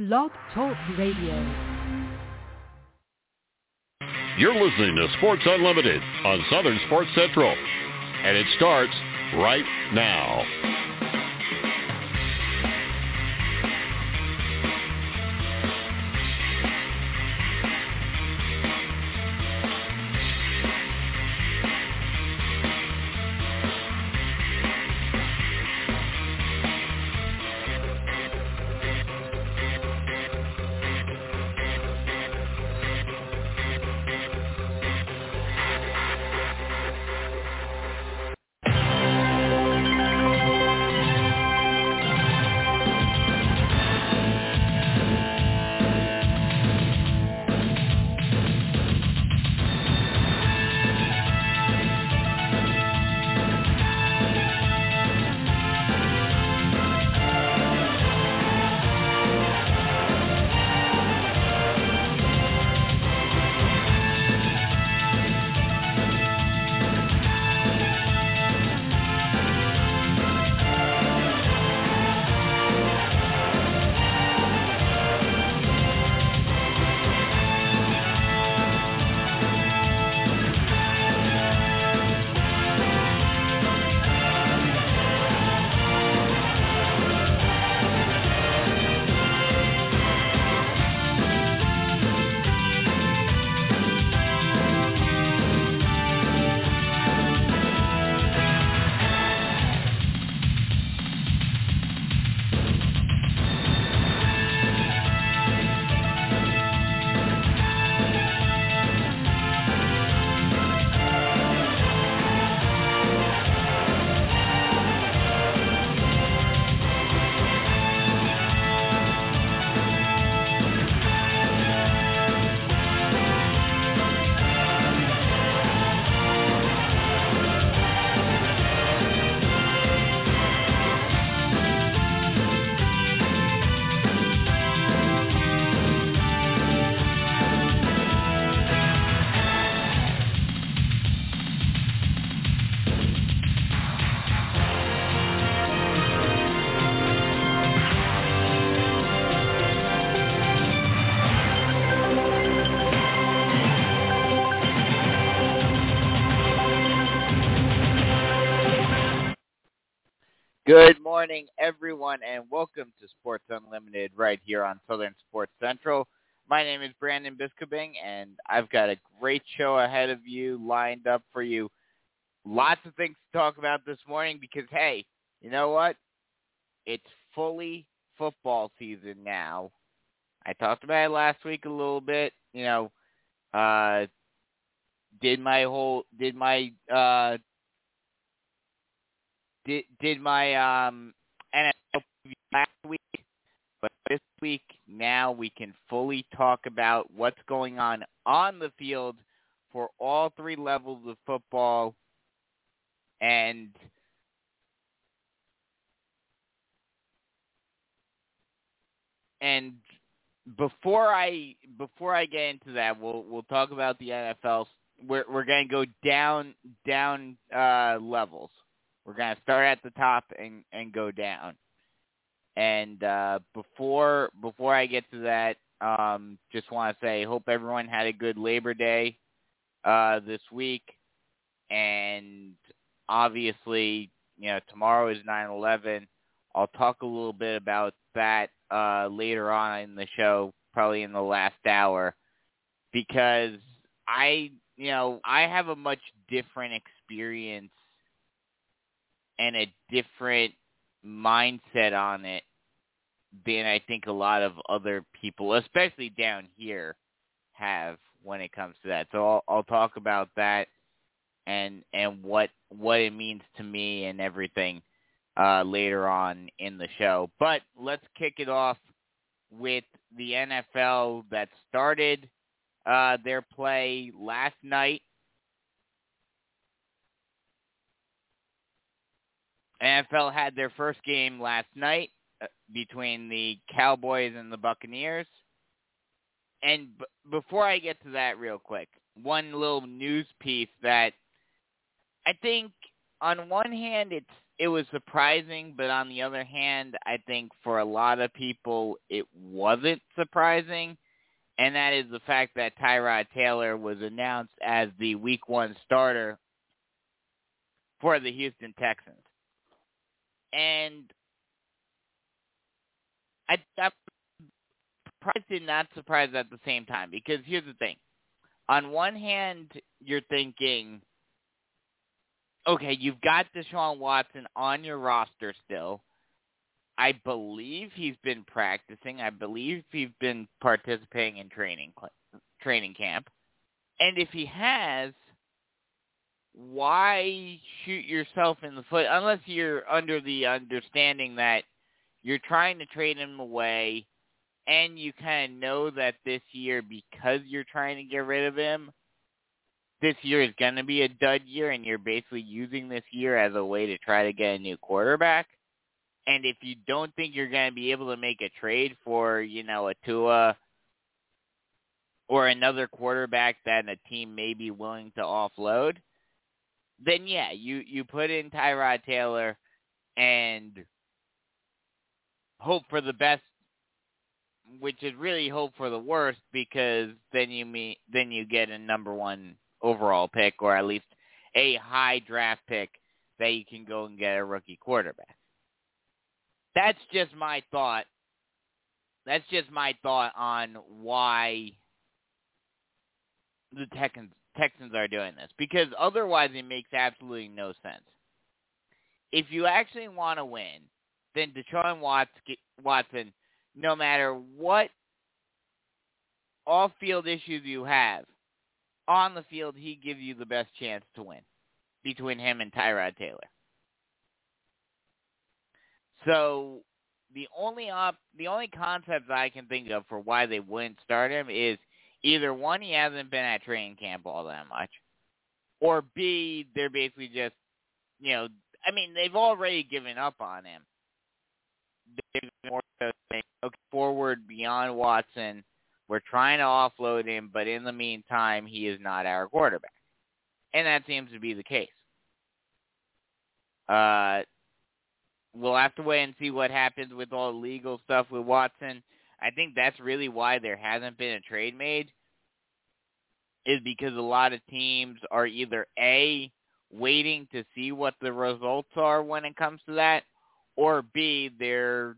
Blog Talk Radio. You're listening to Sports Unlimited on Southern Sports Central, and it starts right now. Good morning, everyone, and welcome to Sports Unlimited right here on Southern Sports Central. My name is Brandon Biscobing, and I've got a great show ahead of you lined up for you. Lots of things to talk about this morning because, hey, you know what? It's fully football season now. I talked about it last week a little bit. You know, did my NFL preview last week, but this week now we can fully talk about what's going on the field for all three levels of football. And before I get into that, we'll talk about the NFL. We're going to go down levels. We're going to start at the top and go down. And before I get to that, just want to say, hope everyone had a good Labor Day this week. And obviously, you know, tomorrow is 9/11. I'll talk a little bit about that later on in the show, probably in the last hour, because I have a much different experience and a different mindset on it than I think a lot of other people, especially down here, have when it comes to that. So I'll talk about that and what it means to me and everything later on in the show. But let's kick it off with the NFL that started their play last night. NFL had their first game last night between the Cowboys and the Buccaneers. And before I get to that real quick, one little news piece that I think on one hand it was surprising, but on the other hand, I think for a lot of people it wasn't surprising, and that is the fact that Tyrod Taylor was announced as the Week 1 starter for the Houston Texans. And I'm surprised and not surprised at the same time, because here's the thing. On one hand, you're thinking, okay, you've got Deshaun Watson on your roster still. I believe he's been practicing. I believe he's been participating in training camp. And if he has, why shoot yourself in the foot unless you're under the understanding that you're trying to trade him away and you kind of know that this year, because you're trying to get rid of him, this year is going to be a dud year, and you're basically using this year as a way to try to get a new quarterback. And if you don't think you're going to be able to make a trade for, a Tua or another quarterback that a team may be willing to offload, then yeah, you put in Tyrod Taylor and hope for the best, which is really hope for the worst, because then you get a number 1 overall pick, or at least a high draft pick that you can go and get a rookie quarterback. That's just my thought. That's just my thought on why the Texans are doing this, because otherwise it makes absolutely no sense. If you actually want to win, then Deshaun Watson, no matter what off-field issues you have, on the field he gives you the best chance to win between him and Tyrod Taylor. So the only concept I can think of for why they wouldn't start him is either one, he hasn't been at training camp all that much, or B, they're basically just, they've already given up on him. They're more so saying, okay, forward beyond Watson, we're trying to offload him, but in the meantime, he is not our quarterback. And that seems to be the case. We'll have to wait and see what happens with all the legal stuff with Watson. I think that's really why there hasn't been a trade made, is because a lot of teams are either A, waiting to see what the results are when it comes to that, or B, they're,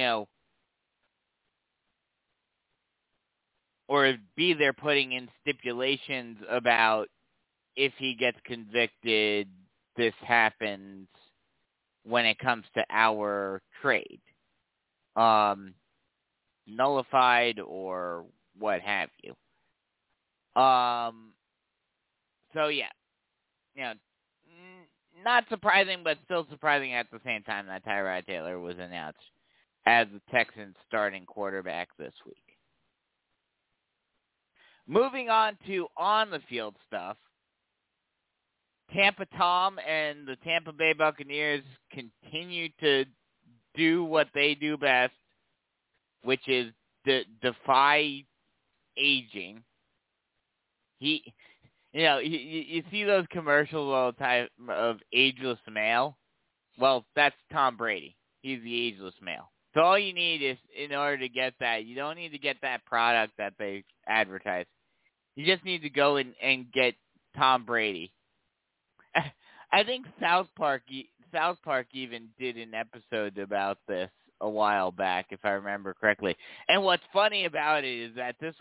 they're putting in stipulations about if he gets convicted, this happens when it comes to our trade. Nullified or what have you. So yeah, not surprising, but still surprising at the same time that Tyrod Taylor was announced as the Texans' starting quarterback this week. Moving on to on-the-field stuff, Tampa Tom and the Tampa Bay Buccaneers continue to do what they do best, which is defy aging. You see those commercials all the time of ageless male? Well, that's Tom Brady. He's the ageless male. So all you need is, in order to get that, you don't need to get that product that they advertise. You just need to go and get Tom Brady. I think South Park even did an episode about this a while back, if I remember correctly. And what's funny about it is that this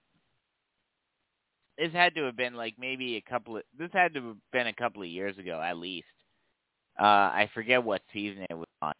had to have been a couple of years ago at least. I forget what season it was on.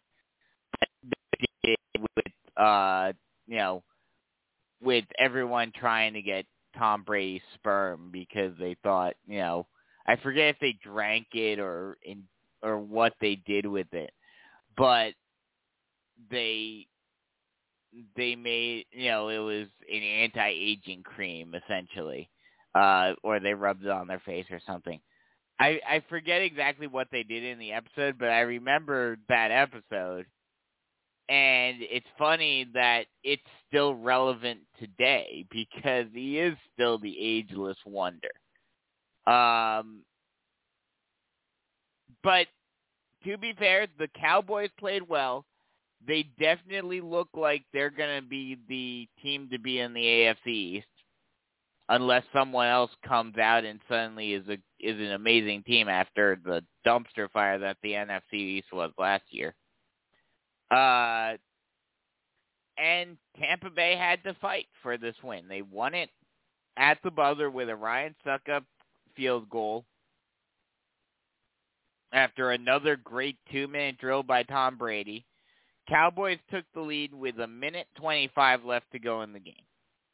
With everyone trying to get Tom Brady's sperm because they thought, I forget if they drank it or what they did with it, but they made, it was an anti-aging cream essentially, or they rubbed it on their face or something. I forget exactly what they did in the episode, but I remember that episode, and it's funny that it's still relevant today because he is still the ageless wonder. But to be fair, the Cowboys played well. They definitely look like they're going to be the team to be in the AFC East, unless someone else comes out and suddenly is an amazing team after the dumpster fire that the NFC East was last year. And Tampa Bay had to fight for this win. They won it at the buzzer with a Ryan Suckup field goal after another great 2-minute drill by Tom Brady. Cowboys took the lead with 1:25 left to go in the game.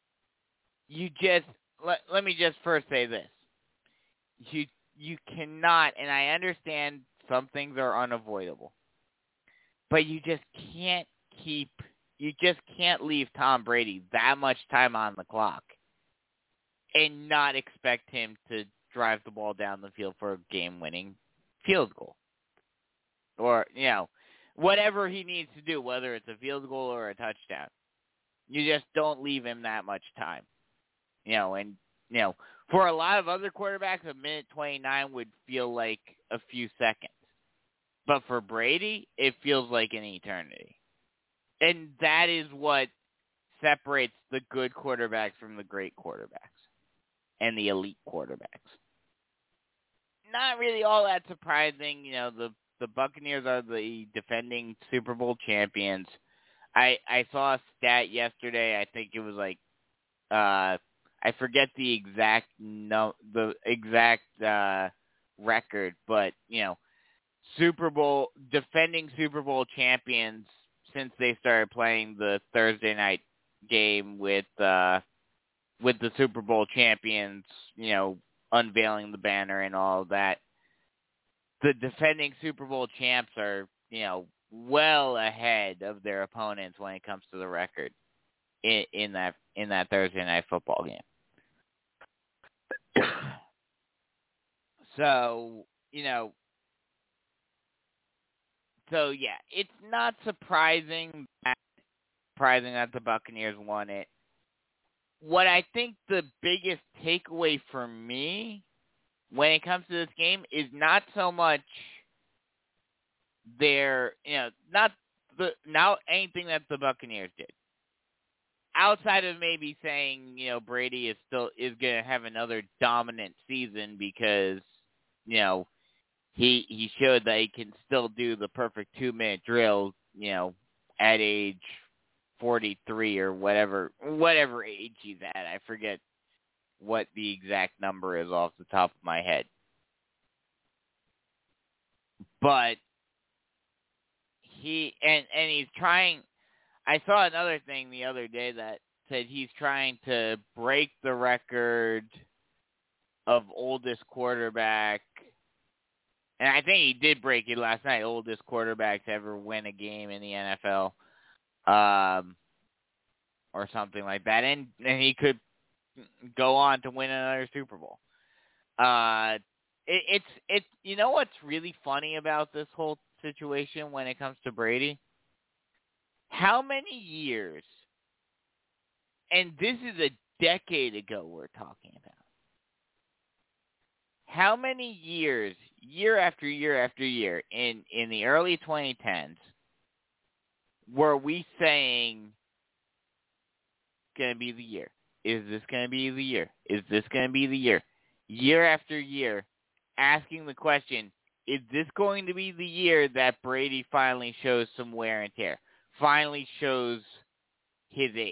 Let me just first say this. You cannot, and I understand some things are unavoidable, but you just can't leave Tom Brady that much time on the clock and not expect him to drive the ball down the field for a game-winning field goal. Or, whatever he needs to do, whether it's a field goal or a touchdown. You just don't leave him that much time. For a lot of other quarterbacks, 1:29 would feel like a few seconds. But for Brady, it feels like an eternity. And that is what separates the good quarterbacks from the great quarterbacks and the elite quarterbacks. Not really all that surprising. The Buccaneers are the defending Super Bowl champions. I saw a stat yesterday. I think it was like I forget the exact record, but defending Super Bowl champions since they started playing the Thursday night game with the Super Bowl champions, unveiling the banner and all of that. The defending Super Bowl champs are, well ahead of their opponents when it comes to the record in that Thursday night football game. So it's not surprising that the Buccaneers won it. What I think the biggest takeaway for me when it comes to this game is not so much not anything that the Buccaneers did. Outside of maybe saying, Brady is going to have another dominant season because, he showed that he can still do the perfect 2-minute drill, at age 43 or whatever age he's at. I forget what the exact number is off the top of my head. But he's trying. I saw another thing the other day that said he's trying to break the record of oldest quarterback. And I think he did break it last night, oldest quarterback to ever win a game in the NFL. Or something like that. And he could go on to win another Super Bowl. It's what's really funny about this whole situation when it comes to Brady? How many years, and this is a decade ago we're talking about, how many years, year after year after year, in the early 2010s, were we saying, going to be the year? Is this going to be the year? Is this going to be the year? Year after year, asking the question, is this going to be the year that Brady finally shows some wear and tear? Finally shows his age?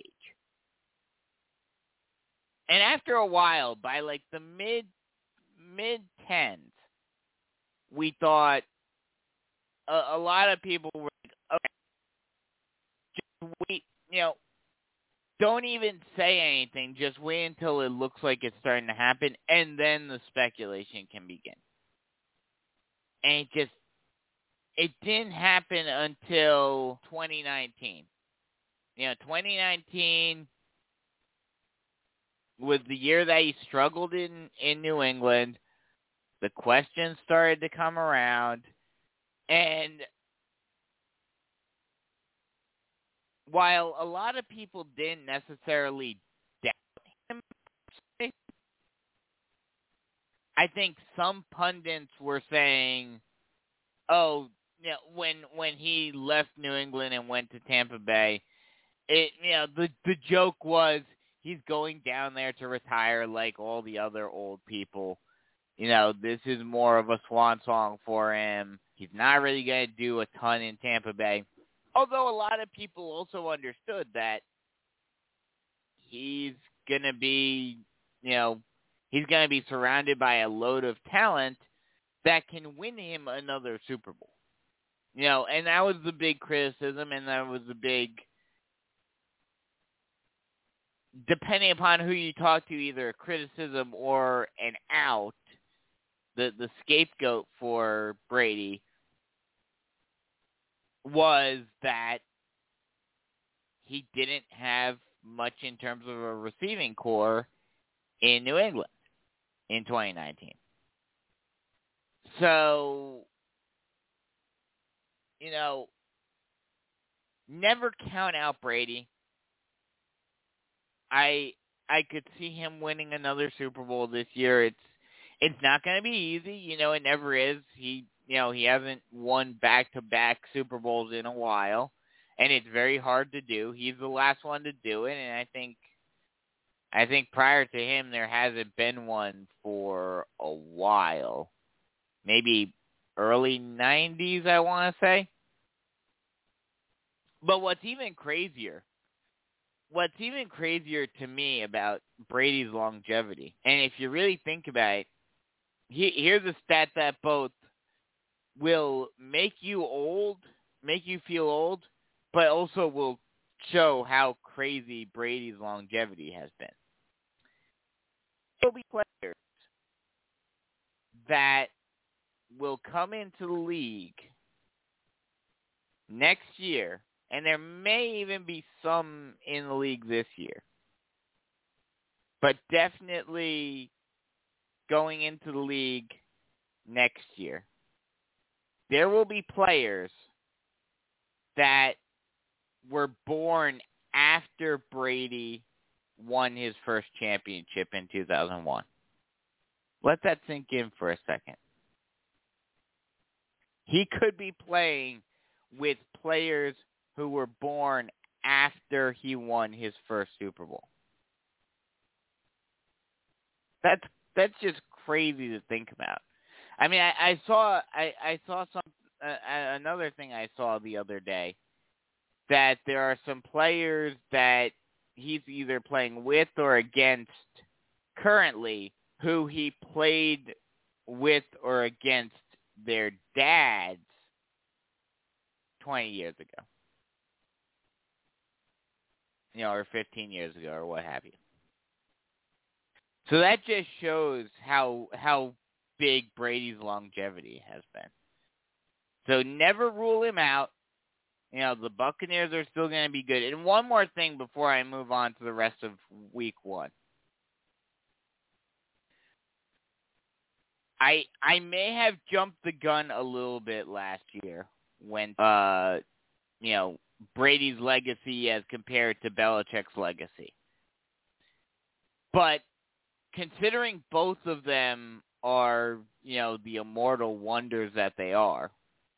And after a while, by like the mid-10s, we thought, a lot of people were like, okay, just wait, don't even say anything. Just wait until it looks like it's starting to happen, and then the speculation can begin. And it didn't happen until 2019. 2019 was the year that he struggled in New England. The questions started to come around, and while a lot of people didn't necessarily doubt him, I think some pundits were saying, oh, when he left New England and went to Tampa Bay, the joke was he's going down there to retire like all the other old people. This is more of a swan song for him. He's not really going to do a ton in Tampa Bay. Although a lot of people also understood that he's going to be, he's going to be surrounded by a load of talent that can win him another Super Bowl. And that was the big criticism, and that was the big, depending upon who you talk to, either a criticism or an out, the scapegoat for Brady was that he didn't have much in terms of a receiving core in New England in 2019. So, never count out Brady. I could see him winning another Super Bowl this year. It's not going to be easy, it never is. He hasn't won back-to-back Super Bowls in a while, and it's very hard to do. He's the last one to do it, and I think prior to him there hasn't been one for a while. Maybe early 90s, I want to say. But what's even crazier to me about Brady's longevity, and if you really think about it, here's a stat that both will make you feel old, but also will show how crazy Brady's longevity has been. There will be players that will come into the league next year, and there may even be some in the league this year, but definitely going into the league next year. There will be players that were born after Brady won his first championship in 2001. Let that sink in for a second. He could be playing with players who were born after he won his first Super Bowl. That's just crazy to think about. I mean, I saw some another thing I saw the other day, that there are some players that he's either playing with or against currently who he played with or against their dads 20 years ago. Or 15 years ago, or what have you. So that just shows how big Brady's longevity has been. So never rule him out. The Buccaneers are still going to be good. And one more thing before I move on to the rest of week one. I may have jumped the gun a little bit last year when, Brady's legacy as compared to Belichick's legacy. But considering both of them are, the immortal wonders that they are,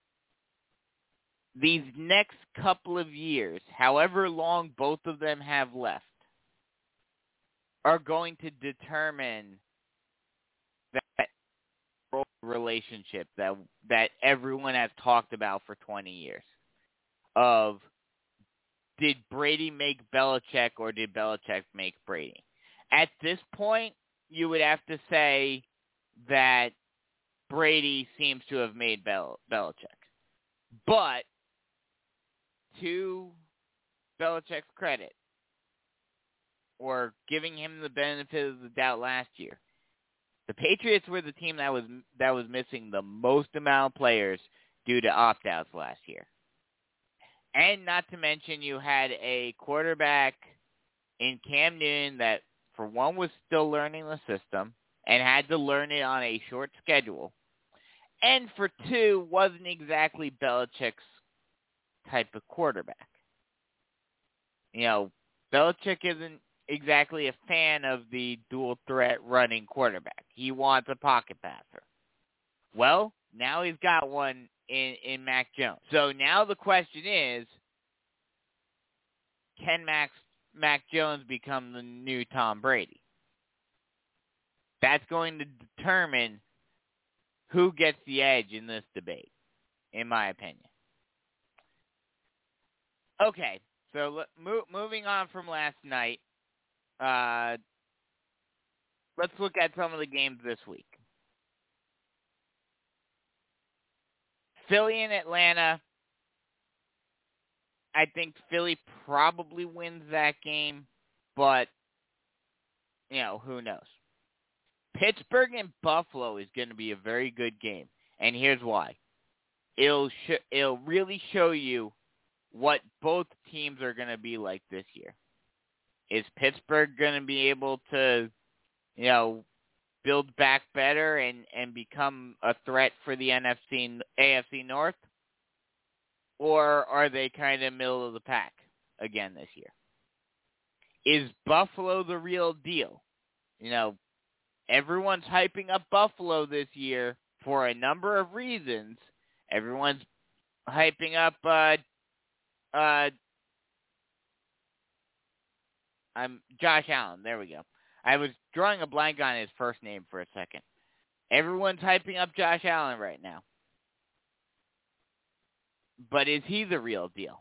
these next couple of years, however long both of them have left, are going to determine that relationship that everyone has talked about for 20 years of, did Brady make Belichick or did Belichick make Brady? At this point, you would have to say that Brady seems to have made Belichick. But to Belichick's credit, or giving him the benefit of the doubt last year, the Patriots were the team that was missing the most amount of players due to opt-outs last year. And not to mention, you had a quarterback in Cam Newton that, for one, was still learning the system and had to learn it on a short schedule. And for two, wasn't exactly Belichick's type of quarterback. Belichick isn't exactly a fan of the dual threat running quarterback. He wants a pocket passer. Well, now he's got one in Mac Jones. So now the question is, can Mac Jones become the new Tom Brady? That's going to determine who gets the edge in this debate, in my opinion. Okay, so moving on from last night, let's look at some of the games this week. Philly and Atlanta. I think Philly probably wins that game, but, who knows? Pittsburgh and Buffalo is going to be a very good game, and here's why. It'll really show you what both teams are going to be like this year. Is Pittsburgh going to be able to, build back better and become a threat for the AFC North? Or are they kind of middle of the pack again this year? Is Buffalo the real deal? Everyone's hyping up Buffalo this year for a number of reasons. Everyone's hyping up Josh Allen. There we go. I was drawing a blank on his first name for a second. Everyone's hyping up Josh Allen right now. But is he the real deal?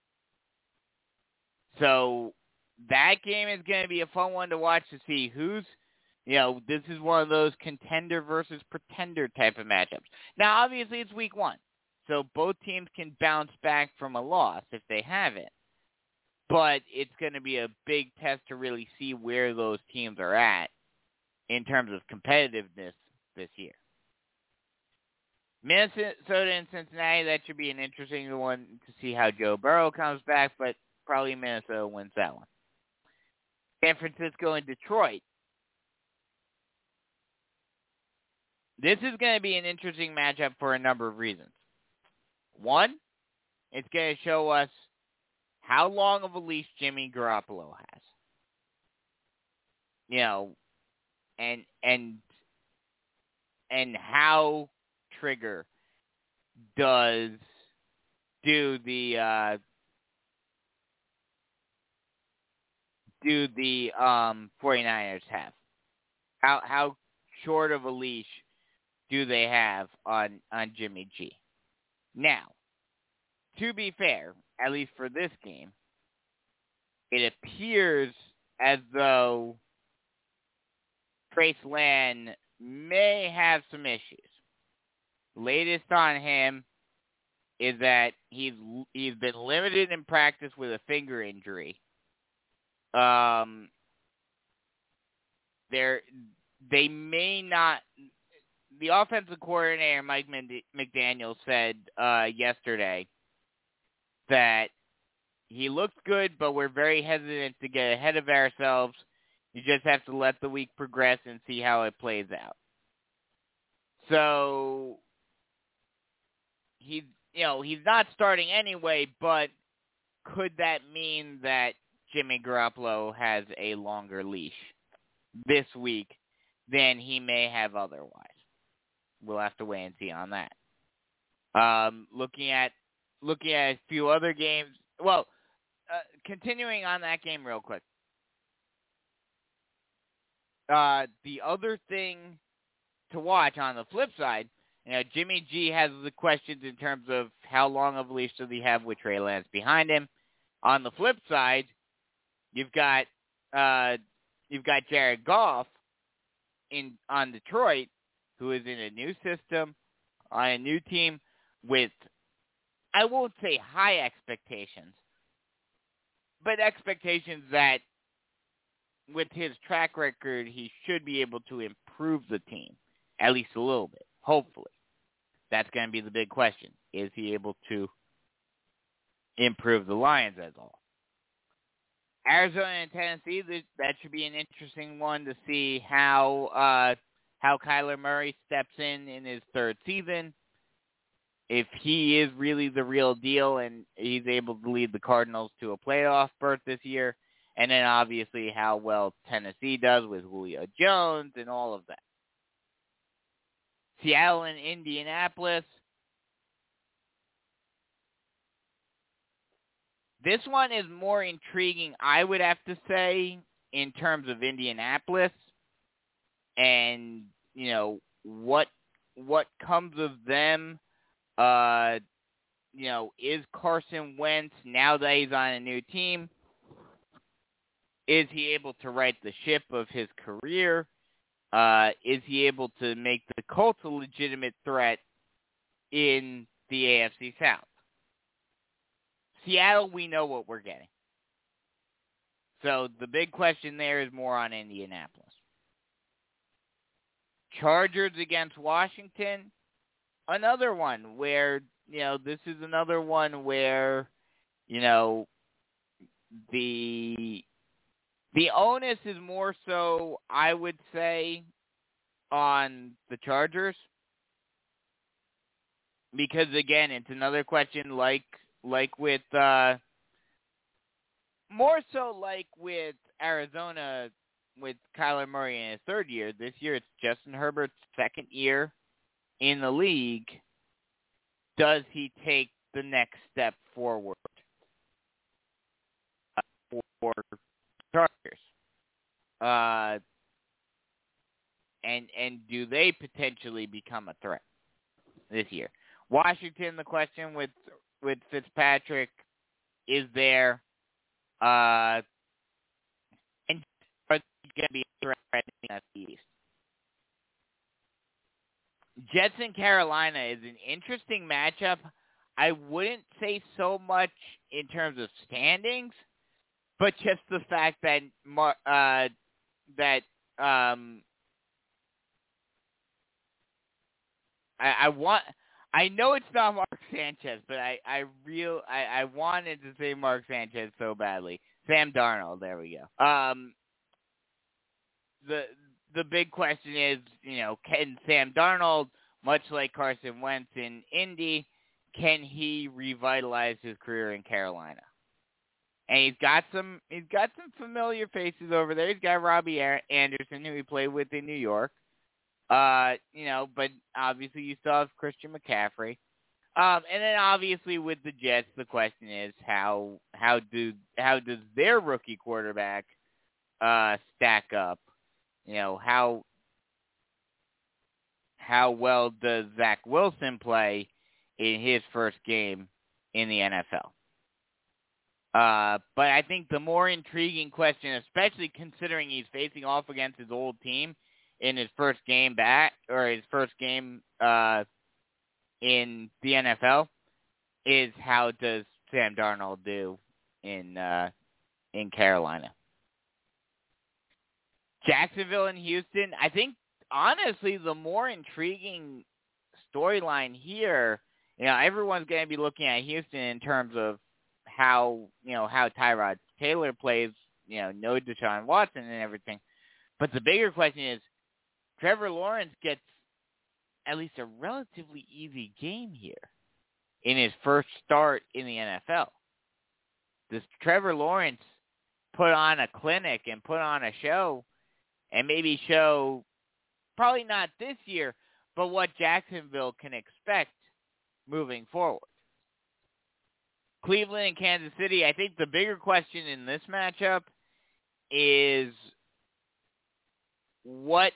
So that game is going to be a fun one to watch to see who's, this is one of those contender versus pretender type of matchups. Now, obviously, it's week 1. So both teams can bounce back from a loss if they have it. But it's going to be a big test to really see where those teams are at in terms of competitiveness this year. Minnesota and Cincinnati, that should be an interesting one to see how Joe Burrow comes back, but probably Minnesota wins that one. San Francisco and Detroit. This is going to be an interesting matchup for a number of reasons. One, it's going to show us how long of a leash Jimmy Garoppolo has. And how Trigger do the 49ers have? How short of a leash do they have on Jimmy G? Now, to be fair, at least for this game, it appears as though Trace Land may have some issues. Latest on him is that he's been limited in practice with a finger injury. They may not. The offensive coordinator Mike McDaniel said yesterday that he looks good, but we're very hesitant to get ahead of ourselves. You just have to let the week progress and see how it plays out. So he's not starting anyway, but could that mean that Jimmy Garoppolo has a longer leash this week than he may have otherwise? We'll have to wait and see on that. Looking at a few other games. Well, continuing on that game real quick. The other thing to watch on the flip side, Jimmy G has the questions in terms of how long of a leash does he have with Trey Lance behind him. On the flip side, you've got Jared Goff on Detroit, who is in a new system, on a new team with, I won't say high expectations, but expectations that with his track record, he should be able to improve the team, at least a little bit, hopefully. That's going to be the big question. Is he able to improve the Lions as all? Arizona and Tennessee, that should be an interesting one to see how Kyler Murray steps in his third season. If he is really the real deal and he's able to lead the Cardinals to a playoff berth this year. And then obviously how well Tennessee does with Julio Jones and all of that. Seattle and Indianapolis. This one is more intriguing, I would have to say, in terms of Indianapolis and, what comes of them. Is Carson Wentz, now that he's on a new team, is he able to right the ship of his career? Is he able to make the Colts a legitimate threat in the AFC South? Seattle, we know what we're getting. So the big question there is more on Indianapolis. Chargers against Washington, another one where, this is another one where, the onus is more so, I would say, on the Chargers. Because, again, it's another question like with, more so like with Arizona with Kyler Murray in his third year. This year it's Justin Herbert's second year in the league. Does he take the next step forward for Chargers? And do they potentially become a threat this year? Washington, the question with Fitzpatrick is there, and are they going to be a threat in the East? Jets and Carolina is an interesting matchup. I wouldn't say so much in terms of standings, but just the fact that I know it's not Mark Sanchez, but I wanted to say Mark Sanchez so badly. Sam Darnold, there we go. The big question is, can Sam Darnold, much like Carson Wentz in Indy, can he revitalize his career in Carolina? And he's got some familiar faces over there. He's got Robbie Anderson, who he played with in New York. But obviously you still have Christian McCaffrey. And then obviously with the Jets, the question is how does their rookie quarterback stack up? How well does Zach Wilson play in his first game in the NFL? But I think the more intriguing question, especially considering he's facing off against his old team in his first game back, or his first game in the NFL, is how does Sam Darnold do in Carolina? Jacksonville and Houston, I think, honestly, the more intriguing storyline here, everyone's going to be looking at Houston in terms of how Tyrod Taylor plays, no Deshaun Watson and everything. But the bigger question is, Trevor Lawrence gets at least a relatively easy game here in his first start in the NFL. Does Trevor Lawrence put on a clinic and put on a show and maybe show, probably not this year, but what Jacksonville can expect moving forward? Cleveland and Kansas City, I think the bigger question in this matchup is what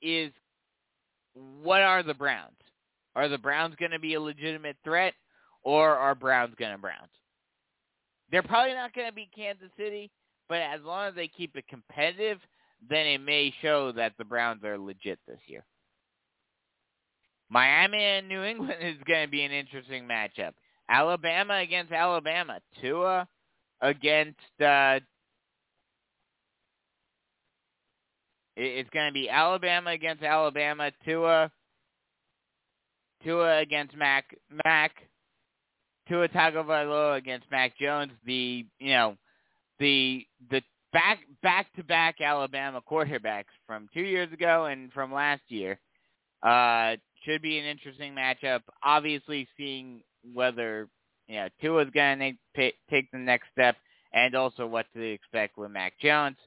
are the Browns? Are the Browns going to be a legitimate threat, or are Browns going to Browns? They're probably not going to beat Kansas City, but as long as they keep it competitive, then it may show that the Browns are legit this year. Miami and New England is going to be an interesting matchup. Alabama against Alabama. Tua against it's going to be Alabama against Alabama. Tua against Mac. Tua Tagovailoa against Mac Jones. The back-to-back Alabama quarterbacks from 2 years ago and from last year. Should be an interesting matchup. Obviously, seeing whether Tua's going to take the next step, and also what to expect with Mac Jones.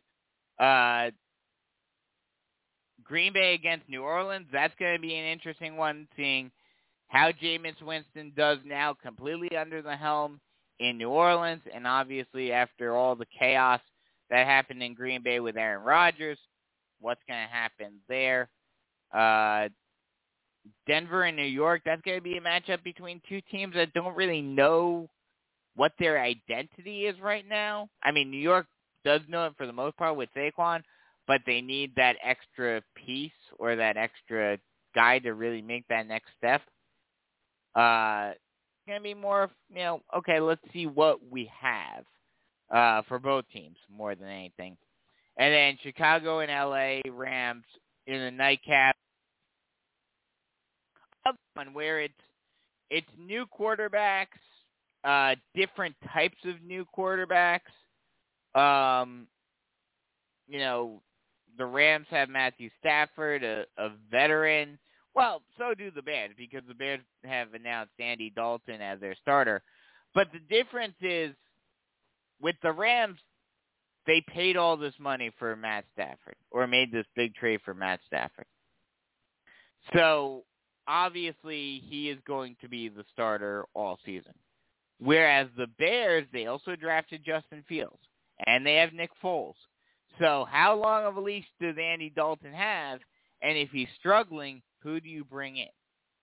Green Bay against New Orleans, that's going to be an interesting one, seeing how Jameis Winston does now completely under the helm in New Orleans, and obviously after all the chaos that happened in Green Bay with Aaron Rodgers, what's going to happen there? Denver and New York, that's going to be a matchup between two teams that don't really know what their identity is right now. I mean, New York does know it for the most part with Saquon, but they need that extra piece or that extra guy to really make that next step. It's going to be more of, okay, let's see what we have for both teams more than anything. And then Chicago and LA Rams in the nightcap. One where it's new quarterbacks, different types of new quarterbacks. The Rams have Matthew Stafford, a veteran. Well, so do the Bears, because the Bears have announced Andy Dalton as their starter. But the difference is, with the Rams, they paid all this money for Matt Stafford, or made this big trade for Matt Stafford. So, obviously, he is going to be the starter all season. Whereas the Bears, they also drafted Justin Fields, and they have Nick Foles. So how long of a leash does Andy Dalton have? And if he's struggling, who do you bring in?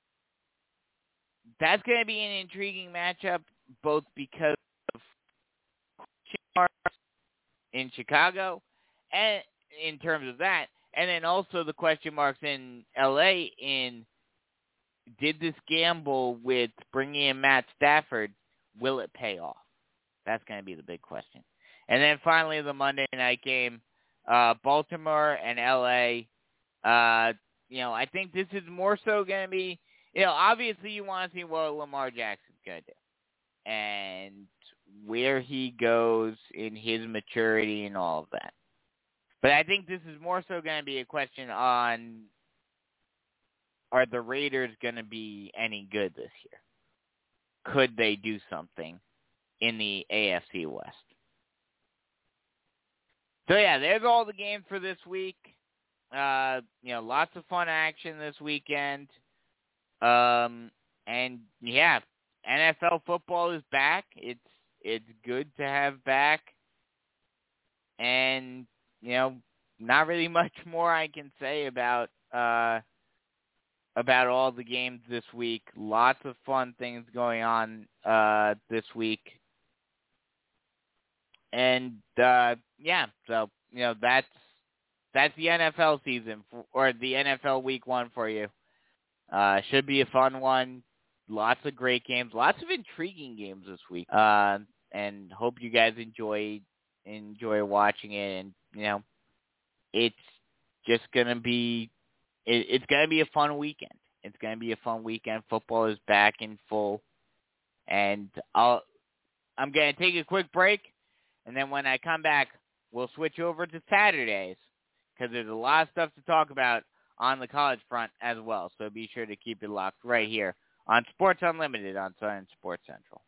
That's going to be an intriguing matchup, both because of question marks in Chicago, and in terms of that, and then also the question marks in LA in, did this gamble with bringing in Matt Stafford, will it pay off? That's going to be the big question. And then finally, the Monday night game, Baltimore and LA. I think this is more so going to be, obviously you want to see what Lamar Jackson's going to do and where he goes in his maturity and all of that. But I think this is more so going to be a question on, are the Raiders going to be any good this year? Could they do something in the AFC West? So, yeah, there's all the games for this week. Lots of fun action this weekend. And, yeah, NFL football is back. It's good to have back. And, not really much more I can say about all the games this week. Lots of fun things going on this week. And so that's the NFL season or the NFL Week 1 for you. Should be a fun one. Lots of great games, lots of intriguing games this week. And hope you guys enjoy watching it. And it's just gonna be it's gonna be a fun weekend. It's gonna be a fun weekend. Football is back in full, and I'm gonna take a quick break. And then when I come back, we'll switch over to Saturdays because there's a lot of stuff to talk about on the college front as well. So be sure to keep it locked right here on Sports Unlimited on Southern Sports Central.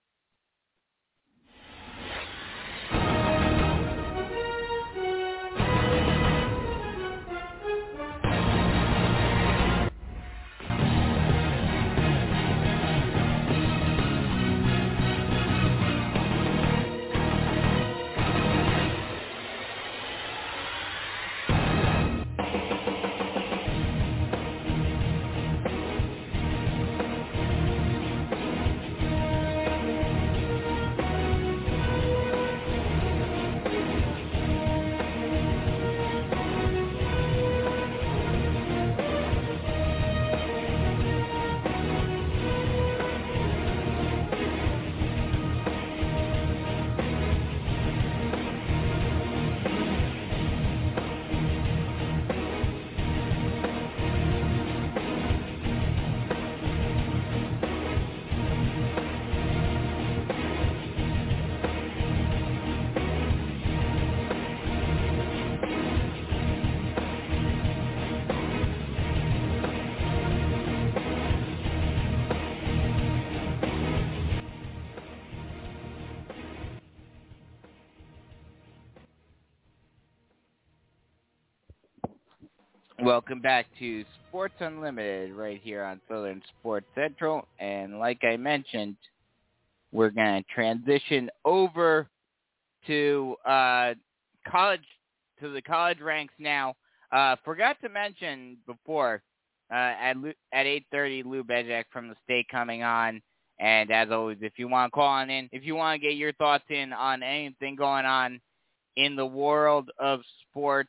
Welcome back to Sports Unlimited right here on Southern Sports Central. And like I mentioned, we're going to transition over to the college ranks now. Forgot to mention before, at 8:30, Lou Bezek from the State coming on. And as always, if you want to call on in, if you want to get your thoughts in on anything going on in the world of sports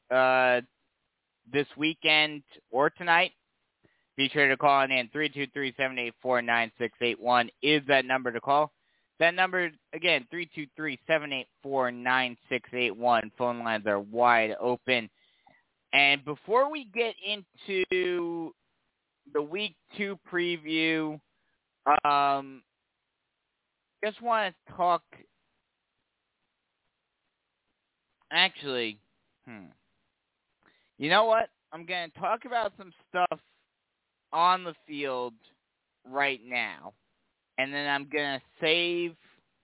this weekend or tonight, be sure to call on in. 323-784-9681 is that number to call. That number, again, 323-784-9681. Phone lines are wide open. And before we get into the Week 2 preview, just want to talk. Actually, you know what? I'm going to talk about some stuff on the field right now, and then I'm going to save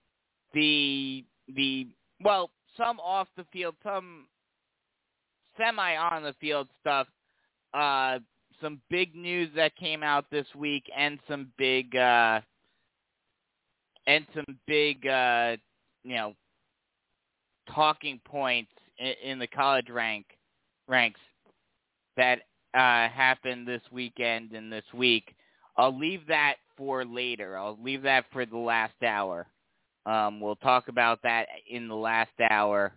some off the field, some semi on the field stuff. Some big news that came out this week, and some big, talking points in the college ranks that happened this weekend and this week. I'll leave that for later. I'll leave that for the last hour. We'll talk about that in the last hour,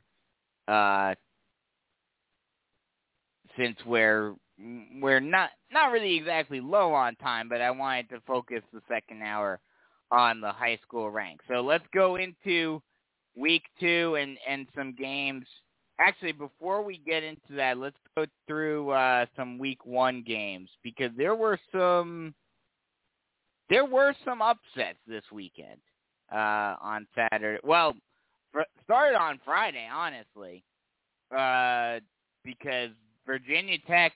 since we're not really exactly low on time, but I wanted to focus the second hour on the high school ranks. So let's go into Week 2 and some games. Actually, before we get into that, let's go through some Week 1 games, because there were some upsets this weekend on Saturday. Well, started on Friday, honestly, because Virginia Tech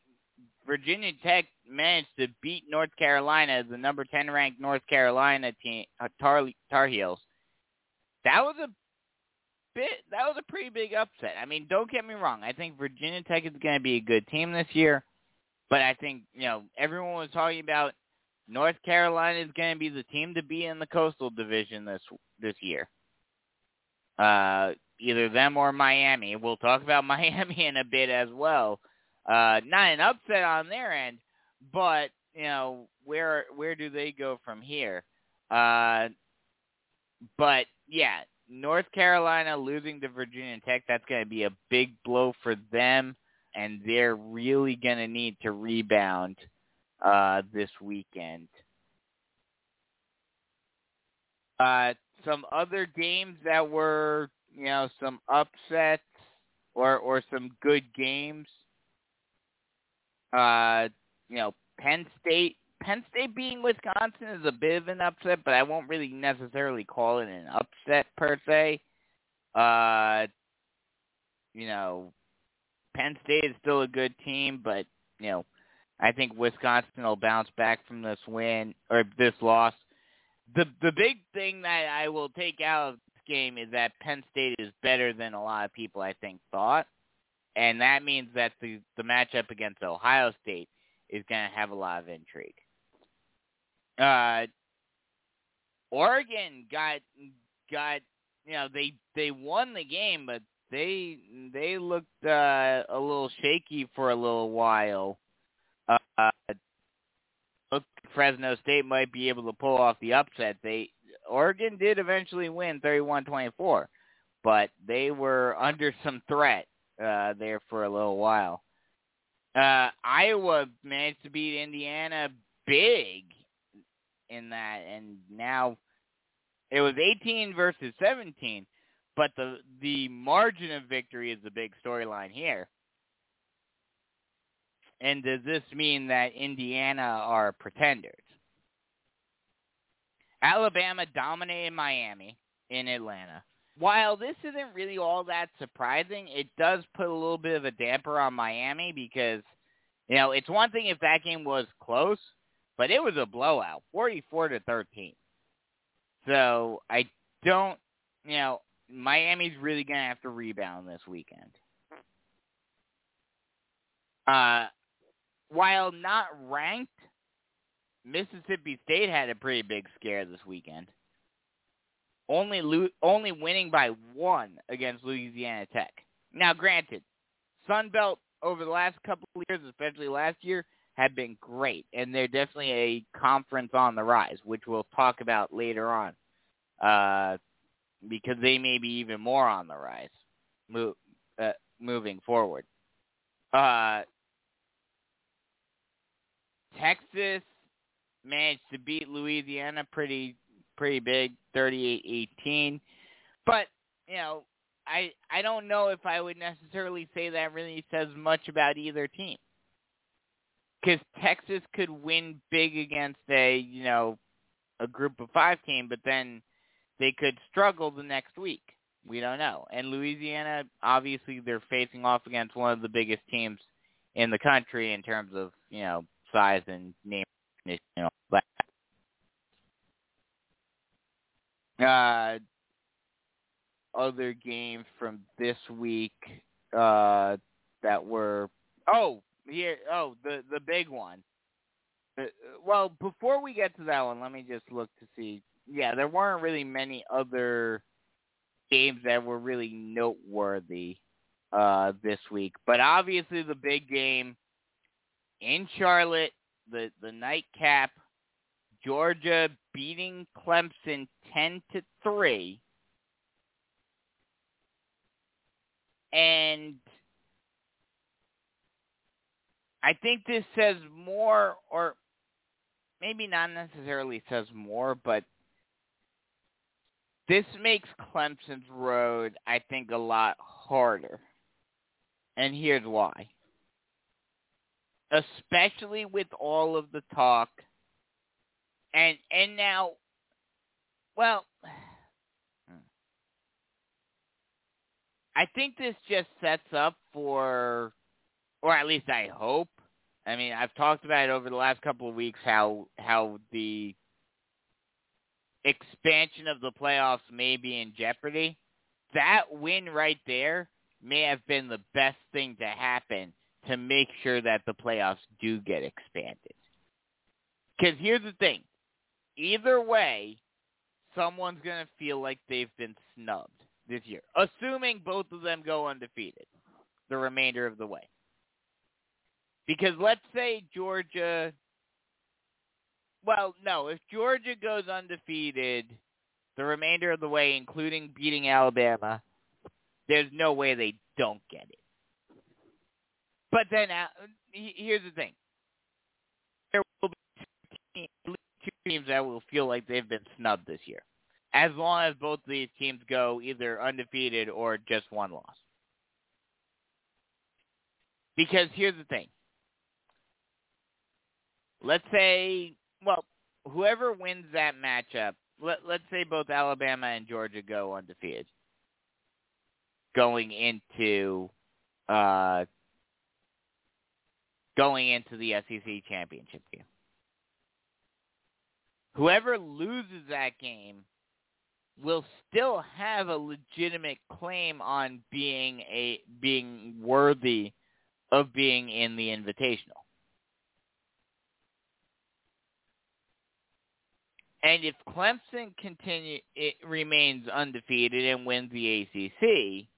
managed to beat North Carolina, the number 10 ranked North Carolina team, Tar Heels. That was a pretty big upset. I mean, don't get me wrong. I think Virginia Tech is going to be a good team this year, but I think, everyone was talking about North Carolina is going to be the team to be in the Coastal Division this year. Either them or Miami. We'll talk about Miami in a bit as well. Not an upset on their end, but where do they go from here? But yeah, North Carolina losing to Virginia Tech, that's going to be a big blow for them, and they're really going to need to rebound this weekend. Some other games that were, some upsets or some good games. Penn State beating Wisconsin is a bit of an upset, but I won't really necessarily call it an upset per se. Penn State is still a good team, but, I think Wisconsin will bounce back from this win or this loss. The big thing that I will take out of this game is that Penn State is better than a lot of people, I think, thought. And that means that the matchup against Ohio State is going to have a lot of intrigue. Oregon got they won the game, but they looked a little shaky for a little while. Fresno State might be able to pull off the upset. Oregon did eventually win 31-24, but they were under some threat there for a little while. Iowa managed to beat Indiana big in that, and now it was 18 versus 17, but the margin of victory is the big storyline here. And does this mean that Indiana are pretenders? Alabama dominated Miami in Atlanta. While this isn't really all that surprising, it does put a little bit of a damper on Miami because, it's one thing if that game was close, but it was a blowout, 44-13. So I don't, Miami's really going to have to rebound this weekend. While not ranked, Mississippi State had a pretty big scare this weekend. only winning by 1 against Louisiana Tech. Now, granted, Sun Belt over the last couple of years, especially last year, have been great, and they're definitely a conference on the rise, which we'll talk about later on, because they may be even more on the rise moving forward. Texas managed to beat Louisiana pretty big, 38-18. But, I don't know if I would necessarily say that really says much about either team. Because Texas could win big against a group of 5 team, but then they could struggle the next week. We don't know. And Louisiana, obviously, they're facing off against one of the biggest teams in the country in terms of, size and name recognition. Other games from this week that were the big one. Well, before we get to that one, let me just look to see. Yeah, there weren't really many other games that were really noteworthy this week, but obviously the big game in Charlotte, the nightcap, Georgia beating Clemson 10-3. And I think this says more, or maybe not necessarily says more, but this makes Clemson's road, I think, a lot harder. And here's why. Especially with all of the talk. And now, well, I think this just sets up for, or at least I hope. I mean, I've talked about it over the last couple of weeks how the expansion of the playoffs may be in jeopardy. That win right there may have been the best thing to happen to make sure that the playoffs do get expanded. Because here's the thing. Either way, someone's going to feel like they've been snubbed this year, assuming both of them go undefeated the remainder of the way. Because let's say Georgia, well, no, if Georgia goes undefeated the remainder of the way, including beating Alabama, there's no way they don't get it. But then, here's the thing. There will be two teams that will feel like they've been snubbed this year, as long as both of these teams go either undefeated or just one loss. Because here's the thing. Let's say, well, whoever wins that matchup, let's say both Alabama and Georgia go undefeated going into the SEC championship game. Whoever loses that game will still have a legitimate claim on being worthy of being in the Invitational. And if Clemson remains undefeated and wins the ACC,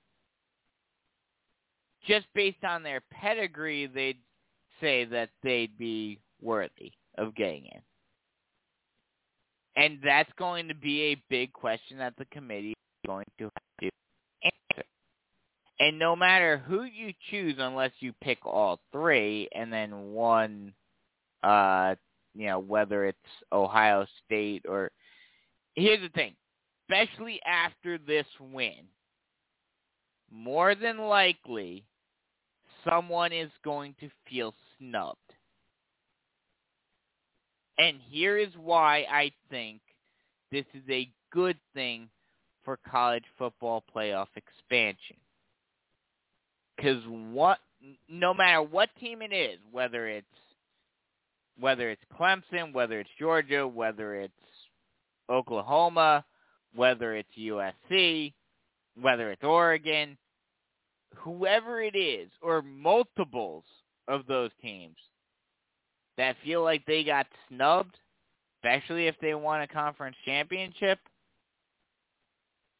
just based on their pedigree, they'd say that they'd be worthy of getting in. And that's going to be a big question that the committee is going to have to answer. And no matter who you choose, unless you pick all three, and then one, whether it's Ohio State or... Here's the thing. Especially after this win, more than likely, someone is going to feel snubbed. And here is why I think this is a good thing for college football playoff expansion. Because no matter what team it is, whether it's Clemson, whether it's Georgia, whether it's Oklahoma, whether it's USC, whether it's Oregon, whoever it is, or multiples of those teams that feel like they got snubbed, especially if they won a conference championship,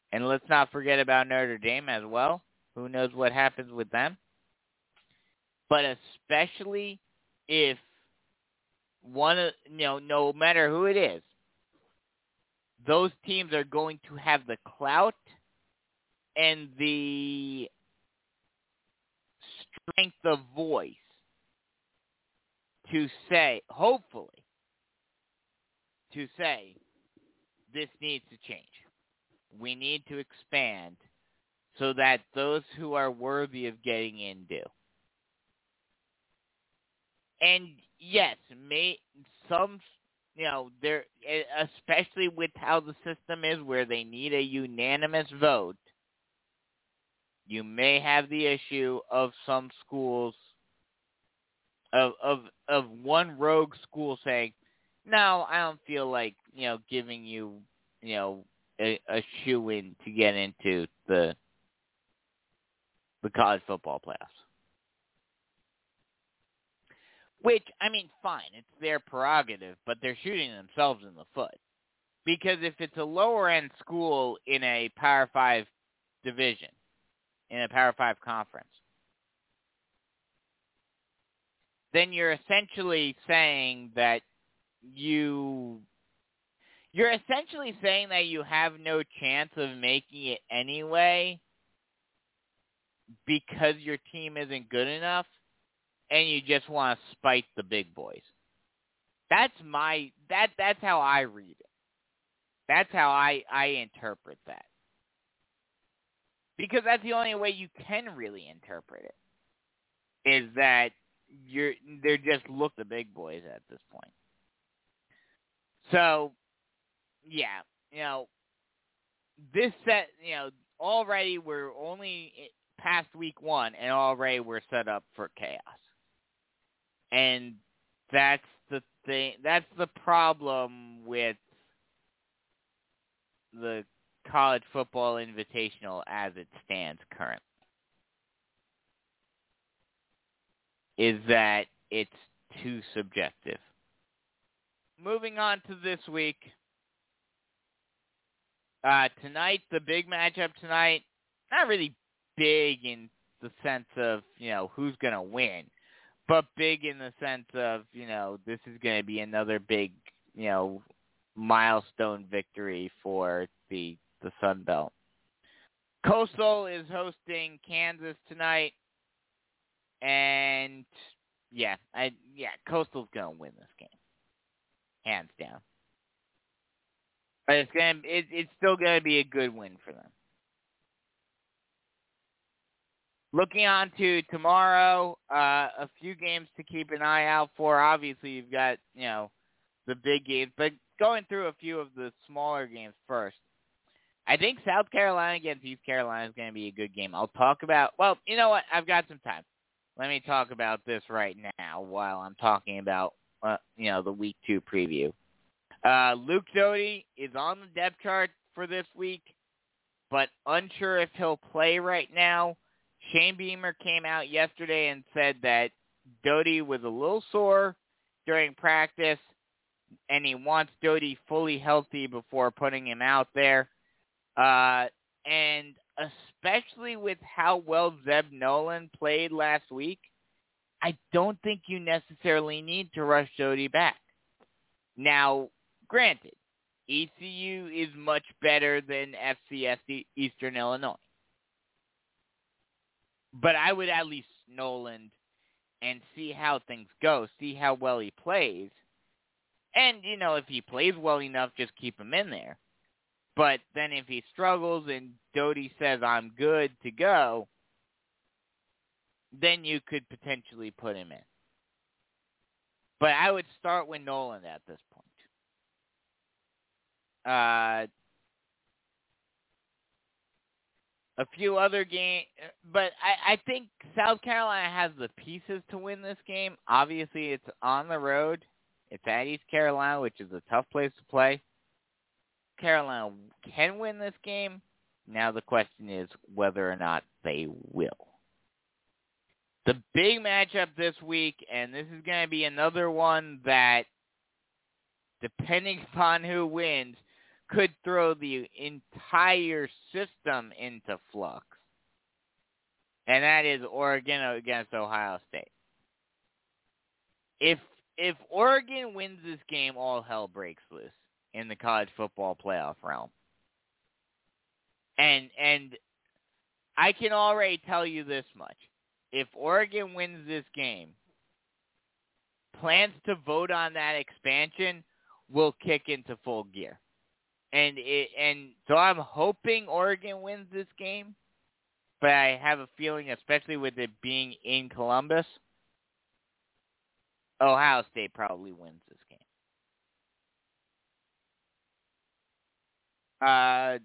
And let's not forget about Notre Dame as well. Who knows what happens with them? But especially if no matter who it is, those teams are going to have the clout and the strength of voice to say, hopefully, this needs to change. We need to expand so that those who are worthy of getting in do. And yes, there, especially with how the system is, where they need a unanimous vote, you may have the issue of some schools, of one rogue school saying, "No, I don't feel like giving you a shoe-in to get into the college football playoffs." Which, I mean, fine, it's their prerogative, but they're shooting themselves in the foot. Because if it's a lower-end school in a Power 5 division, in a Power 5 conference, then you're essentially saying that you have no chance of making it anyway because your team isn't good enough, and you just want to spite the big boys. That's how I read it. That's how I interpret that. Because that's the only way you can really interpret it. Is that they're just look the big boys at this point. So, yeah, this set, already we're only past week 1, and already we're set up for chaos. And that's the thing. That's the problem with the college football invitational as it stands currently. Is that it's too subjective. Moving on to this week. Tonight, the big matchup tonight, not really big in the sense of, who's going to win. But big in the sense of, this is going to be another big, milestone victory for the Sun Belt. Coastal is hosting Kansas tonight. And, Coastal's going to win this game. Hands down. But it's still going to be a good win for them. Looking on to tomorrow, a few games to keep an eye out for. Obviously, you've got, the big games. But going through a few of the smaller games first. I think South Carolina against East Carolina is going to be a good game. I'll talk about, well, you know what? I've got some time. Let me talk about this right now while I'm talking about, the Week 2 preview. Luke Doty is on the depth chart for this week, but unsure if he'll play right now. Shane Beamer came out yesterday and said that Doty was a little sore during practice, and he wants Doty fully healthy before putting him out there. And especially with how well Zeb Nolan played last week, I don't think you necessarily need to rush Doty back. Now, granted, ECU is much better than FCS Eastern Illinois. But I would at least Nolan and see how things go, see how well he plays. And, if he plays well enough, just keep him in there. But then if he struggles and Doty says, I'm good to go, then you could potentially put him in. But I would start with Nolan at this point. A few other games, but I think South Carolina has the pieces to win this game. Obviously, it's on the road. It's at East Carolina, which is a tough place to play. Carolina can win this game. Now the question is whether or not they will. The big matchup this week, and this is going to be another one that, depending upon who wins, could throw the entire system into flux, and that is Oregon against Ohio State. If Oregon wins this game, all hell breaks loose in the college football playoff realm. And I can already tell you this much. If Oregon wins this game, plans to vote on that expansion will kick into full gear. And so I'm hoping Oregon wins this game, but I have a feeling, especially with it being in Columbus, Ohio State probably wins this game. A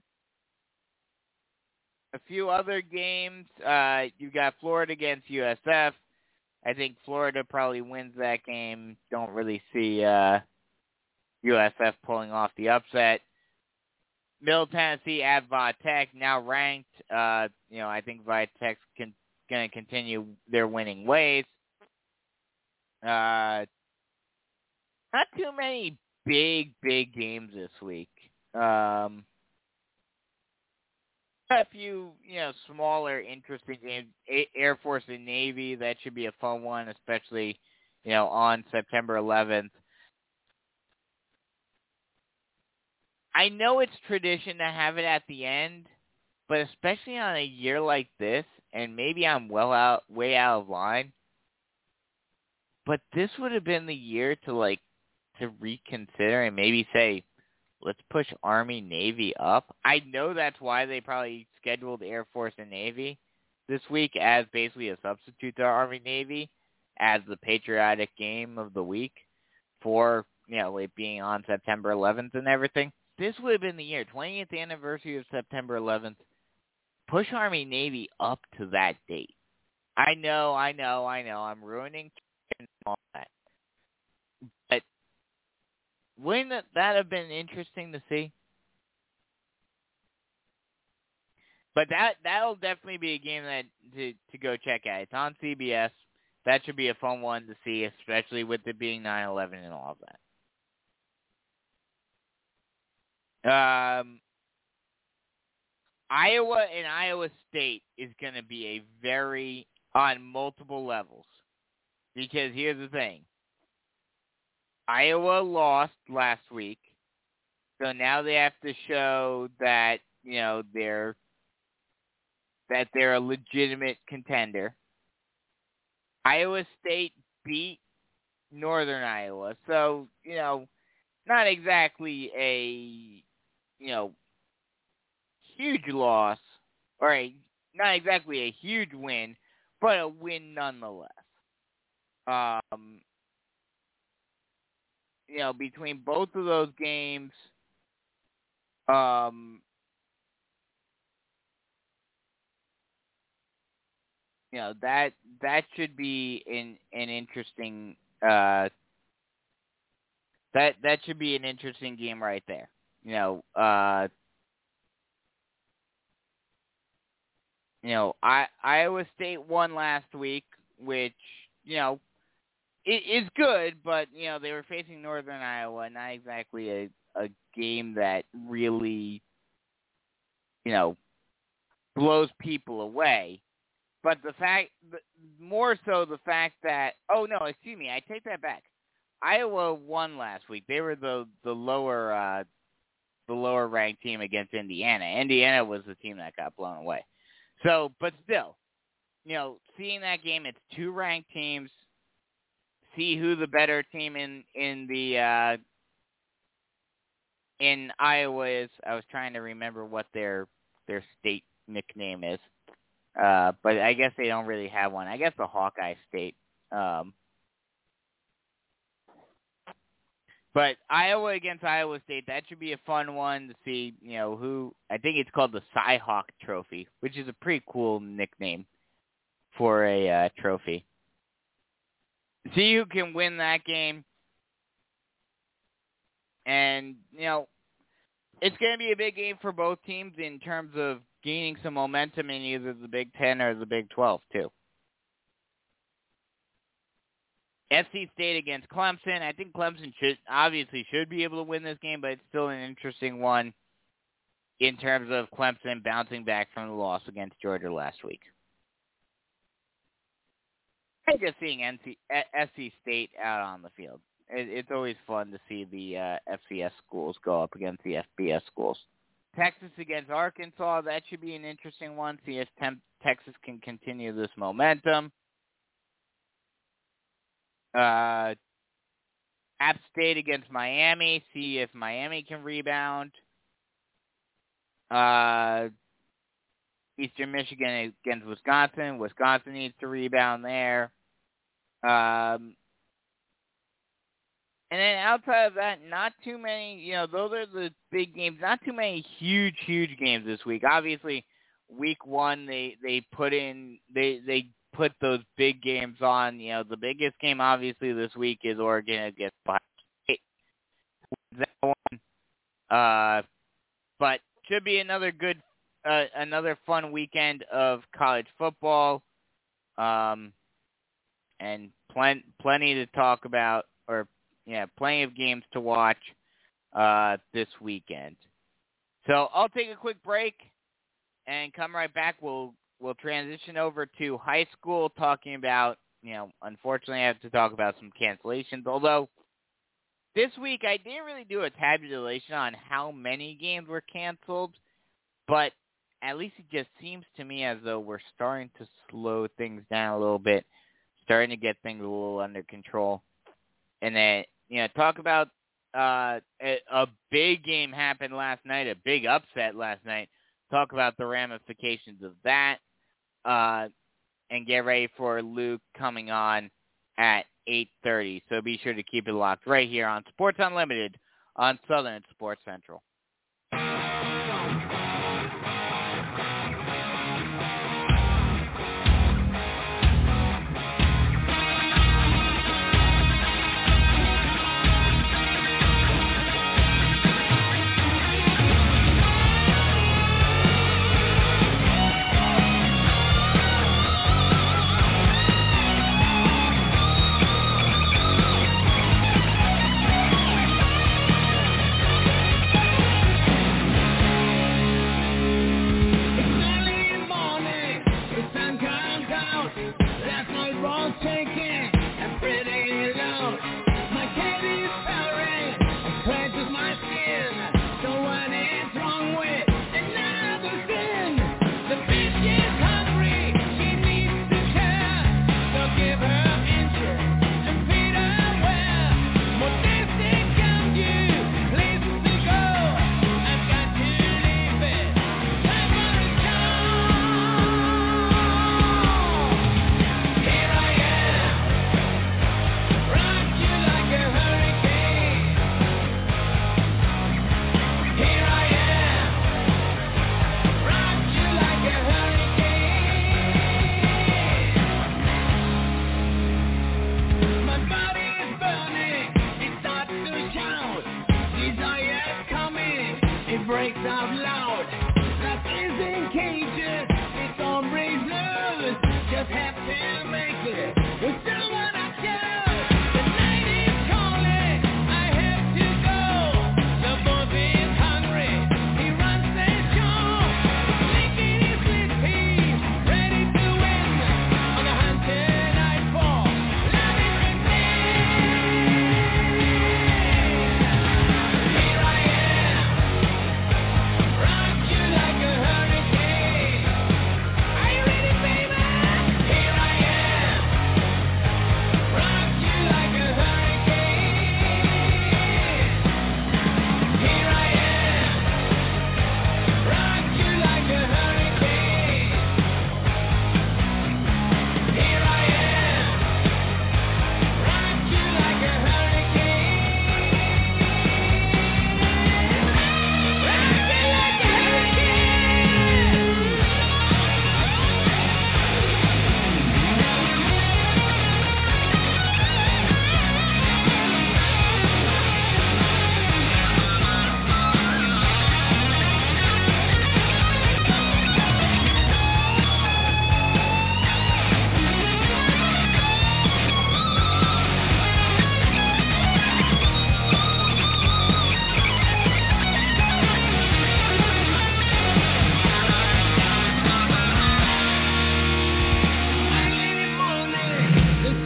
few other games. You got Florida against USF. I think Florida probably wins that game. Don't really see USF pulling off the upset. Middle Tennessee at Va-Tech, now ranked. I think Va-Tech's going to continue their winning ways. Not too many big games this week. A few, smaller, interesting games. Air Force and Navy, that should be a fun one, especially, on September 11th. I know it's tradition to have it at the end, but especially on a year like this, and maybe I'm way out of line, but this would have been the year to reconsider and maybe say, let's push Army Navy up. I know that's why they probably scheduled Air Force and Navy this week as basically a substitute to Army Navy as the patriotic game of the week for, it being on September 11th and everything. This would have been the year, 20th anniversary of September 11th. Push Army Navy up to that date. I know. I'm ruining all that. But wouldn't that have been interesting to see? But that'll definitely be a game that to go check out. It's on CBS. That should be a fun one to see, especially with it being 9/11 and all of that. Iowa and Iowa State is going to be on multiple levels. Because here's the thing. Iowa lost last week, so now they have to show that, they're a legitimate contender. Iowa State beat Northern Iowa, so, not exactly a, huge loss, or not exactly a huge win, but a win nonetheless. Between both of those games, that should be an interesting that should be an interesting game right there. Iowa State won last week, which, it is good, but, they were facing Northern Iowa, not exactly a game that really, blows people away. But more so the fact that, I take that back. Iowa won last week. They were the lower ranked team against Indiana. Indiana was the team that got blown away. So, but still, seeing that game, it's two ranked teams. See who the better team in Iowa is. I was trying to remember what their state nickname is, but I guess they don't really have one. I guess the Hawkeye State. But Iowa against Iowa State, that should be a fun one to see, who, I think it's called the Cy-Hawk Trophy, which is a pretty cool nickname for a trophy. See who can win that game. And, it's going to be a big game for both teams in terms of gaining some momentum in either the Big Ten or the Big 12, too. NC State against Clemson. I think Clemson should be able to win this game, but it's still an interesting one in terms of Clemson bouncing back from the loss against Georgia last week. I'm just seeing SC State out on the field. It's always fun to see the FCS schools go up against the FBS schools. Texas against Arkansas, that should be an interesting one. See if Texas can continue this momentum. App State against Miami, see if Miami can rebound. Eastern Michigan against Wisconsin. Wisconsin needs to rebound there. And then outside of that, not too many, those are the big games. Not too many huge games this week. Obviously, week one, they put those big games on. The biggest game, obviously, this week is Oregon against Ohio State. That one. But should be another good, another fun weekend of college football. And plenty to talk about, plenty of games to watch this weekend. So I'll take a quick break and come right back. We'll transition over to high school, talking about, unfortunately I have to talk about some cancellations, although this week I didn't really do a tabulation on how many games were canceled, but at least it just seems to me as though we're starting to slow things down a little bit, starting to get things a little under control. And then, talk about a big game happened last night, a big upset last night. Talk about the ramifications of that, and get ready for Luke coming on at 8:30. So be sure to keep it locked right here on Sports Unlimited on Southern Sports Central. Right.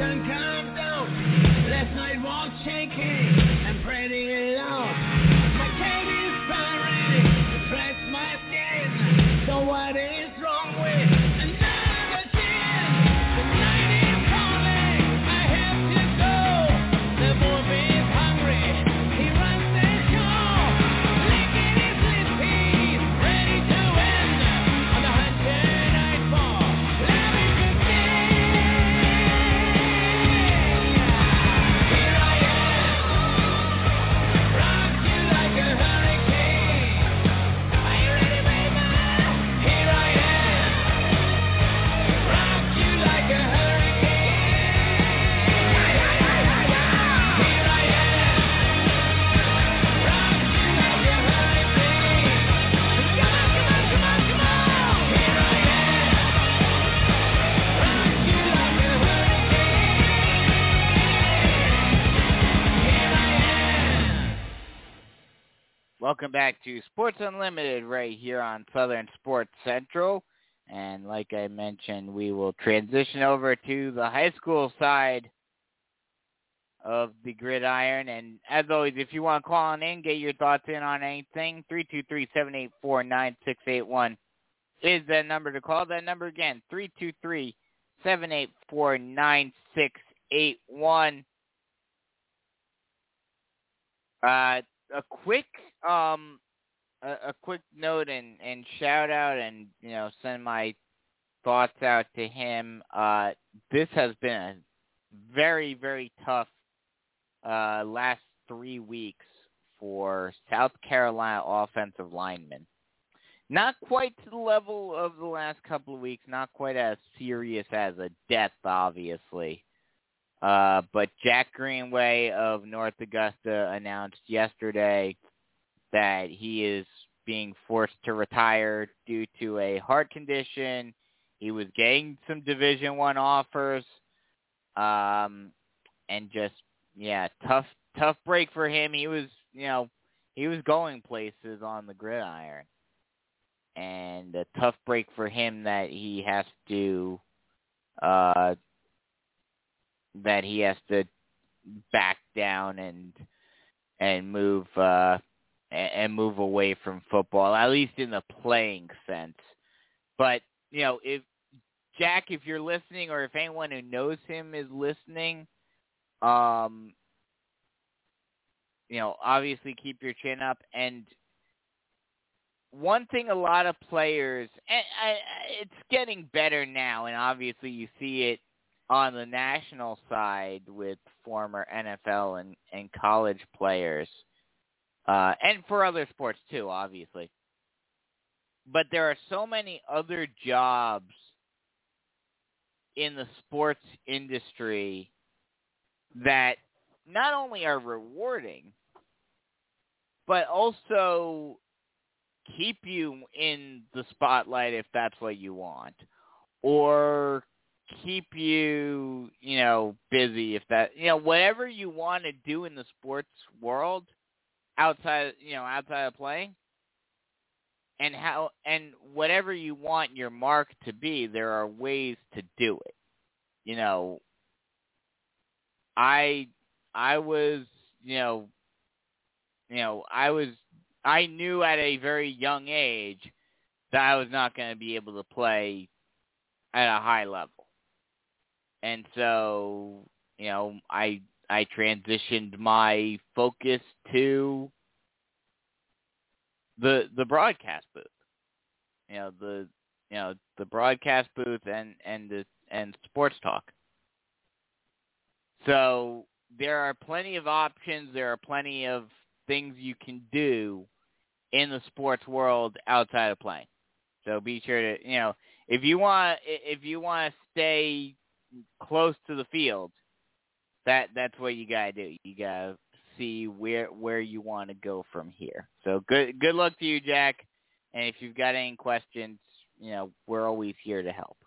sun comes down. Last night was shaking and pretty low. My cat is firing to press my skin. So what is wrong with another chance? The night is calling, I have to go. The boy is hungry, he runs the show. Licking his lips, he's ready to win. On the hunt tonight for love is the game. Here I am, rock you like a hurricane. Are you ready, baby? Here I am, rock you like a hurricane. Here I am, rock you like a hurricane. Come on, come on, come on, come on. Here I am, rock you like a hurricane. Here I am. Welcome back to Sports Unlimited right here on Southern Sports Central. And like I mentioned, we will transition over to the high school side of the gridiron. And as always, if you want to call on in, get your thoughts in on anything, 323-784-9681 is that number to call. That number again, 323-784-9681. A quick note and shout out and send my thoughts out to him. This has been a very, very tough last 3 weeks for South Carolina offensive linemen. Not quite to the level of the last couple of weeks, not quite as serious as a death, obviously. But Jack Greenway of North Augusta announced yesterday that he is being forced to retire due to a heart condition. He was getting some Division I offers, and just tough break for him. He was going places on the gridiron, and a tough break for him that he has to back down and move away from football, at least in the playing sense. But if Jack, if you're listening, or if anyone who knows him is listening, obviously keep your chin up. And one thing a lot of players, and it's getting better now, and obviously you see it on the national side with former NFL and college players, and for other sports too, obviously. But there are so many other jobs in the sports industry that not only are rewarding, but also keep you in the spotlight if that's what you want, or keep you, busy if that, whatever you want to do in the sports world outside of playing, and whatever you want your mark to be, there are ways to do it. I knew at a very young age that I was not going to be able to play at a high level. And so, I transitioned my focus to the broadcast booth. The broadcast booth and sports talk. So there are plenty of options. There are plenty of things you can do in the sports world outside of playing. So be sure to, if you want to stay close to the field, that's what you gotta do. You gotta see where you want to go from here. So good luck to you, Jack. And if you've got any questions, we're always here to help.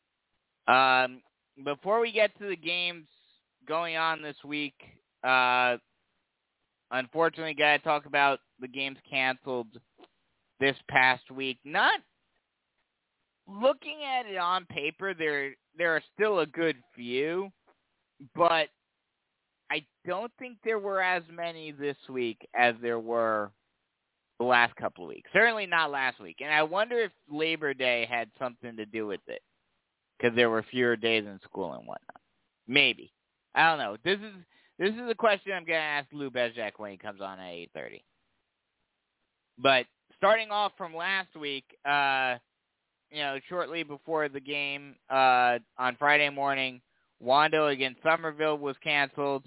Before we get to the games going on this week, unfortunately, gotta talk about the games canceled this past week. Not looking at it on paper, there are still a good few. but I don't think there were as many this week as there were the last couple of weeks. Certainly not last week. And I wonder if Labor Day had something to do with it because there were fewer days in school and whatnot. Maybe. I don't know. This is a question I'm going to ask Lou Bezjak when he comes on at 8:30. But starting off from last week, shortly before the game on Friday morning, Wando against Somerville was canceled.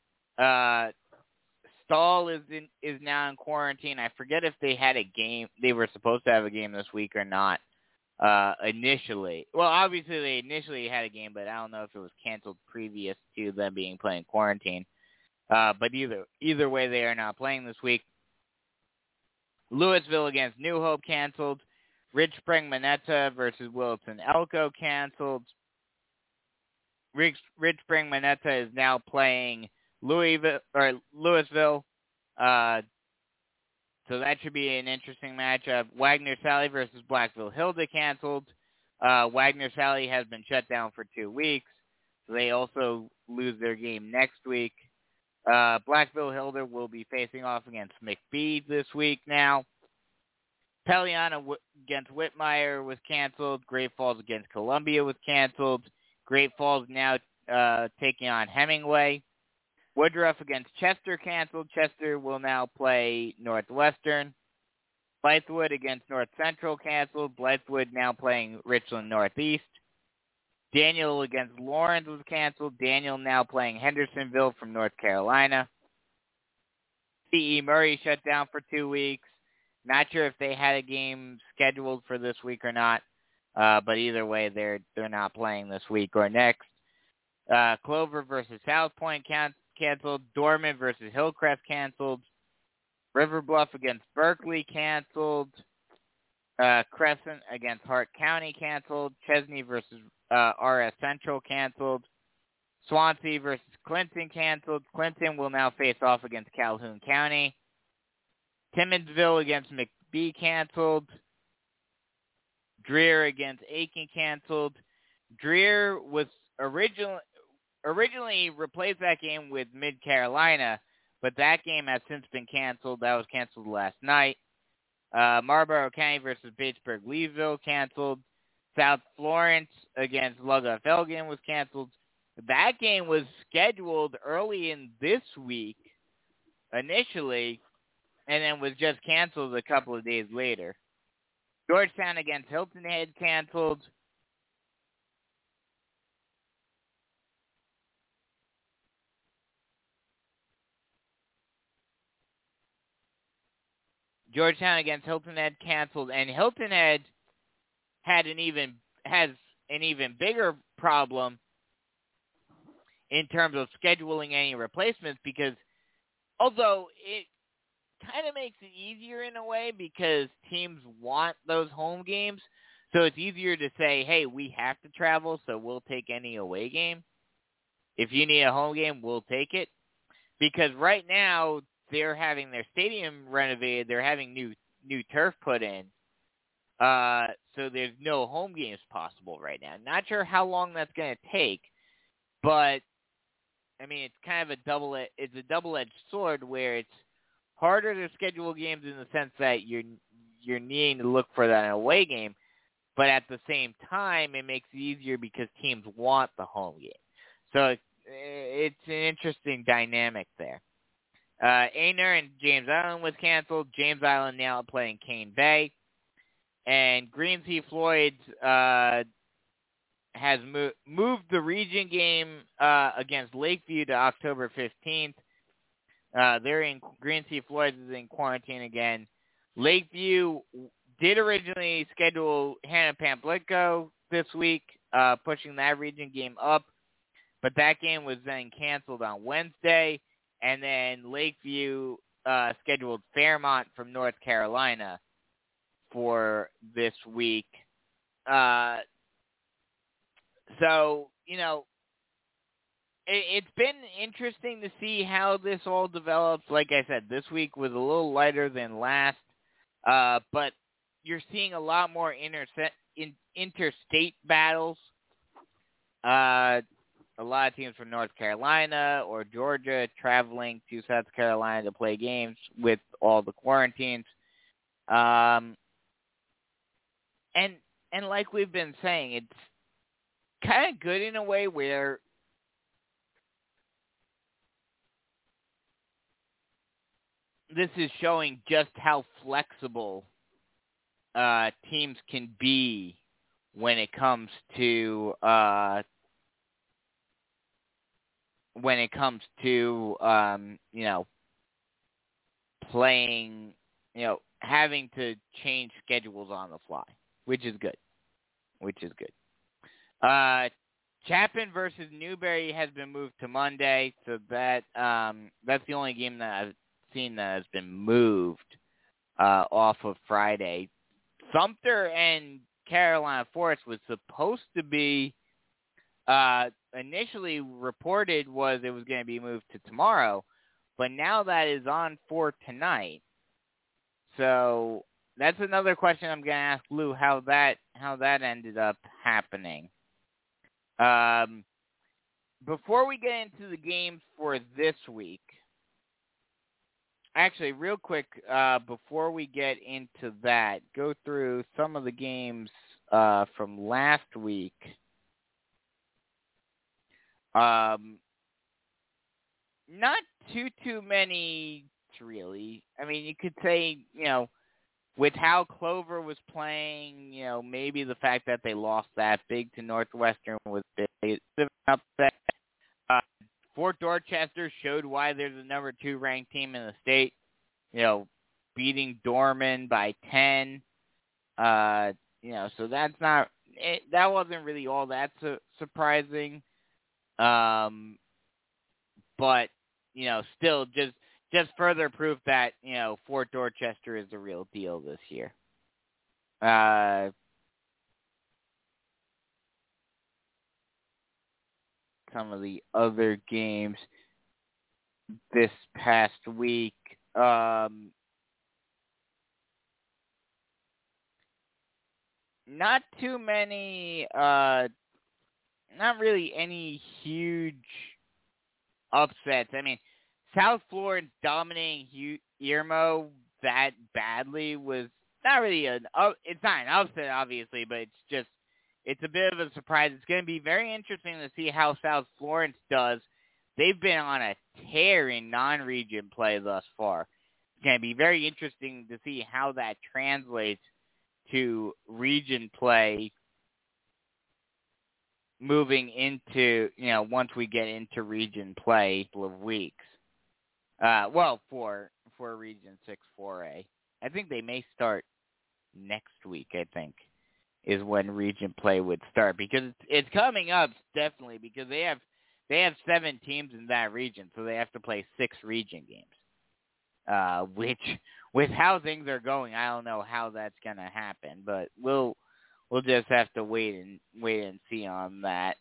Stahl is now in quarantine. I forget if they had a game. They were supposed to have a game this week or not. Initially, well, obviously they initially had a game, but I don't know if it was canceled previous to them being put in quarantine. But either way, they are not playing this week. Louisville against New Hope canceled. Rich Spring Manetta versus Wilton Elko canceled. Rich Spring Manetta is now playing Louisville. So that should be an interesting matchup. Wagner Sally versus Blackville Hilda canceled. Wagner Sally has been shut down for 2 weeks, so they also lose their game next week. Blackville Hilda will be facing off against McBee this week now. Peliana against Whitmire was canceled. Great Falls against Columbia was canceled. Great Falls now taking on Hemingway. Woodruff against Chester canceled. Chester will now play Northwestern. Blythewood against North Central canceled. Blythewood now playing Richland Northeast. Daniel against Lawrence was canceled. Daniel now playing Hendersonville from North Carolina. C.E. Murray shut down for 2 weeks. Not sure if they had a game scheduled for this week or not. But either way, they're not playing this week or next. Clover versus South Point canceled. Dorman versus Hillcrest canceled. River Bluff against Berkeley canceled. Crescent against Hart County canceled. Chesney versus RS Central canceled. Swansea versus Clinton canceled. Clinton will now face off against Calhoun County. Timmonsville against McBee canceled. Dreer against Aiken canceled. Dreer was originally replaced that game with Mid-Carolina, but that game has since been canceled. That was canceled last night. Marlborough County versus Batesburg-Leesville canceled. South Florence against Lugoff Elgin was canceled. That game was scheduled early in this week initially, and then was just canceled a couple of days later. Georgetown against Hilton Head canceled. Georgetown against Hilton Head canceled, and Hilton Head has an even bigger problem in terms of scheduling any replacements, because although it kind of makes it easier in a way because teams want those home games, so it's easier to say, hey, we have to travel, so we'll take any away game. If you need a home game, we'll take it. Because right now, they're having their stadium renovated. They're having new turf put in. So there's no home games possible right now. Not sure how long that's going to take, but I mean, it's kind of a double-edged sword where it's harder to schedule games in the sense that you're needing to look for that away game, but at the same time, it makes it easier because teams want the home game. So it's an interesting dynamic there. Aner and James Island was canceled. James Island now playing Cane Bay. And Green Sea Floyd has moved the region game against Lakeview to October 15th. Green Sea Floyd is in quarantine again. Lakeview did originally schedule Hannah Pamplico this week, pushing that region game up. But that game was then canceled on Wednesday. And then Lakeview scheduled Fairmont from North Carolina for this week. So, it's been interesting to see how this all develops. Like I said, this week was a little lighter than last. But you're seeing a lot more interstate battles. a lot of teams from North Carolina or Georgia traveling to South Carolina to play games with all the quarantines. And like we've been saying, it's kind of good in a way where this is showing just how flexible teams can be when it comes to playing, having to change schedules on the fly, which is good. Chapin versus Newberry has been moved to Monday, so that's the only game that I've seen that has been moved off of Friday. Sumter and Carolina Forest was supposed to be initially reported was it was going to be moved to tomorrow, but now that is on for tonight. So that's another question I'm going to ask Lou, how that ended up happening. Before we get into the games for this week, actually, real quick, before we get into that, go through some of the games from last week. Not too many, really. I mean, you could say, with how Clover was playing, maybe the fact that they lost that big to Northwestern was big. Upset. Fort Dorchester showed why they're the number 2 ranked team in the state. Beating Dorman by 10. So that's not that wasn't really all that surprising. But still just further proof that Fort Dorchester is the real deal this year. Some of the other games this past week. Not too many, not really any huge upsets. I mean, South Florida dominating Irmo that badly was not really it's not an upset, obviously, but it's a bit of a surprise. It's going to be very interesting to see how South Florence does. They've been on a tear in non-region play thus far. It's going to be very interesting to see how that translates to region play moving into, once we get into region play a couple of weeks. For Region 6 4A. I think they may start next week, I think, is when region play would start, because it's coming up, definitely, because they have 7 teams in that region, so they have to play 6 region games. Which, with how things are going, I don't know how that's gonna happen, but we'll just have to wait and see on that.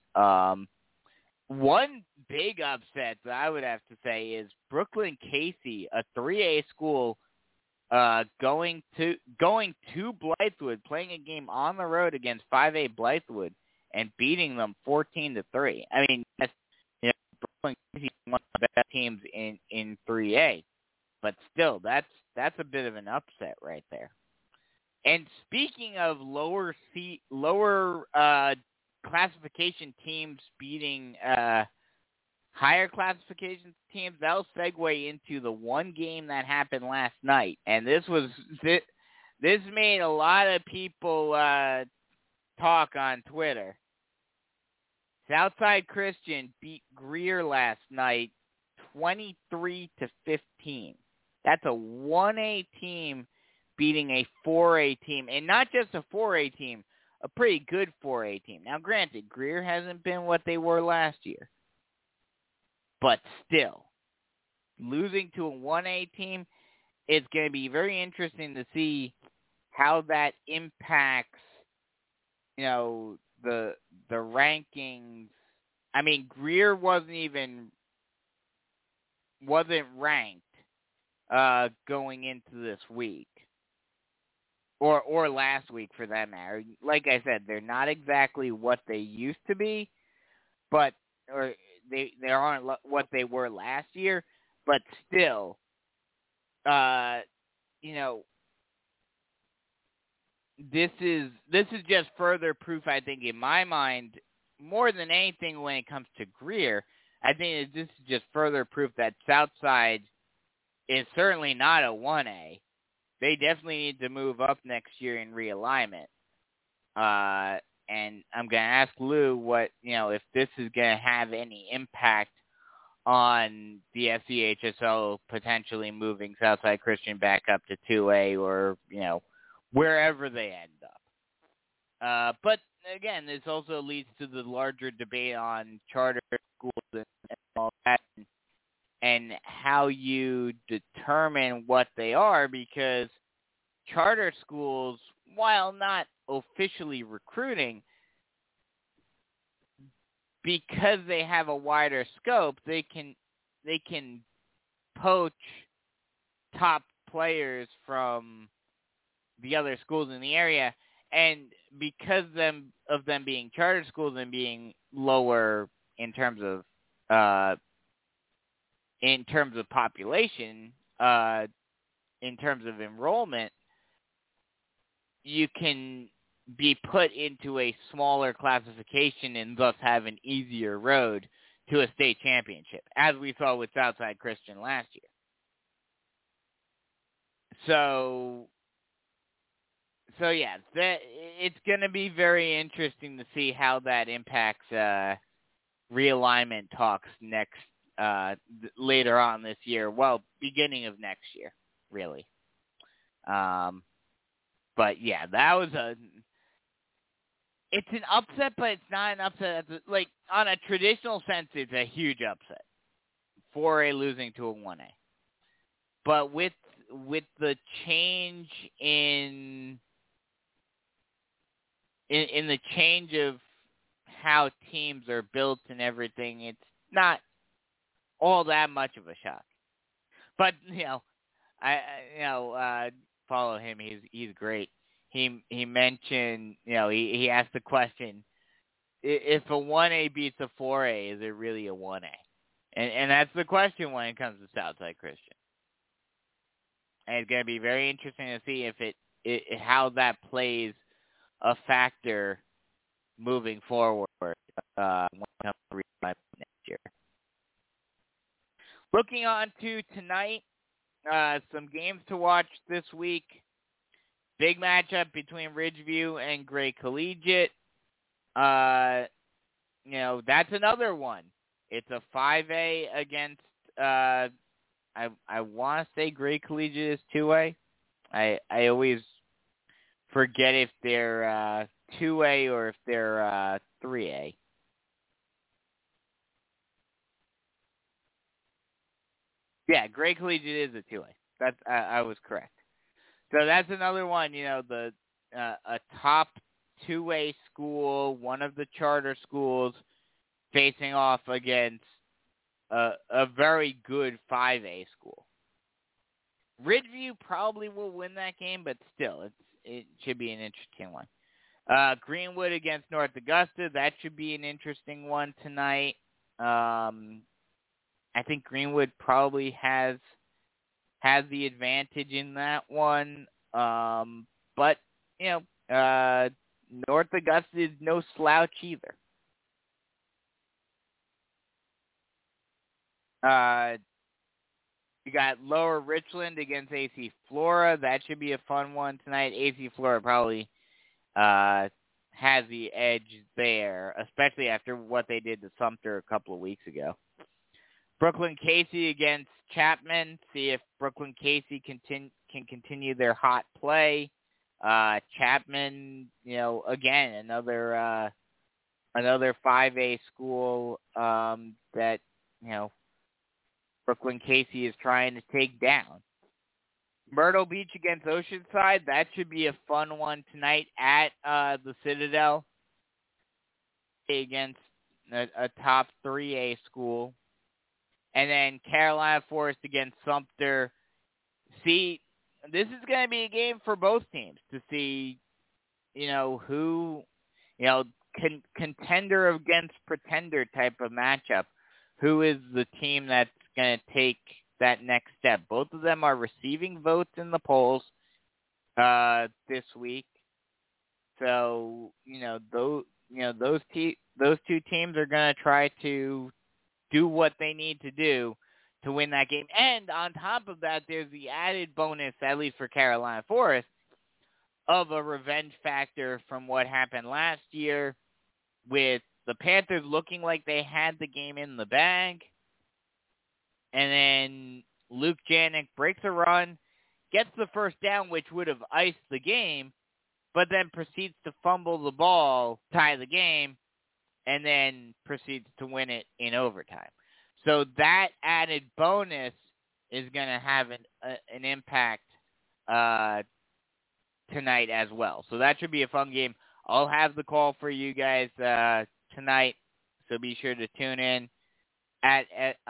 One big upset that I would have to say is Brooklyn Casey, a 3A school, going to Blythewood, playing a game on the road against 5A Blythewood and beating them 14-3. I mean, Brooklyn Casey is one of the best teams in 3A, but still, that's a bit of an upset right there. And speaking of lower classification teams beating higher classification teams, that'll segue into the one game that happened last night. And this made a lot of people talk on Twitter. Southside Christian beat Greer last night 23-15. That's a 1A team beating a 4A team, and not just a 4A team, a pretty good 4A team. Now, granted, Greer hasn't been what they were last year, but still, losing to a 1A team, it's going to be very interesting to see how that impacts, the rankings. I mean, Greer wasn't ranked going into this week. Or last week, for that matter. Like I said, they're not exactly what they used to be, but or they aren't what they were last year, but still, you know, this is just further proof, I think, in my mind, more than anything when it comes to Greer. I think this is just further proof that Southside is certainly not a 1A. They definitely need to move up next year in realignment. And I'm going to ask Lou if this is going to have any impact on the FCHSO potentially moving Southside Christian back up to 2A or, wherever they end up. But again, this also leads to the larger debate on charter schools and all that, and how you determine what they are, because charter schools, while not officially recruiting, because they have a wider scope, they can poach top players from the other schools in the area, and because of them being charter schools and being lower in terms of population, in terms of enrollment, you can be put into a smaller classification and thus have an easier road to a state championship, as we saw with Southside Christian last year. So yeah, it's going to be very interesting to see how that impacts realignment talks later on this year. Well, beginning of next year, really. But yeah, that was it's an upset, but it's not an upset. Like, on a traditional sense, it's a huge upset. 4A losing to a 1A. But with the change in the change of how teams are built and everything, it's not all that much of a shock. But I follow him. He's great. He mentioned, he asked the question, if a 1A beats a 4A, is it really a 1A? And that's the question when it comes to Southside Christian. And it's going to be very interesting to see if how that plays a factor moving forward when it comes to realignment next year. Looking on to tonight, some games to watch this week. Big matchup between Ridgeview and Gray Collegiate. That's another one. It's a 5A against, I want to say Gray Collegiate is 2A. I always forget if they're 2A or if they're 3A. Yeah, Gray Collegiate is a 2A. That's I was correct. So that's another one, a top 2A school, one of the charter schools, facing off against a very good 5A school. Ridgeview probably will win that game, but still, it should be an interesting one. Greenwood against North Augusta, that should be an interesting one tonight. I think Greenwood probably has the advantage in that one. But, North Augusta is no slouch either. You got Lower Richland against AC Flora. That should be a fun one tonight. AC Flora probably has the edge there, especially after what they did to Sumter a couple of weeks ago. Brooklyn Casey against Chapman. See if Brooklyn Casey can continue their hot play. Chapman, again, another 5A school that, Brooklyn Casey is trying to take down. Myrtle Beach against Oceanside. That should be a fun one tonight at the Citadel against a top 3A school. And then Carolina Forest against Sumter. See, this is going to be a game for both teams to see, who, contender against pretender type of matchup. Who is the team that's going to take that next step? Both of them are receiving votes in the polls this week. So, those two teams are going to try to do what they need to do to win that game. And on top of that, there's the added bonus, at least for Carolina Forest, of a revenge factor from what happened last year with the Panthers looking like they had the game in the bag. And then Luke Janik breaks a run, gets the first down, which would have iced the game, but then proceeds to fumble the ball, tie the game, and then proceeds to win it in overtime. So that added bonus is going to have an impact tonight as well. So that should be a fun game. I'll have the call for you guys tonight, so be sure to tune in at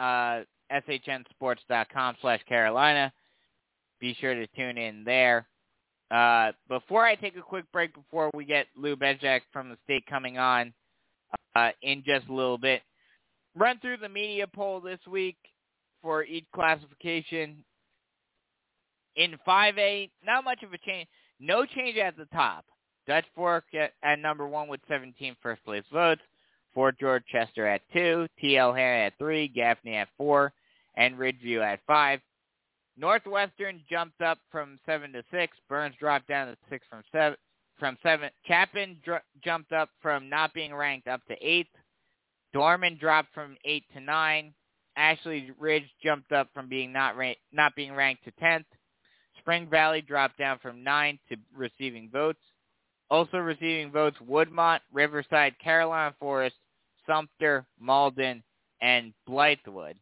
shnsports.com/Carolina. Be sure to tune in there. Before I take a quick break, before we get Lou Bezjak from the state coming on in just a little bit, run through the media poll this week for each classification. In 5A, not much of a change. No change at the top. Dutch Fork at number 1 with 17 first-place votes. Fort George Chester at 2. T.L. Hanna at 3. Gaffney at 4. And Ridgeview at 5. Northwestern jumped up from 7 to 6. Burns dropped down to 6 from 7. Chapin jumped up from not being ranked up to 8th. Dorman dropped from 8 to 9. Ashley Ridge jumped up from being not being ranked to 10th. Spring Valley dropped down from 9 to receiving votes. Also receiving votes, Woodmont, Riverside, Carolina Forest, Sumter, Malden, and Blythewood.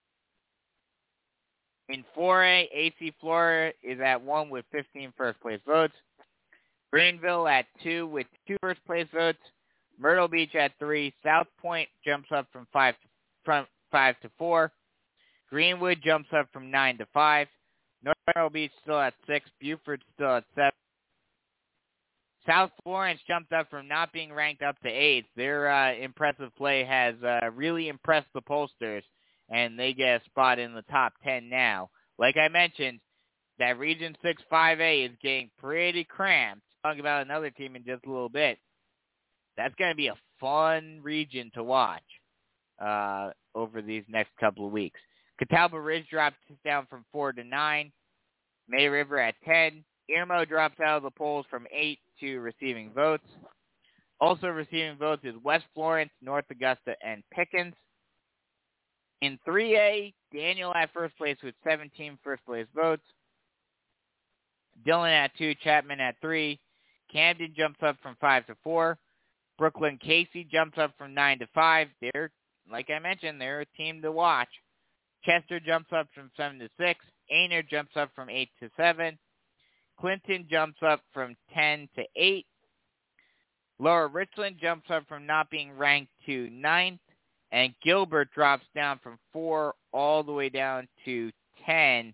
In 4A, AC Florida is at 1 with 15 first-place votes. Greenville at 2 with 2 first-place votes. Myrtle Beach at 3. South Point jumps up from 5 to 4. Greenwood jumps up from 9 to 5. North Myrtle Beach still at 6. Buford still at 7. South Florence jumped up from not being ranked up to 8th. Their impressive play has really impressed the pollsters, and they get a spot in the top 10 now. Like I mentioned, that Region 6 5A is getting pretty cramped. Talk about another team in just a little bit. That's going to be a fun region to watch over these next couple of weeks. Catawba Ridge drops down from 4 to 9. May River at 10. Irmo drops out of the polls from 8 to receiving votes. Also receiving votes is West Florence, North Augusta, and Pickens. In 3A, Daniel at first place with 17 first-place votes. Dillon at 2, Chapman at 3. Camden jumps up from 5 to 4. Brooklyn Casey jumps up from 9 to 5. They're, like I mentioned, they're a team to watch. Chester jumps up from 7 to 6. Ainer jumps up from 8 to 7. Clinton jumps up from 10 to 8. Lower Richland jumps up from not being ranked to 9th. And Gilbert drops down from 4 all the way down to 10.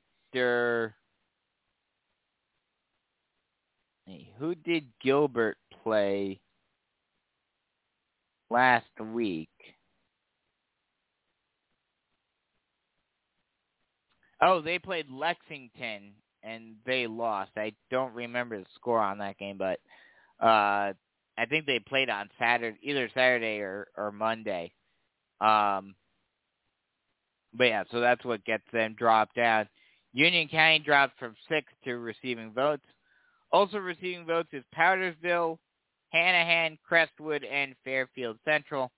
Who did Gilbert play last week? Oh, they played Lexington, and they lost. I don't remember the score on that game, but I think they played on either Saturday or Monday. But yeah, so that's what gets them dropped down. Union County dropped from 6 to receiving votes. Also receiving votes is Powdersville, Hanahan, Crestwood, and Fairfield Central.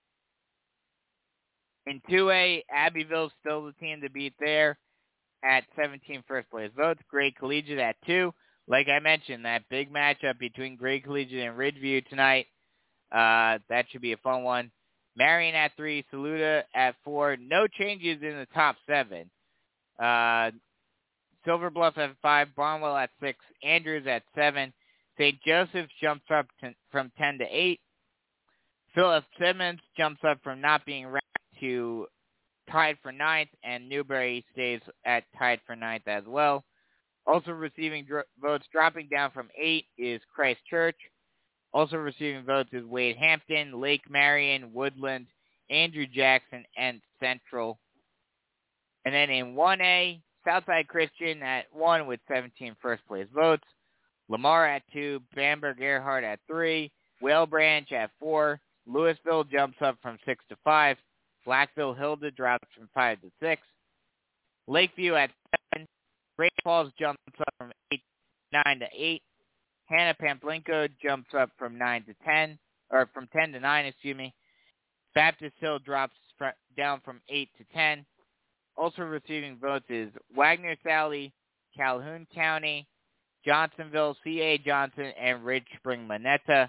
In 2A, Abbeville's still the team to beat there at 17 first-place votes. Gray Collegiate at 2. Like I mentioned, that big matchup between Gray Collegiate and Ridgeview tonight, that should be a fun one. Marion at 3, Saluda at 4. No changes in the top 7. Silver Bluff at 5, Barnwell at 6, Andrews at 7. St. Joseph's jumps up from 10 to 8. Philip Simmons jumps up from not being ranked to tied for 9th, and Newberry stays at tied for 9th as well. Also receiving votes dropping down from 8 is Christ Church. Also receiving votes is Wade Hampton, Lake Marion, Woodland, Andrew Jackson, and Central. And then in 1A, Southside Christian at 1 with 17 first-place votes. Lamar at 2, Bamberg Earhart at 3, Whale Branch at 4, Louisville jumps up from 6 to 5, Blackville Hilda drops from 5 to 6, Lakeview at 7, Great Falls jumps up from 9 to 8, Hannah Pamplico jumps up from 9 to 10, or from 10 to 9, excuse me. Baptist Hill drops down from 8 to 10. Also receiving votes is Wagner Sally, Calhoun County, Johnsonville, C.A. Johnson, and Ridge Spring Manetta.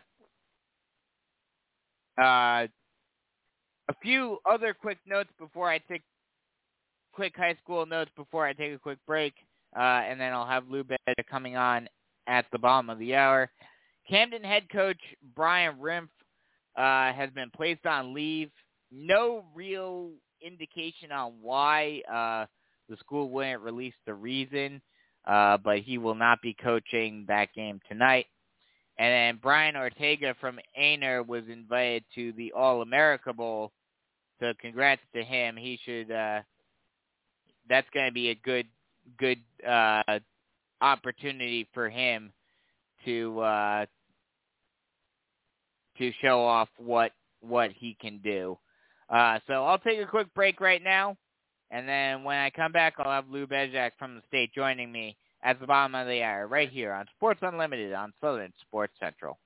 A few other quick notes before I take quick high school notes before I take a quick break, and then I'll have Lou Beda coming on at the bottom of the hour. Camden head coach Brian Rimpf has been placed on leave. No real indication on why the school wouldn't release the reason, but he will not be coaching that game tonight. And then Brian Ortega from Aner was invited to the All-America Bowl, so congrats to him. He should. That's going to be a good opportunity for him to show off what he can do. So I'll take a quick break right now, and then when I come back, I'll have Lou Bezjak from the state joining me at the bottom of the hour right here on Sports Unlimited on Southern Sports Central.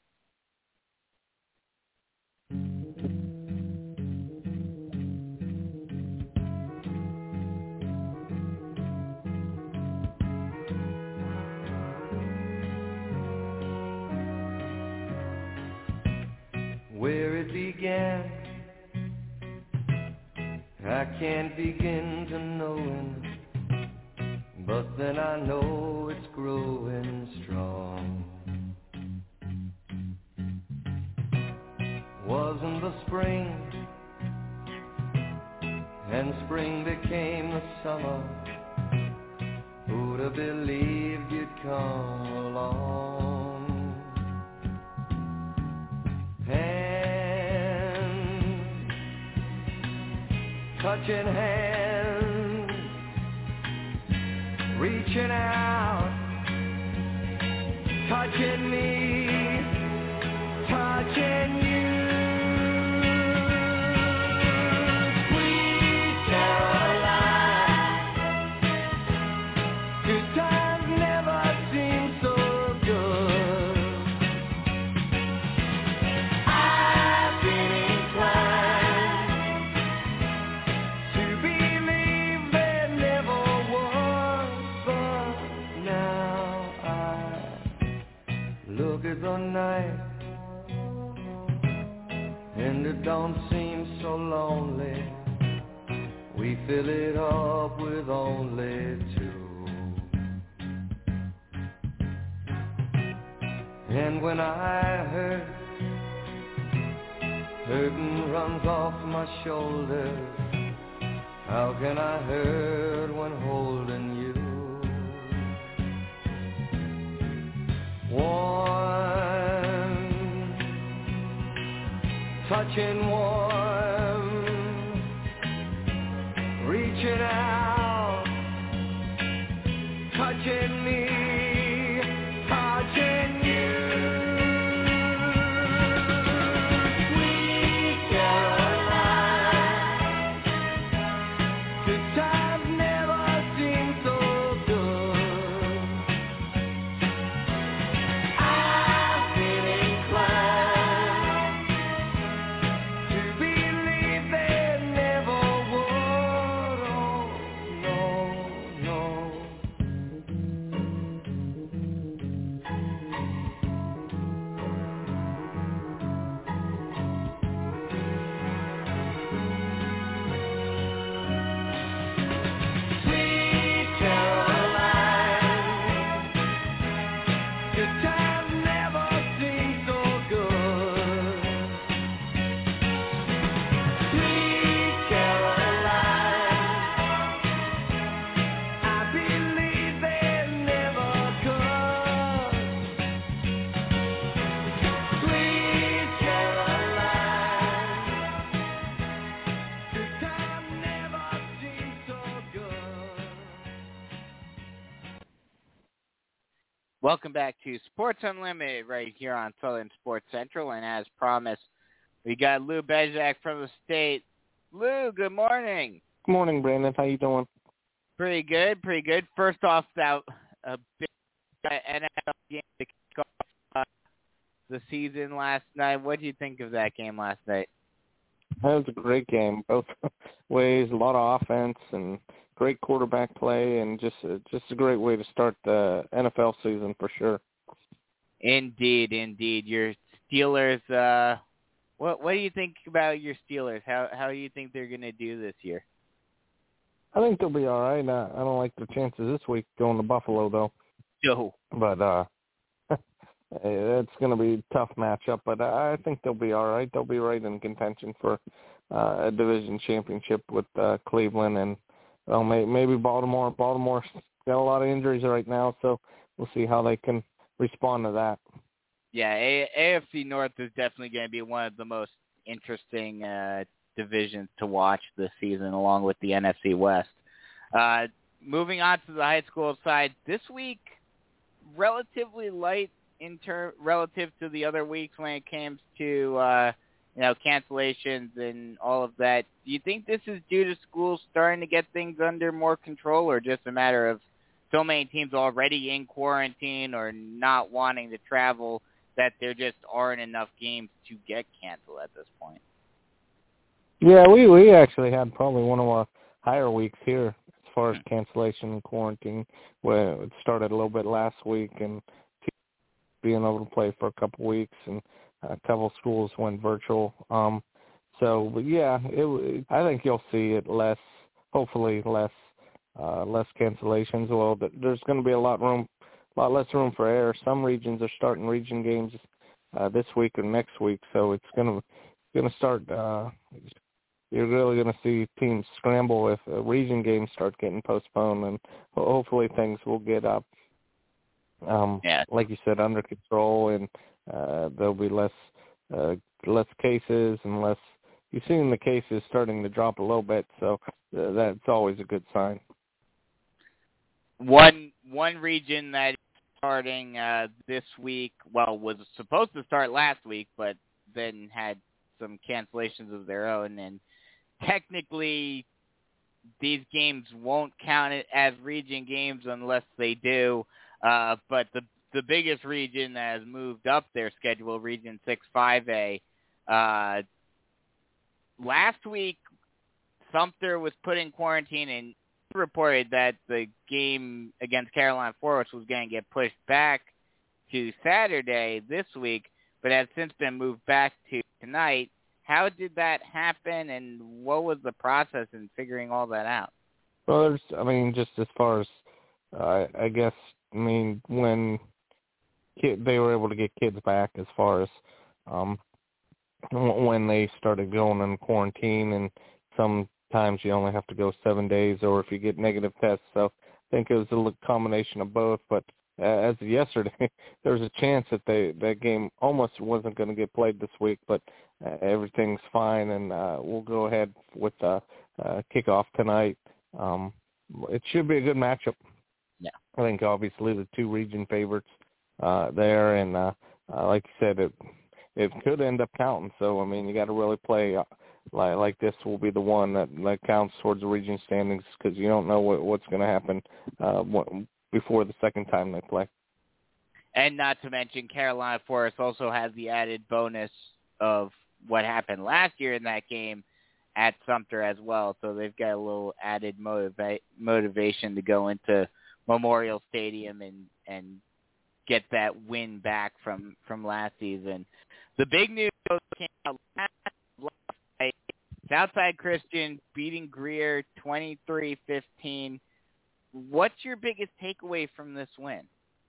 Where it began, I can't begin to know, but then I know it's growing strong. Wasn't the spring, and spring became the summer. Who'd have believed you'd come along? Hands, touching hands, reaching out, touching me, touching you. Sweet Caroline, good times never seem so good. I've been inclined to believe there never was, but now I look at the night and it don't seem so lonely. We fill it up with only two. And when I hurt, hurting runs off my shoulders. How can I hurt when holding you? Warm, touching warm, reaching out, touching me, touching you. Sweet Caroline, good times never seem so good. I've been inclined to believe there never would. Oh, no, no. Welcome back to Sports Unlimited right here on Southern Sports Central. And as promised, we got Lou Bezjak from the state. Lou, good morning. Good morning, Brandon. How you doing? Pretty good, pretty good. First off, that a big NFL game to kick off the season last night. What did you think of that game last night? That was a great game. Both ways, a lot of offense and great quarterback play, and just a great way to start the NFL season for sure. Indeed. Your Steelers. What do you think about your Steelers? How do you think they're going to do this year? I think they'll be all right. I don't like their chances this week going to Buffalo though. No. But it's going to be a tough matchup. But I think they'll be all right. They'll be right in contention for a division championship with Cleveland and maybe Baltimore. Baltimore's got a lot of injuries right now, so we'll see how they can respond to that. Yeah, AFC North is definitely going to be one of the most interesting divisions to watch this season, along with the NFC West. Moving on to the high school side, this week relatively light relative to the other weeks when it comes to cancellations and all of that. Do you think this is due to schools starting to get things under more control, or just a matter of so many teams already in quarantine or not wanting to travel that there just aren't enough games to get canceled at this point? Yeah, we actually had probably one of our higher weeks here as far as cancellation and quarantine. Where it started a little bit last week and being able to play for a couple weeks, and a couple schools went virtual. But yeah, I think you'll see it less, hopefully less cancellations. Well, there's going to be a lot less room for error. Some regions are starting region games this week or next week, so it's going to start. You're really going to see teams scramble if region games start getting postponed, and hopefully things will get up. Like you said, under control, and there'll be less cases and less. You've seen the cases starting to drop a little bit, so that's always a good sign. One region that is starting this week, was supposed to start last week, but then had some cancellations of their own, and technically these games won't count it as region games unless they do. But the biggest region that has moved up their schedule, Region 6-5A, last week Sumter was put in quarantine and reported that the game against Carolina Forest was going to get pushed back to Saturday this week, but has since been moved back to tonight. How did that happen, and what was the process in figuring all that out? Well, just as far as, when they were able to get kids back, as far as when they started going in quarantine, and sometimes you only have to go 7 days, or if you get negative tests. So I think it was a combination of both. But as of yesterday, there was a chance that that game almost wasn't going to get played this week, but everything's fine, and we'll go ahead with kickoff tonight. It should be a good matchup. Yeah, I think obviously the two region favorites there, and like you said, it could end up counting. So you got to really play like this will be the one that counts towards the region standings, because you don't know what's going to happen before the second time they play. And not to mention, Carolina Forest also has the added bonus of what happened last year in that game at Sumter as well. So they've got a little added motivation to go into Memorial Stadium and get that win back from last season. The big news came out last night. Southside Christian beating Greer 23-15. What's your biggest takeaway from this win?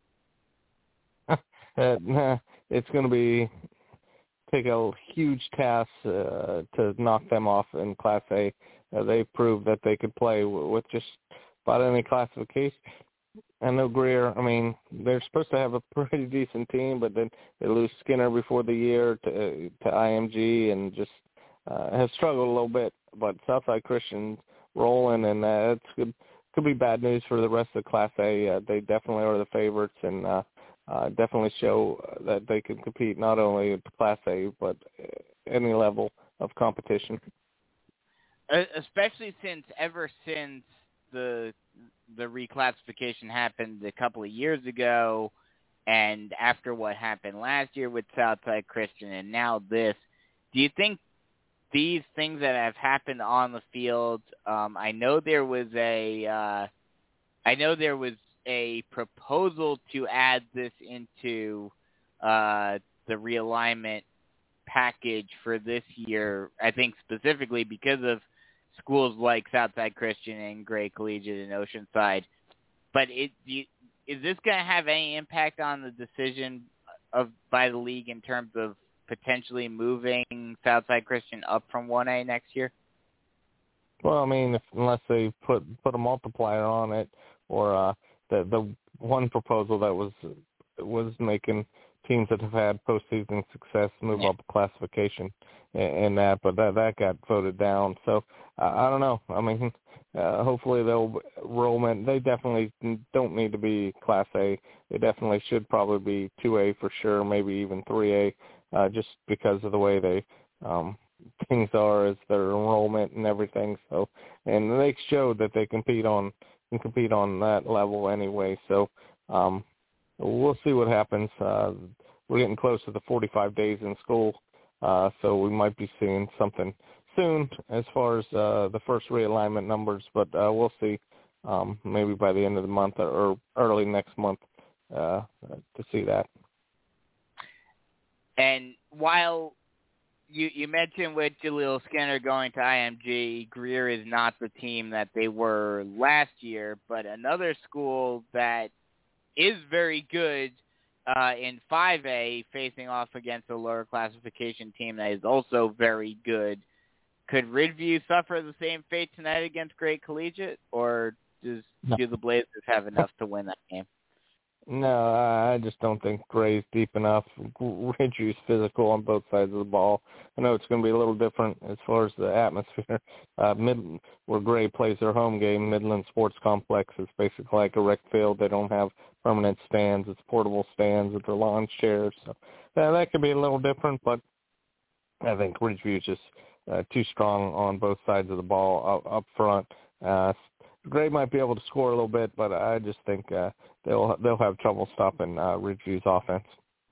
It's going to take a huge task to knock them off in Class A. They proved that they could play with just about any classification. I know Greer, they're supposed to have a pretty decent team, but then they lose Skinner before the year to IMG, and just have struggled a little bit. But Southside Christian's rolling, and it's good. Could be bad news for the rest of Class A. They definitely are the favorites, and definitely show that they can compete not only at Class A but any level of competition. Especially ever since the reclassification happened a couple of years ago, and after what happened last year with Southside Christian, and now this, do you think these things that have happened on the field? I know there was a proposal to add this into the realignment package for this year, I think specifically because of schools like Southside Christian and Gray Collegiate and Oceanside. But is this going to have any impact on the decision by the league in terms of potentially moving Southside Christian up from 1A next year? Well, I mean, unless they put a multiplier on it, or the one proposal that was making teams that have had postseason success move up a classification in that, but that got voted down. So I don't know. I mean, hopefully they'll enrollment. They definitely don't need to be Class A. They definitely should probably be 2A for sure, maybe even 3A, just because of the way they things are as their enrollment and everything. So, and they showed that they compete on that level anyway. So we'll see what happens. We're getting close to the 45 days in school, so we might be seeing something soon as far as the first realignment numbers, but we'll see maybe by the end of the month or early next month to see that. And while you mentioned with Jaleel Skinner going to IMG, Greer is not the team that they were last year, but another school that is very good in 5A, facing off against a lower classification team that is also very good. Could Ridgeview suffer the same fate tonight against Great Collegiate, or do the Blazers have enough to win that game? No, I just don't think Gray's deep enough. Ridgeview's physical on both sides of the ball. I know it's going to be a little different as far as the atmosphere. Where Gray plays their home game, Midland Sports Complex, is basically like a rec field. They don't have permanent stands. It's portable stands with their lawn chairs. So that could be a little different, but I think Ridgeview's just too strong on both sides of the ball up front. Gray might be able to score a little bit, but I just think they'll have trouble stopping Ridgeview's offense.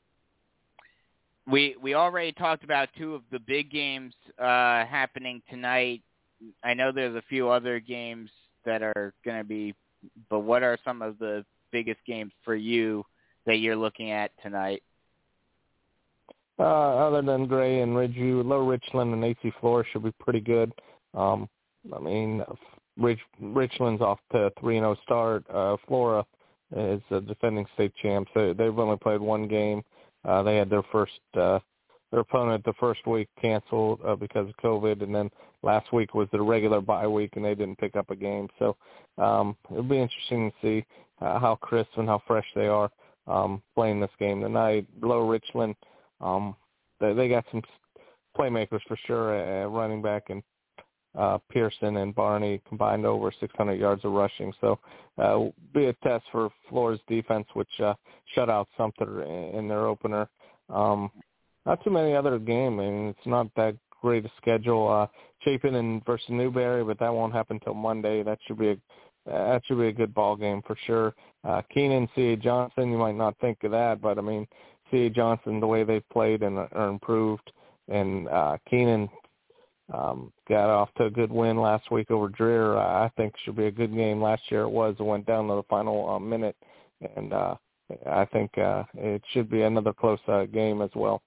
We already talked about two of the big games happening tonight. I know there's a few other games that are going to be, but what are some of the biggest games for you that you're looking at tonight? Other than Gray and Ridgeview, Low Richland and AC Flora should be pretty good. I mean, Richland's off to a 3-0 start. Flora is a defending state champ, so they've only played one game. They had their opponent the first week canceled because of COVID, and then last week was their regular bye week, and they didn't pick up a game. So it'll be interesting to see how crisp and how fresh they are playing this game tonight. Low Richland, they got some playmakers for sure, running back and Pearson and Barney combined over 600 yards of rushing. So be a test for Flora's defense, which shut out Sumter in their opener. Not too many other games. I mean, it's not that great a schedule. Chapin and versus Newberry, but that won't happen until Monday. That should be a good ball game for sure. Keenan, C.A. Johnson, you might not think of that, but I mean, C.A. Johnson, the way they've played and are improved, and Keenan got off to a good win last week over Dreer. I think should be a good game. Last year it went down to the final minute, and I think it should be another close game as well.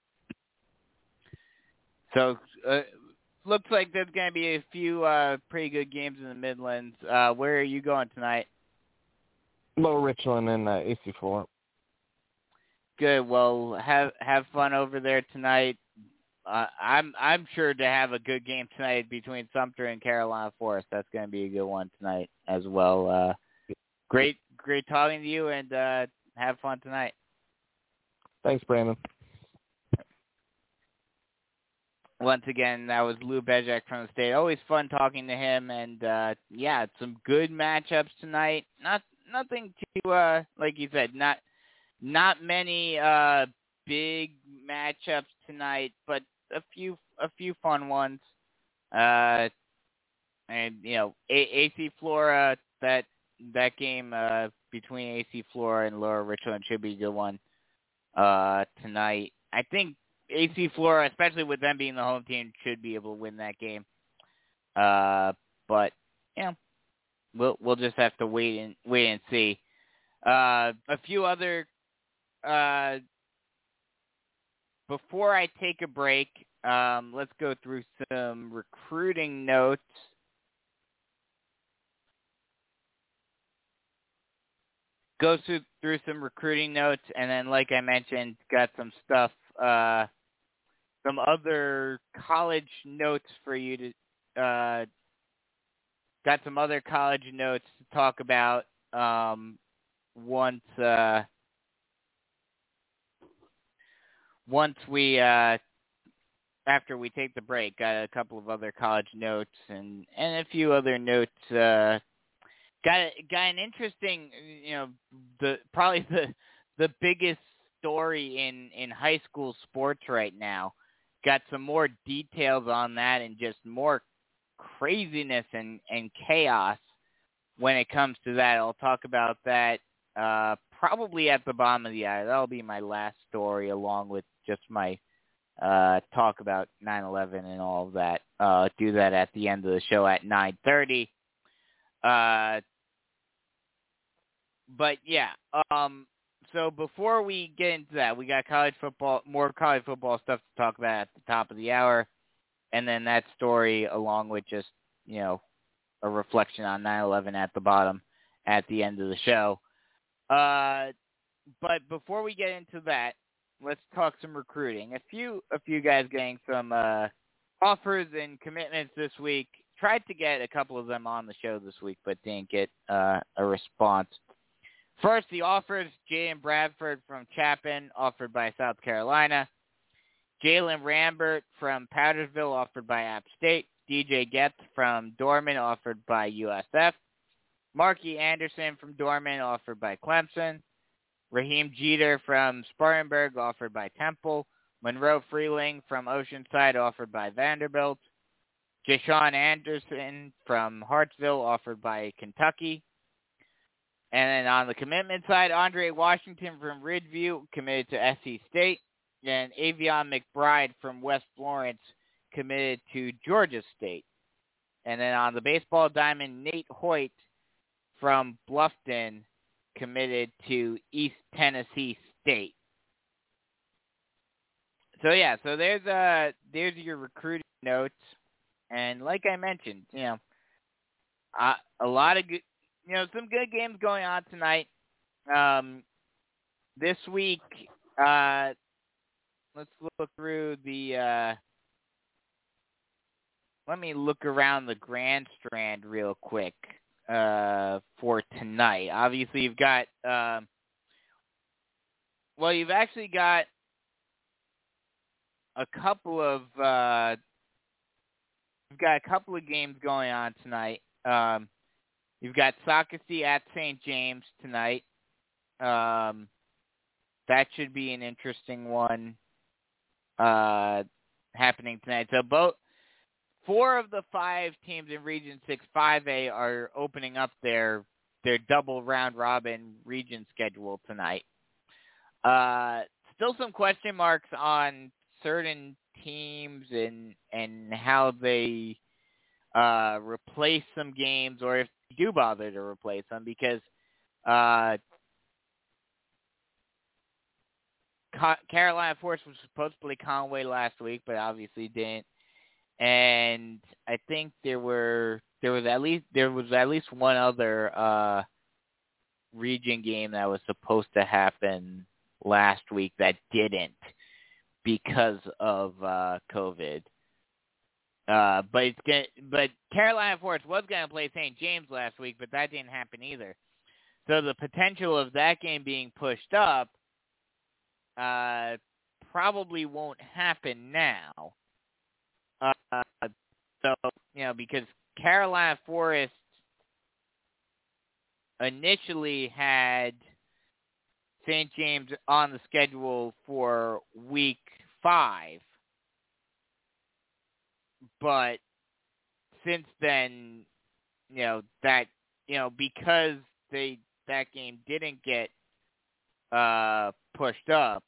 So looks like there's going to be a few pretty good games in the Midlands. Where are you going tonight? Low Richland and AC4. Good. Well, have fun over there tonight. I'm sure to have a good game tonight between Sumter and Carolina Forest. That's going to be a good one tonight as well. Great talking to you, and have fun tonight. Thanks, Brandon. Once again, that was Lou Bezek from the state. Always fun talking to him, and some good matchups tonight. Nothing too, like you said, not not many big matchups tonight, but a few fun ones. And AC Flora, that game between AC Flora and Lower Richland should be a good one tonight. I think AC Flora, especially with them being the home team, should be able to win that game. But we'll just have to wait and see. A few other before I take a break, let's go through some recruiting notes. Go through some recruiting notes, and then, like I mentioned, got some stuff, some other college notes for you to, got some other college notes to talk about once we, after we take the break. Got a couple of other college notes and a few other notes. Got an interesting, probably the biggest story in high school sports right now. Got some more details on that and just more craziness and chaos when it comes to that. I'll talk about that probably at the bottom of the hour. That'll be my last story, along with just my talk about 9/11 and all of that. Do that at the end of the show at 9:30. But yeah, so before we get into that, we got more college football stuff to talk about at the top of the hour, and then that story along with just, a reflection on 9/11 at the bottom at the end of the show. But before we get into that, let's talk some recruiting. A few guys getting some offers and commitments this week. Tried to get a couple of them on the show this week, but didn't get a response. First, the offers: Jaden Bradford from Chapin, offered by South Carolina. Jalen Rambert from Powdersville, offered by App State. DJ Getz from Dorman, offered by USF. Marky Anderson from Dorman, offered by Clemson. Raheem Jeter from Spartanburg, offered by Temple. Monroe Freeling from Oceanside, offered by Vanderbilt. Jashawn Anderson from Hartsville, offered by Kentucky. And then on the commitment side, Andre Washington from Ridgeview, committed to SC State. And Avion McBride from West Florence, committed to Georgia State. And then on the baseball diamond, Nate Hoyt from Bluffton, committed to East Tennessee State. So yeah, so there's your recruiting notes. And like I mentioned, a lot of good, some good games going on tonight. This week, let's look through the, let me look around the Grand Strand real quick for tonight. Obviously, you've got, you've actually got a couple of, games going on tonight. You've got Socastee at St. James tonight. That should be an interesting one happening tonight. So 4 of the 5 teams in Region 6 5A are opening up their double round robin region schedule tonight. Still some question marks on certain teams and how they replace some games, or if they do bother to replace them, because Carolina Forest was supposed to play Conway last week, but obviously didn't. And I think there was at least one other region game that was supposed to happen last week that didn't because of COVID. But Carolina Forest was going to play St. James last week, but that didn't happen either. So the potential of that game being pushed up probably won't happen now. Because Carolina Forest initially had St. James on the schedule for week 5. But since then, because that game didn't get pushed up,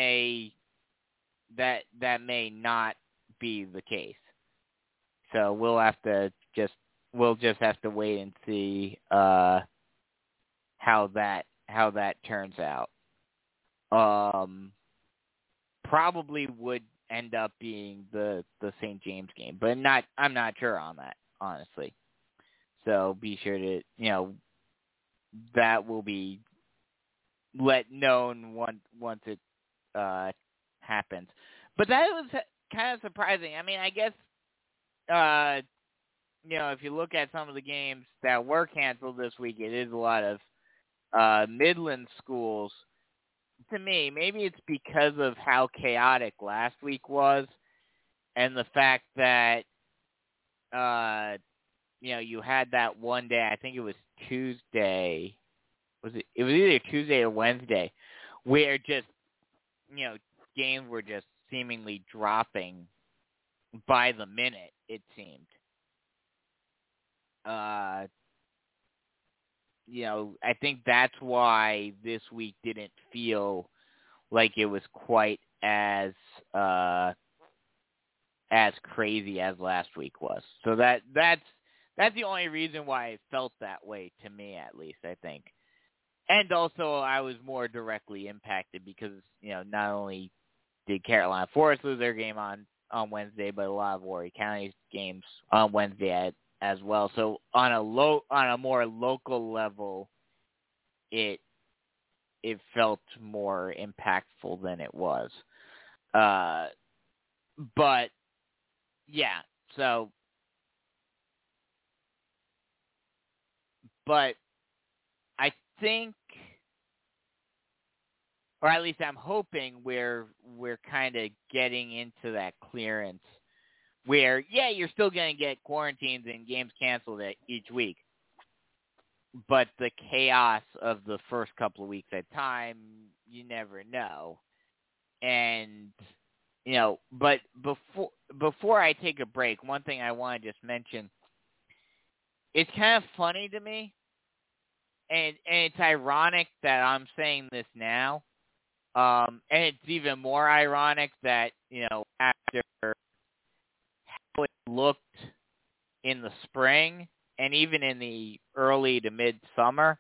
that may not be the case. So we'll just have to wait and see how that turns out. Probably would end up being the St. James game, but I'm not sure on that, honestly. So be sure to, that will be let known once it happens. But that was kind of surprising. I mean, I guess, if you look at some of the games that were canceled this week, it is a lot of Midland schools. To me, maybe it's because of how chaotic last week was and the fact that, you had that one day, I think it was Tuesday. It was either Tuesday or Wednesday, where just, games were just seemingly dropping by the minute, it seemed. I think that's why this week didn't feel like it was quite as crazy as last week was. So that's the only reason why it felt that way, to me at least, I think. And also I was more directly impacted because, not only did Carolina Forest lose their game on Wednesday, but a lot of Warrior County's games on Wednesday as well. So on a more local level, it felt more impactful than it was. But yeah, so but I think, or at least I'm hoping we're kind of getting into that clearance where, yeah, you're still going to get quarantines and games canceled each week, but the chaos of the first couple of weeks at a time, you never know. And, but before I take a break, one thing I want to just mention, it's kind of funny to me, and it's ironic that I'm saying this now, and it's even more ironic that, after how it looked in the spring and even in the early to mid-summer,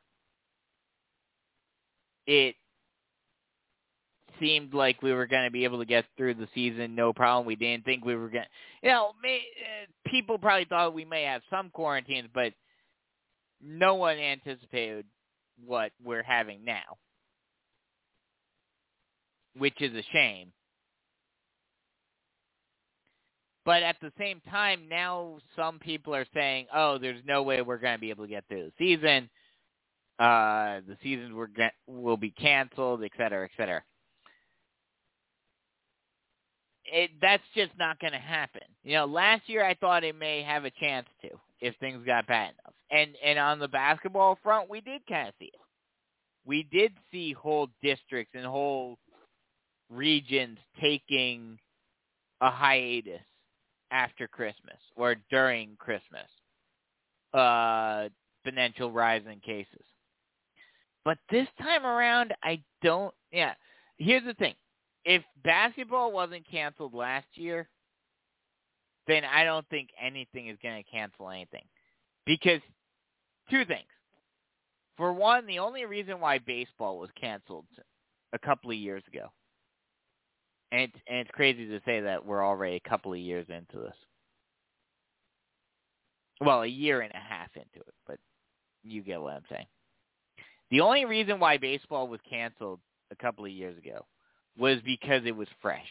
it seemed like we were going to be able to get through the season, no problem. We didn't think we were going to, people probably thought we may have some quarantines, but no one anticipated what we're having now, which is a shame. But at the same time, now some people are saying, oh, there's no way we're going to be able to get through the season. The seasons will be canceled, et cetera, et cetera. That's just not going to happen. Last year I thought it may have a chance to if things got bad enough. And on the basketball front, we did kind of see it. We did see whole districts and whole regions taking a hiatus after Christmas or during Christmas. Exponential rise in cases. But this time around, here's the thing. If basketball wasn't canceled last year, then I don't think anything is going to cancel anything. Because two things. For one, the only reason why baseball was canceled a couple of years ago, and it's crazy to say that we're already a couple of years into this. Well, a year and a half into it, but you get what I'm saying. The only reason why baseball was canceled a couple of years ago was because it was fresh.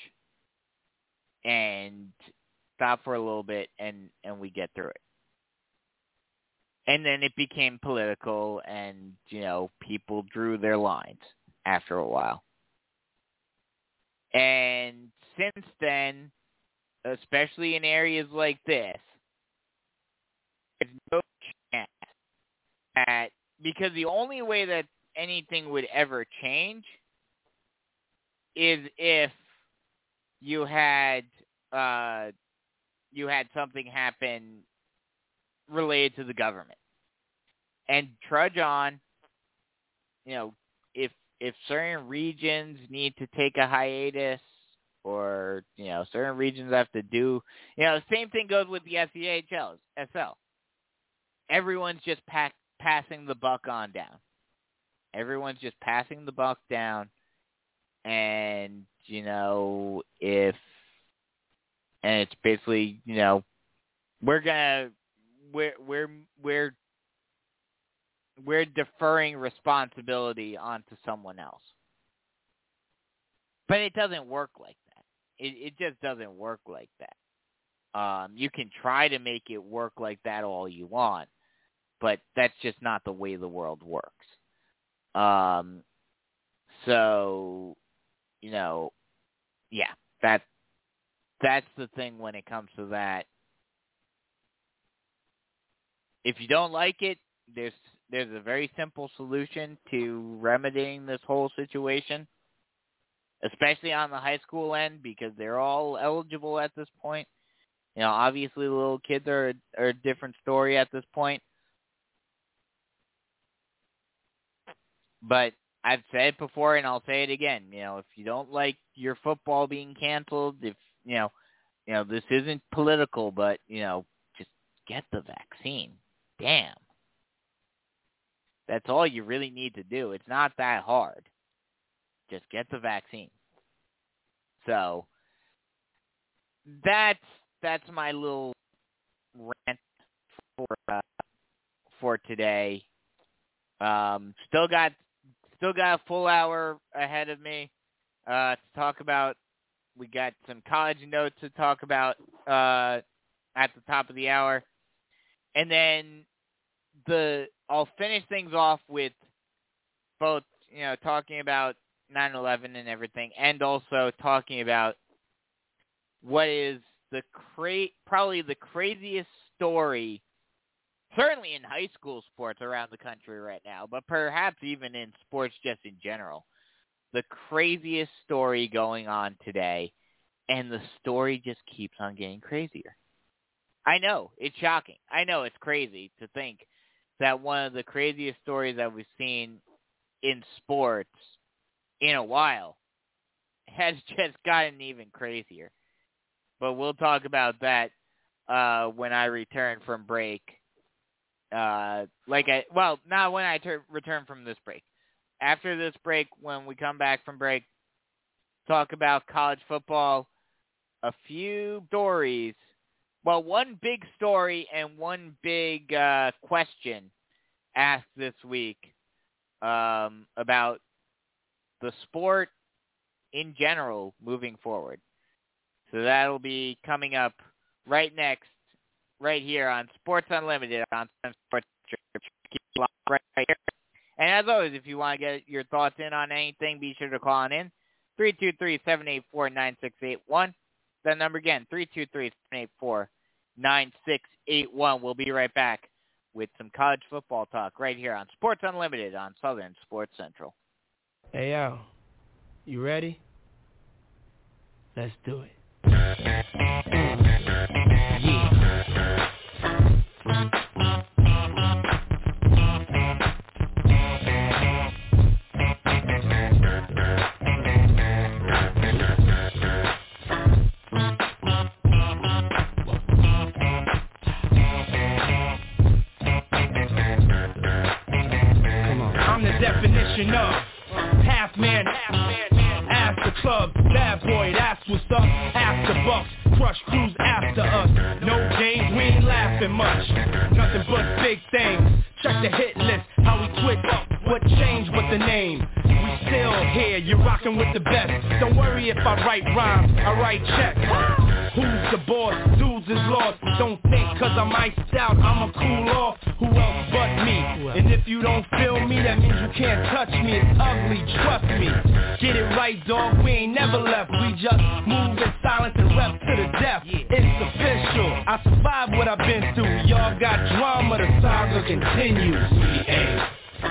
And stop for a little bit and we get through it. And then it became political and, people drew their lines after a while. And since then, especially in areas like this, there's no chance that, because the only way that anything would ever change is if you had something happen related to the government. And trudge on, if certain regions need to take a hiatus or, certain regions have to do, the same thing goes with the SL. Everyone's just passing the buck on down. Everyone's just passing the buck down. And, and it's basically, we're deferring responsibility onto someone else. But it doesn't work like that. It just doesn't work like that. You can try to make it work like that all you want, but that's just not the way the world works. So, yeah, that's the thing when it comes to that. If you don't like it, there's a very simple solution to remedying this whole situation, especially on the high school end, because they're all eligible at this point. Obviously the little kids are a different story at this point. But I've said it before and I'll say it again. If you don't like your football being canceled, if this isn't political, but just get the vaccine. Damn. That's all you really need to do. It's not that hard. Just get the vaccine. So that's my little rant for today. Still got a full hour ahead of me to talk about. We got some college notes to talk about at the top of the hour, and then I'll finish things off with both, talking about 9/11 and everything, and also talking about what is probably the craziest story, certainly in high school sports around the country right now, but perhaps even in sports just in general. The craziest story going on today, and the story just keeps on getting crazier. I know, it's shocking. I know it's crazy to think that one of the craziest stories that we've seen in sports in a while has just gotten even crazier. But we'll talk about that when I return from break. Not when I return from this break. After this break, when we come back from break, talk about college football, a few stories. Well, one big story and one big question asked this week about the sport in general moving forward. So that'll be coming up right next, right here on Sports Unlimited on Sports right here. And as always, if you want to get your thoughts in on anything, be sure to call on in. 323-784-9681. That number again, 323-784-9681. We'll be right back with some college football talk right here on Sports Unlimited on Southern Sports Central. Hey, yo. You ready? Let's do it. I'm the definition of half man, ask the club, bad boy, that's what's up. After bucks, crush crews after us. No games, we ain't laughing much. Nothing but big things. Check the hit list, how we twitch up. What changed but the name? We still here, you're rocking with the best. Don't worry if I write rhymes, I write checks. Who's the boss? Dudes is lost. Don't think cause I'm iced out, I'ma cool off. Who else but me? And if you don't feel me, that means you can't touch me. It's ugly, trust me. Get it right, dog, we ain't never left. We just move in silence and rep to the death. It's official, I survived what I've been through. Y'all got drama, the saga continues. We ain't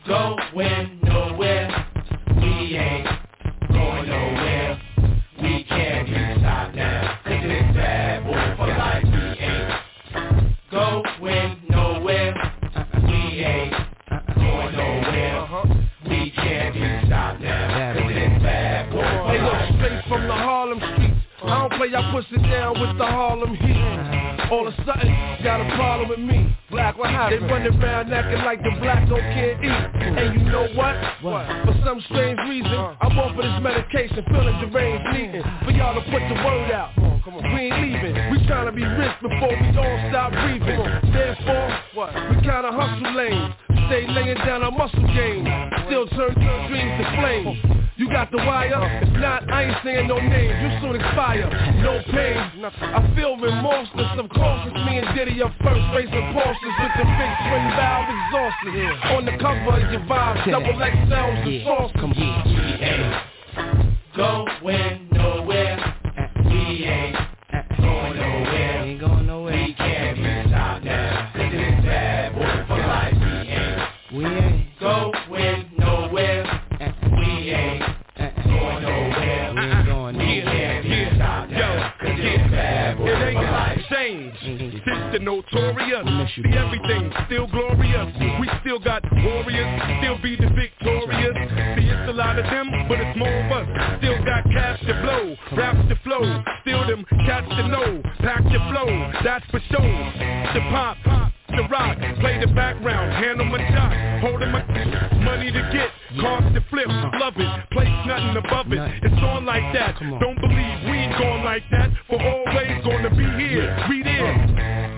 going nowhere. We ain't going nowhere. We can't be stopped now. Cause it's bad boy for life. We ain't going nowhere. We ain't going nowhere. We can't be stopped now. Cause it's bad boy for life. Hey, look, straight from the Harlem streets. I don't play, I push it down with the Harlem Heat. All of a sudden, got a problem with me. Black, what happened? They running around acting like the black don't can't eat. And you know what? For some strange reason, I'm off of this medication, feeling deranged, needing for y'all to put the word out. We ain't leaving, we tryna be rich before we all stop breathing. Therefore, we kinda hustle lanes, stay laying down our muscle game, still turn dreams to flames. You got the wire? If not, I ain't saying no names. You soon expire, no pain. I feel remorseless. Of course, it's me and Diddy up first, racing Porsches with the big twin valve exhausters. On the cover of your vibe, double X sounds the sauce. We ain't going nowhere. We ain't going nowhere. We ain't going nowhere. We can't be stopped now. Cause it's bad boy for life. We ain't going nowhere. We ain't going nowhere. We ain't going nowhere. We can't be stopped now. Cause it's bad boy for life. Change. Since the notorious, see everything still glorious. We still got warriors, still be the victorious. See, it's a lot of them, but it's more of us. Still got cash to blow, raps to flow. Still them cats to know, pack the flow, that's for show. The pop, the rock, play the background, handle my job, holding my money to get, cars to flip, love it, place nothing above it. It's on like that, don't believe we ain't going like that. For always gonna be here, we there.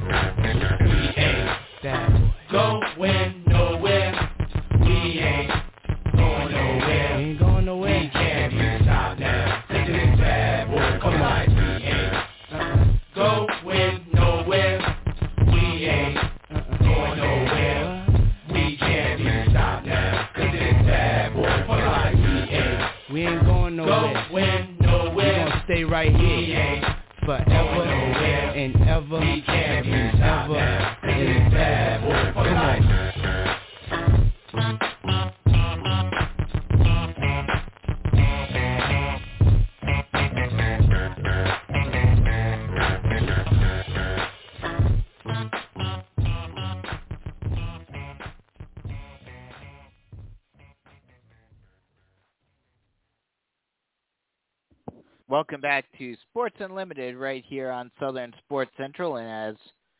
We ain't going nowhere. We ain't going nowhere. We ain't going nowhere. We can't be stopped now. Cause it's bad boy for life. We ain't going nowhere. We ain't going nowhere. We can't be stopped now. Cause it's bad boy for life. We ain't going nowhere. We gonna stay right here. Forever and ever, we can't be stopped now. It's bad boy for life. Welcome back to Sports Unlimited right here on Southern Sports Central, and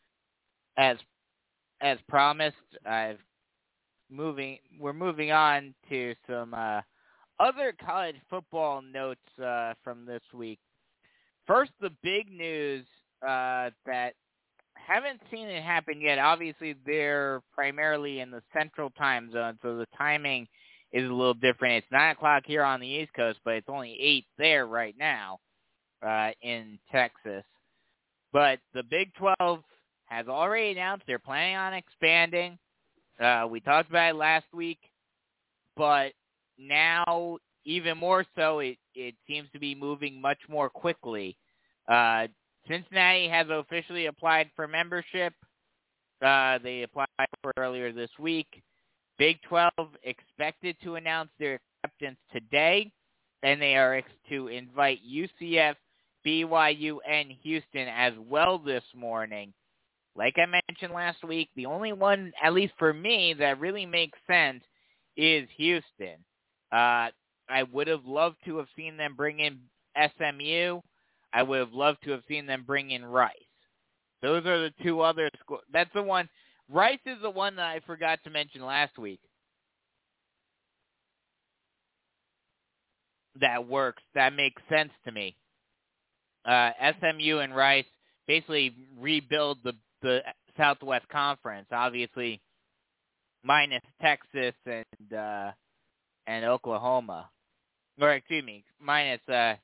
as promised, we're moving on to some other college football notes from this week. First, the big news that haven't seen it happen yet. Obviously, they're primarily in the Central Time Zone, so the timing is a little different. It's 9 o'clock here on the East Coast, but it's only 8 there right now in Texas. But the Big 12 has already announced they're planning on expanding. We talked about it last week, but now even more so, it seems to be moving much more quickly. Cincinnati has officially applied for membership. They applied for it earlier this week. Big 12 expected to announce their acceptance today, and they are to invite UCF, BYU, and Houston as well this morning. Like I mentioned last week, the only one, at least for me, that really makes sense is Houston. I would have loved to have seen them bring in SMU. I would have loved to have seen them bring in Rice. Those are the two other schools. That's the one. Rice is the one that I forgot to mention last week. That works. That makes sense to me. SMU and Rice basically rebuild the Southwest Conference, obviously minus Texas and Oklahoma. Or excuse me, minus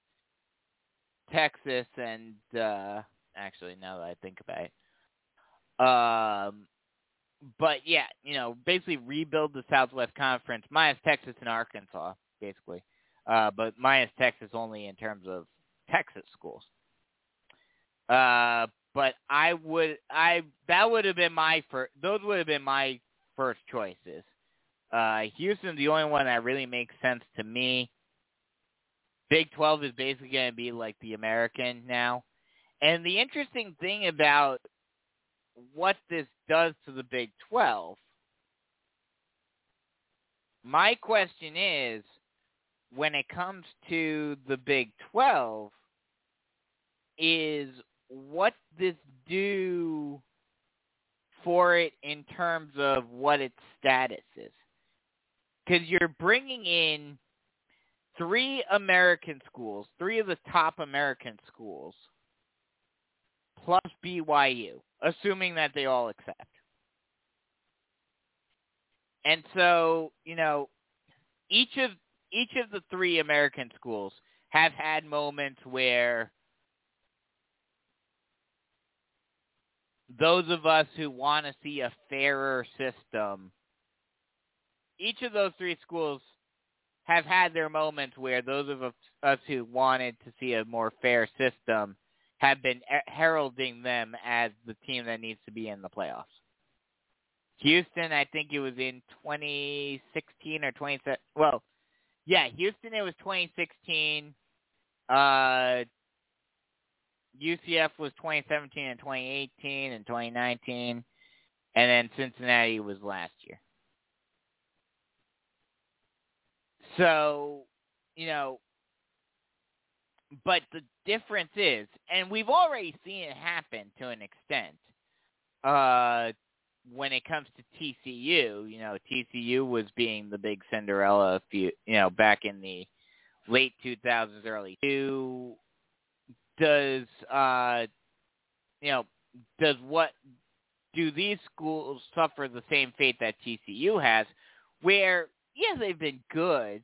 Texas and actually, now that I think about it. But yeah, basically rebuild the Southwest Conference, minus Texas and Arkansas, basically. But minus Texas only in terms of Texas schools. But those would have been my first choices. Houston's the only one that really makes sense to me. Big 12 is basically going to be like the American now. And the interesting thing about what this does to the Big 12, my question is, when it comes to the Big 12, is what this do for it in terms of what its status is? Because you're bringing in 3 American schools, 3 of the top American schools, plus BYU, assuming that they all accept. And so, each of the 3 American schools have had moments where those of us who want to see a fairer system, each of those 3 schools have had their moments where those of us who wanted to see a more fair system have been heralding them as the team that needs to be in the playoffs. Houston, I think it was in 2016 or 2017. Well, yeah, Houston, it was 2016. UCF was 2017 and 2018 and 2019. And then Cincinnati was last year. So, but the difference is, and we've already seen it happen to an extent, when it comes to TCU. TCU was being the big Cinderella back in the late 2000s, early 2000s. Do these schools suffer the same fate that TCU has, where, yeah, they've been good.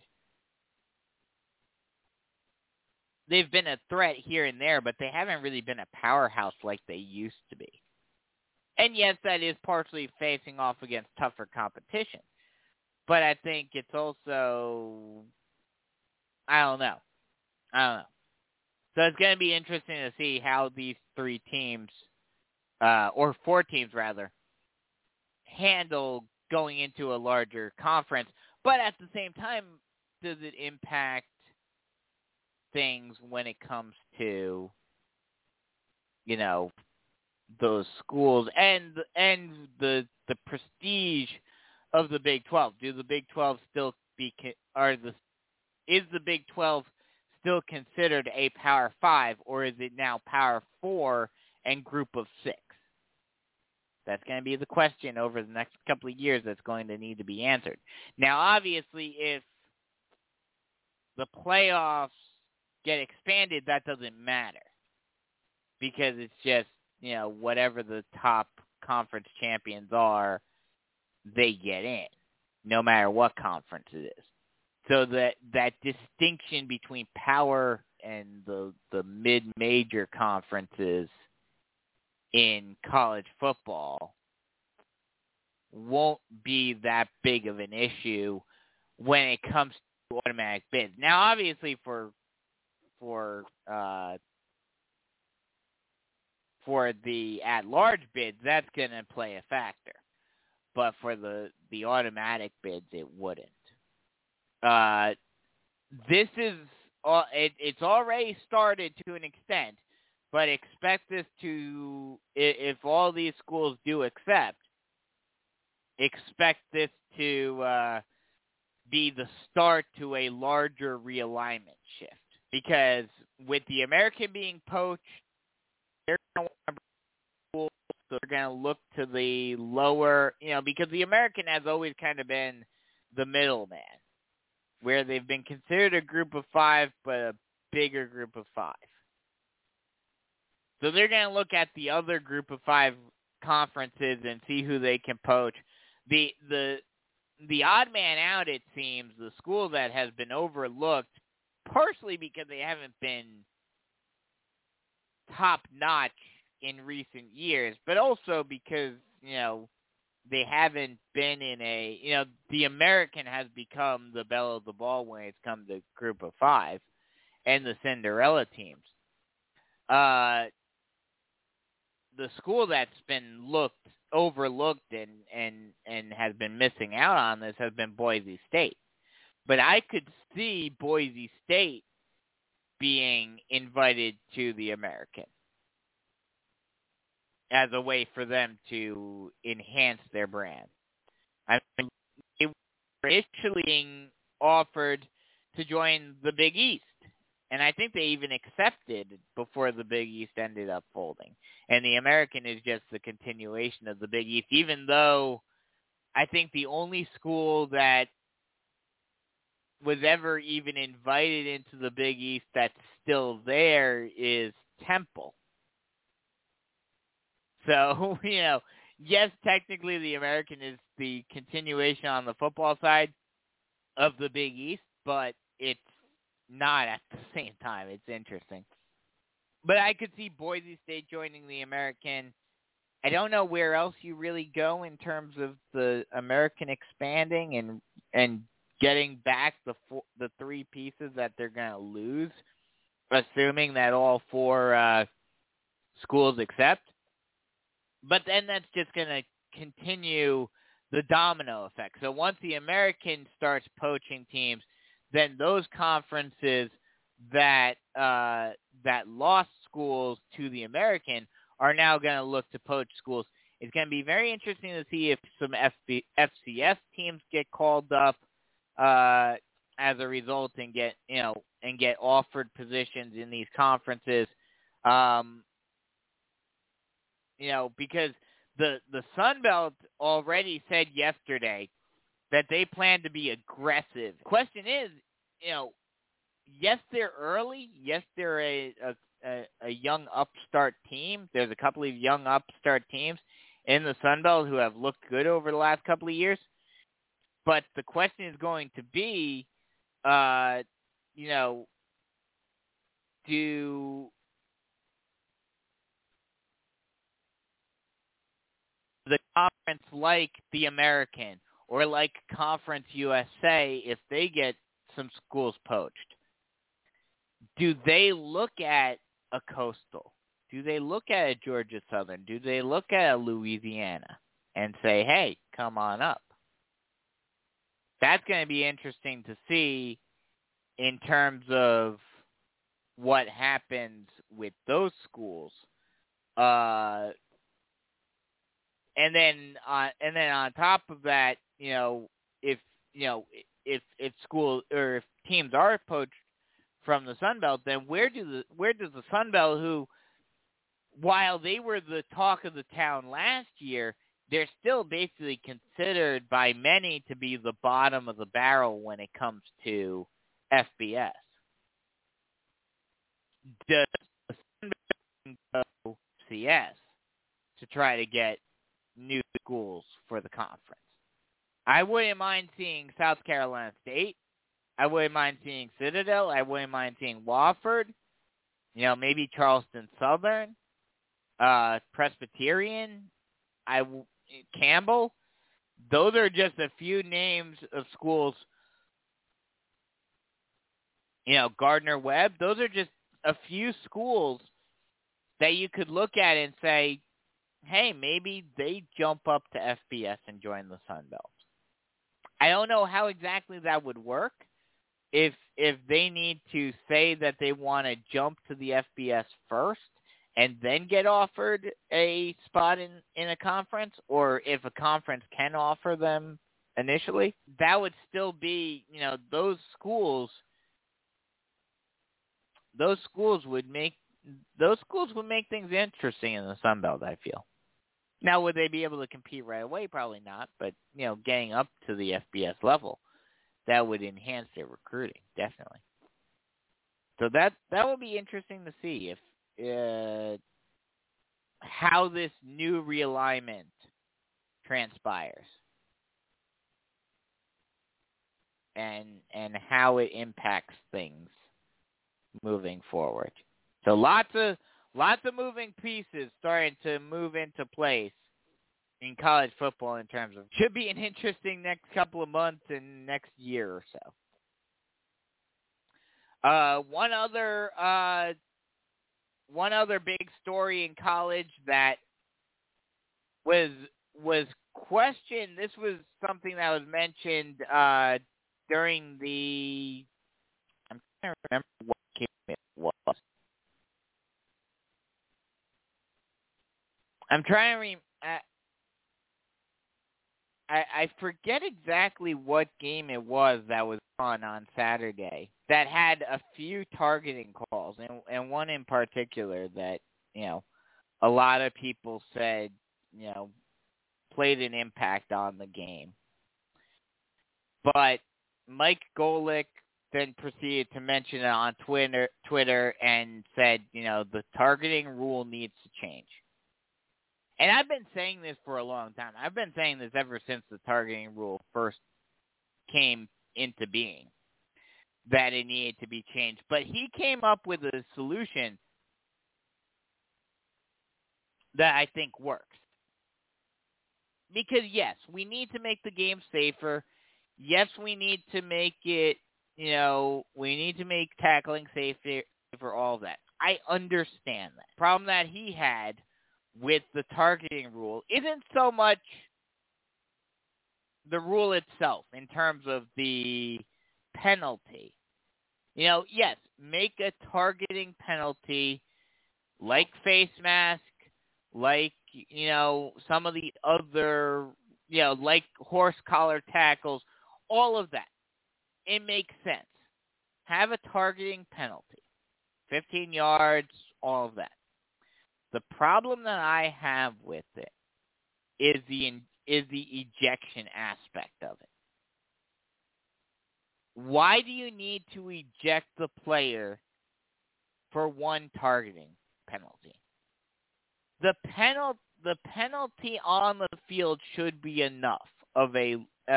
They've been a threat here and there, but they haven't really been a powerhouse like they used to be. And yes, that is partially facing off against tougher competition. But I think it's also, I don't know. So it's going to be interesting to see how these 3 teams, or 4 teams rather, handle going into a larger conference. But at the same time, does it impact things when it comes to, those schools and the prestige of the Big 12? Do the Big 12 still is the Big 12 still considered a Power 5, or is it now Power 4 and Group of 6? That's going to be the question over the next couple of years that's going to need to be answered. Now, obviously, if the playoffs get expanded, that doesn't matter, because it's just, whatever the top conference champions are, they get in, no matter what conference it is. So that distinction between power and the mid-major conferences in college football won't be that big of an issue when it comes to automatic bids. Now, obviously, for the at-large bids, that's going to play a factor. But for the automatic bids, it wouldn't. This is it's already started to an extent, but expect this to, if all these schools do accept, expect this to be the start to a larger realignment shift. Because with the American being poached, they're going to want to schools, so they're going to look to the lower, because the American has always kind of been the middleman, where they've been considered a group of 5, but a bigger group of 5. So they're going to look at the other group of 5 conferences and see who they can poach. The odd man out, it seems, the school that has been overlooked, partially because they haven't been top-notch in recent years, but also because, they haven't been in a, the American has become the belle of the ball when it's come to group of 5 and the Cinderella teams. The school that's been looked overlooked and has been missing out on this has been Boise State. But I could see Boise State being invited to the American as a way for them to enhance their brand. I mean, they were initially being offered to join the Big East, and I think they even accepted before the Big East ended up folding. And the American is just the continuation of the Big East, even though I think the only school that was ever even invited into the Big East that's still there is Temple. So, yes, technically the American is the continuation on the football side of the Big East, but it's not at the same time. It's interesting. But I could see Boise State joining the American. I don't know where else you really go in terms of the American expanding and getting back the three pieces that they're going to lose, assuming that all four schools accept. But then that's just going to continue the domino effect. So once the American starts poaching teams, then those conferences that lost schools to the American are now going to look to poach schools. It's going to be very interesting to see if some FCS teams get called up as a result and get offered positions in these conferences. Because the Sun Belt already said yesterday that they plan to be aggressive. Question is, yes, they're early. Yes, they're a young upstart team. There's a couple of young upstart teams in the Sun Belt who have looked good over the last couple of years. But the question is going to be, do the conference like the American or like Conference USA, if they get some schools poached, do they look at a Coastal? Do they look at a Georgia Southern? Do they look at a Louisiana and say, hey, come on up? That's going to be interesting to see in terms of what happens with those schools. And then on top of that, if schools or if teams are poached from the Sun Belt, then where does the Sun Belt, who, while they were the talk of the town last year, they're still basically considered by many to be the bottom of the barrel when it comes to FBS. Does the Sun Belt go CS to try to get new schools for the conference? I wouldn't mind seeing South Carolina State. I wouldn't mind seeing Citadel. I wouldn't mind seeing Wofford. Maybe Charleston Southern, Presbyterian, Campbell. Those are just a few names of schools. Gardner-Webb. Those are just a few schools that you could look at and say, hey, maybe they jump up to FBS and join the Sun Belt. I don't know how exactly that would work. If they need to say that they want to jump to the FBS first and then get offered a spot in a conference, or if a conference can offer them initially, that would still be, those schools would make things interesting in the Sun Belt, I feel. Now, would they be able to compete right away? Probably not, but, getting up to the FBS level, that would enhance their recruiting, definitely. So that would be interesting to see if how this new realignment transpires and how it impacts things moving forward. So lots of moving pieces starting to move into place in college football in terms of should be an interesting next couple of months and next year or so. One other big story in college that was was questioned. This was something that was mentioned during the. I'm trying to remember what game it was. I'm trying to I forget exactly what game it was that was on Saturday that had a few targeting calls, and one in particular that, a lot of people said, played an impact on the game. But Mike Golic then proceeded to mention it on Twitter and said, the targeting rule needs to change. And I've been saying this for a long time. I've been saying this ever since the targeting rule first came into being, that it needed to be changed. But he came up with a solution that I think works. Because, yes, we need to make the game safer. Yes, we need to make it, we need to make tackling safer, all of that. I understand that. The problem that he had with the targeting rule isn't so much the rule itself in terms of the penalty. Yes, make a targeting penalty like face mask, like, some of the other, like horse collar tackles, all of that. It makes sense. Have a targeting penalty, 15 yards, all of that. The problem that I have with it is the ejection aspect of it. Why do you need to eject the player for one targeting penalty? The penalty on the field should be enough of a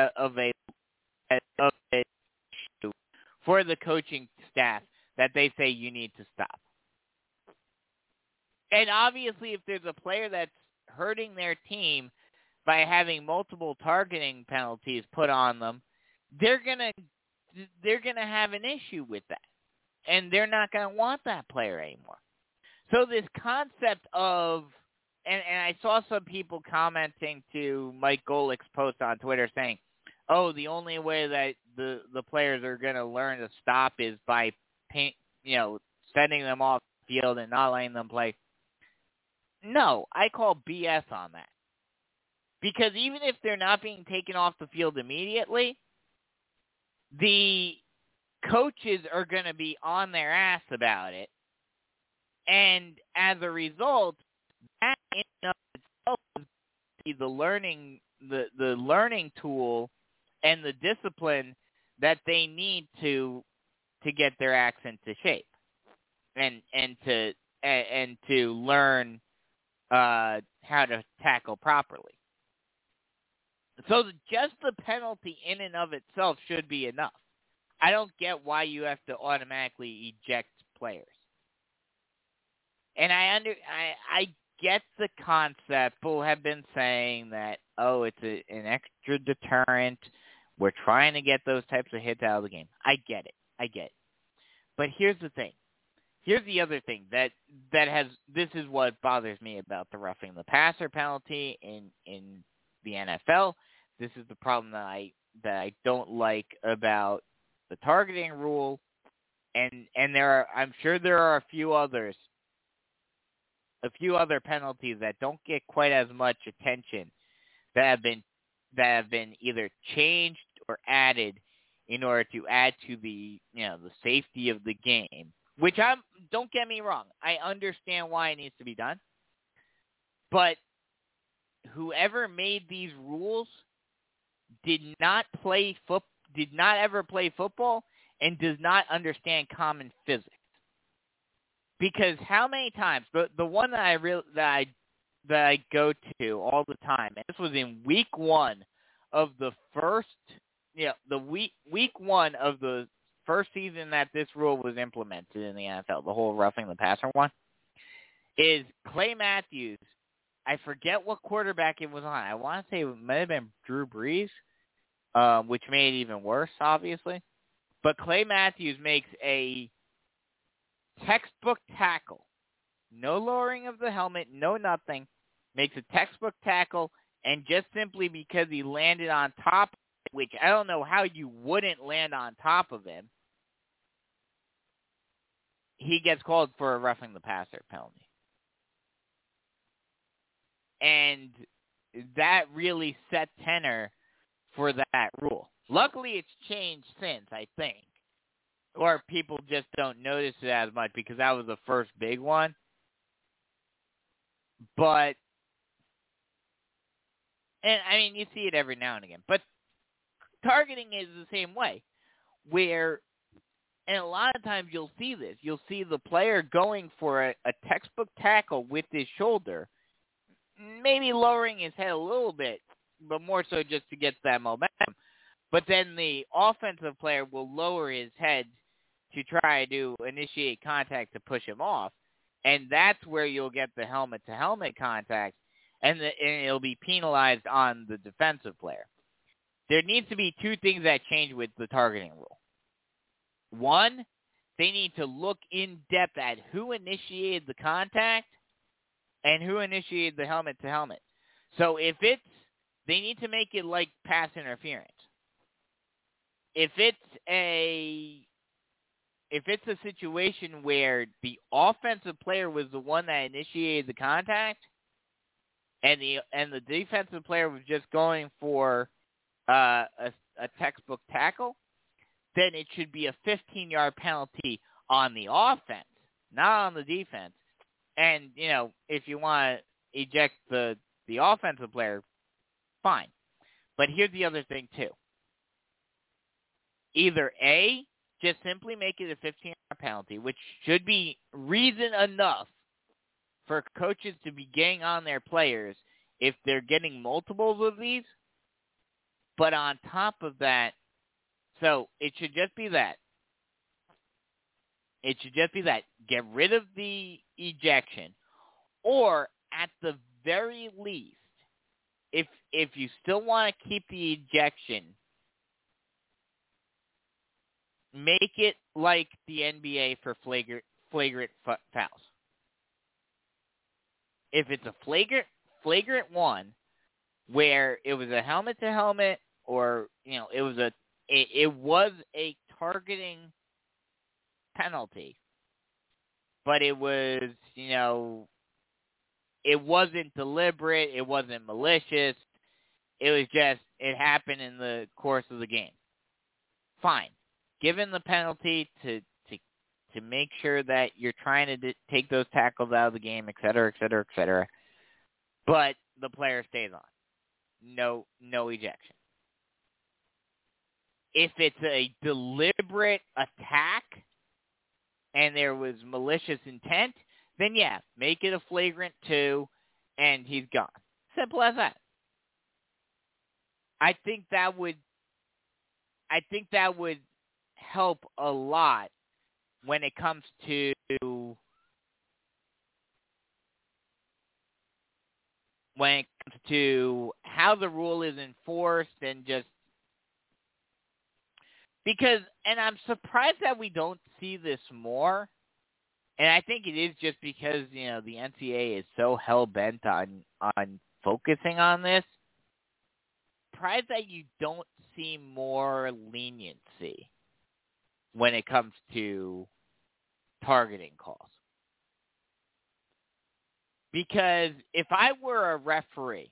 for the coaching staff that they say you need to stop. And obviously, if there's a player that's hurting their team by having multiple targeting penalties put on them, they're gonna have an issue with that, and they're not gonna want that player anymore. So this concept of, and I saw some people commenting to Mike Golic's post on Twitter saying, "Oh, the only way that the players are gonna learn to stop is by sending them off the field and not letting them play." No, I call BS on that. Because even if they're not being taken off the field immediately, the coaches are going to be on their ass about it. And as a result, that in and of itself is the learning tool and the discipline that they need to get their acts into shape and to learn how to tackle properly. So just the penalty in and of itself should be enough. I don't get why you have to automatically eject players. And I get the concept. People have been saying that, it's an extra deterrent. We're trying to get those types of hits out of the game. I get it. But here's the thing. Here's the other thing this is what bothers me about the roughing the passer penalty in the NFL. This is the problem that I don't like about the targeting rule, and I'm sure there are a few other penalties that don't get quite as much attention that have been either changed or added in order to add to the the safety of the game. Which don't get me wrong, I understand why it needs to be done. But whoever made these rules did not ever play football and does not understand common physics. Because how many times the one that I go to all the time, and this was in week one of the first week one of the first season that this rule was implemented in the NFL, the whole roughing the passer one, is Clay Matthews. I forget what quarterback it was on. I want to say it might have been Drew Brees, which made it even worse, obviously. But Clay Matthews makes a textbook tackle. No lowering of the helmet, no nothing. Makes a textbook tackle And just simply because he landed on top, which I don't know how you wouldn't land on top of him, he gets called for a roughing the passer penalty. And that really set tenor for that rule. Luckily, it's changed since, I think. Or people just don't notice it as much because that was the first big one. But, and I mean, you see it every now and again. But targeting is the same way, where, and a lot of times you'll see this. You'll see the player going for a textbook tackle with his shoulder, maybe lowering his head a little bit, but more so just to get that momentum. But then the offensive player will lower his head to try to initiate contact to push him off. And that's where you'll get the helmet-to-helmet contact, and it'll be penalized on the defensive player. There needs to be two things that change with the targeting rule. One, they need to look in depth at who initiated the contact and who initiated the helmet-to-helmet. So if it's, they need to make it like pass interference. If it's a situation where the offensive player was the one that initiated the contact, and the defensive player was just going for a textbook tackle, then it should be a 15-yard penalty on the offense, not on the defense. And, you know, if you want to eject the offensive player, fine. But here's the other thing, too. Either A, just simply make it a 15-yard penalty, which should be reason enough for coaches to be getting on their players if they're getting multiples of these. But on top of that, so it should just be that. It should just be that. Get rid of the ejection. Or, at the very least, if you still want to keep the ejection, make it like the NBA for flagrant fouls. If it's a flagrant one, where it was a helmet-to-helmet, or, you know, it was a targeting penalty, but it was, you know, it wasn't deliberate, it wasn't malicious, it was just, it happened in the course of the game. Fine. Given the penalty to make sure that you're trying to take those tackles out of the game, et cetera, et cetera, et cetera, but the player stays on. No ejection. If it's a deliberate attack and there was malicious intent, then yeah, make it a flagrant 2 and he's gone. Simple as that. I think that would help a lot when it comes to how the rule is enforced, and just because, and I'm surprised that we don't see this more, and I think it is just because, you know, the NCAA is so hell-bent on focusing on this. Surprised that you don't see more leniency when it comes to targeting calls. Because if I were a referee,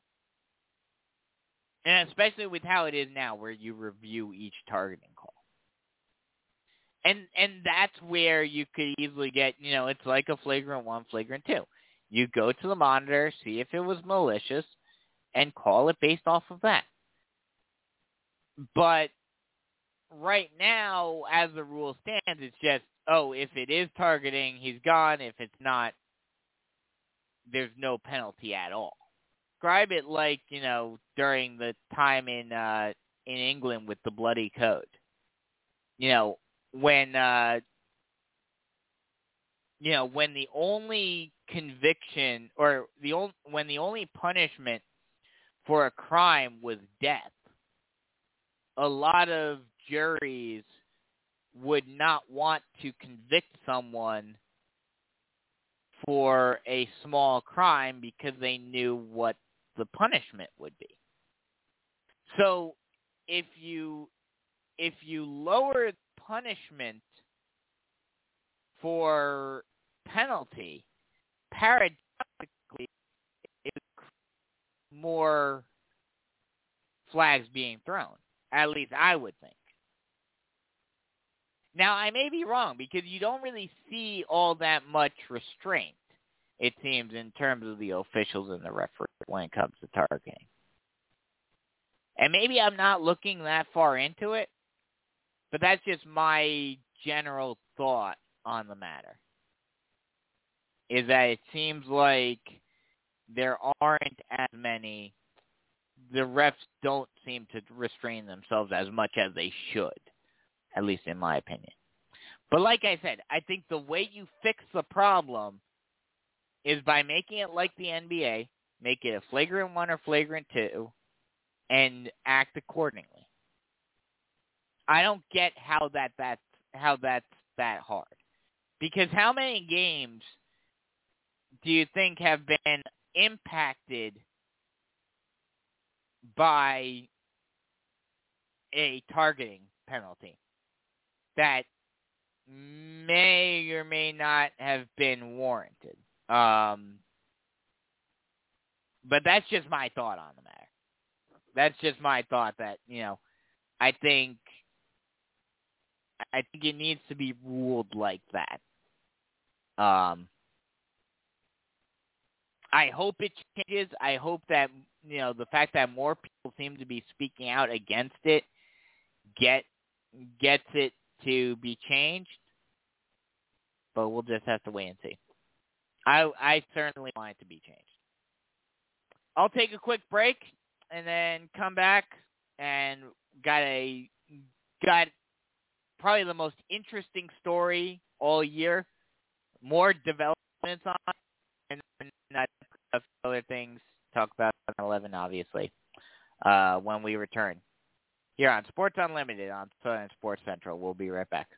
and especially with how it is now where you review each targeting call, and that's where you could easily get, you know, it's like a flagrant 1, flagrant 2. You go to the monitor, see if it was malicious, and call it based off of that. But right now, as the rule stands, it's just, if it is targeting, he's gone. If it's not, there's no penalty at all. Describe it like, you know, during the time in England with the bloody code. You know, when the only conviction when the only punishment for a crime was death, a lot of juries would not want to convict someone for a small crime because they knew what the punishment would be. So if you lower punishment for penalty, paradoxically, it would more flags being thrown. At least I would think. Now, I may be wrong because you don't really see all that much restraint, it seems, in terms of the officials and the referee when it comes to targeting. And maybe I'm not looking that far into it, but that's just my general thought on the matter, is that it seems like there aren't as many, the refs don't seem to restrain themselves as much as they should, at least in my opinion. But like I said, I think the way you fix the problem is by making it like the NBA, make it a flagrant 1 or flagrant 2, and act accordingly. I don't get how that's that hard. Because how many games do you think have been impacted by a targeting penalty that may or may not have been warranted? But that's just my thought on the matter. That's just my thought that, I think it needs to be ruled like that. I hope it changes. I hope that, the fact that more people seem to be speaking out against it gets it to be changed. But we'll just have to wait and see. I certainly want it to be changed. I'll take a quick break and then come back and got probably the most interesting story all year. More developments on, and not other things. Talk about 9/11, obviously, when we return here on Sports Unlimited on Southern Sports Central. We'll be right back.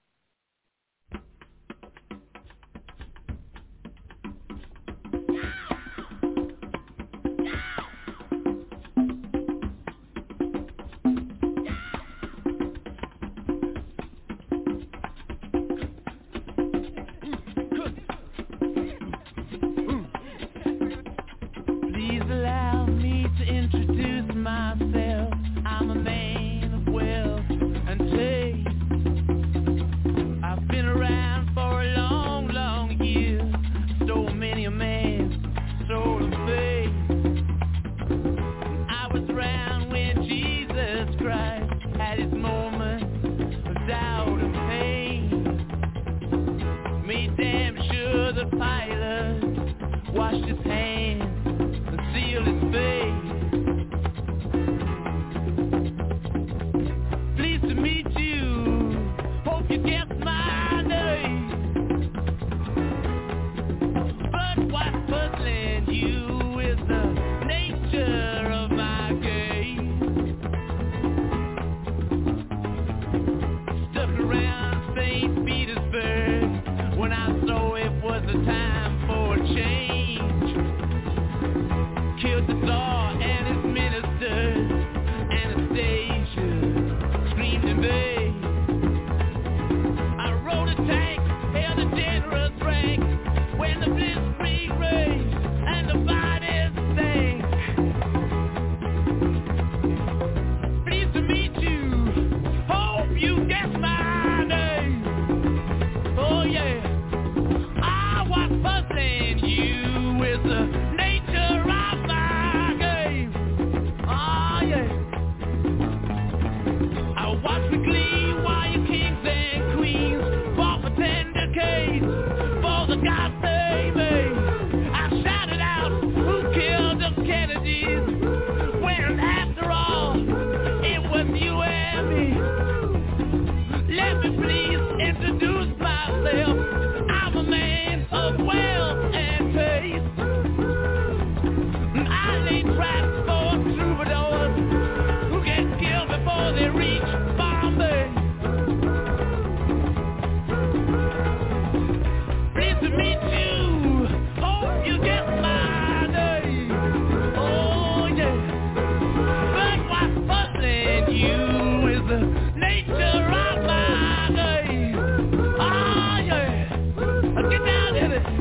Oh, nature of my game. Oh yeah, get down in it.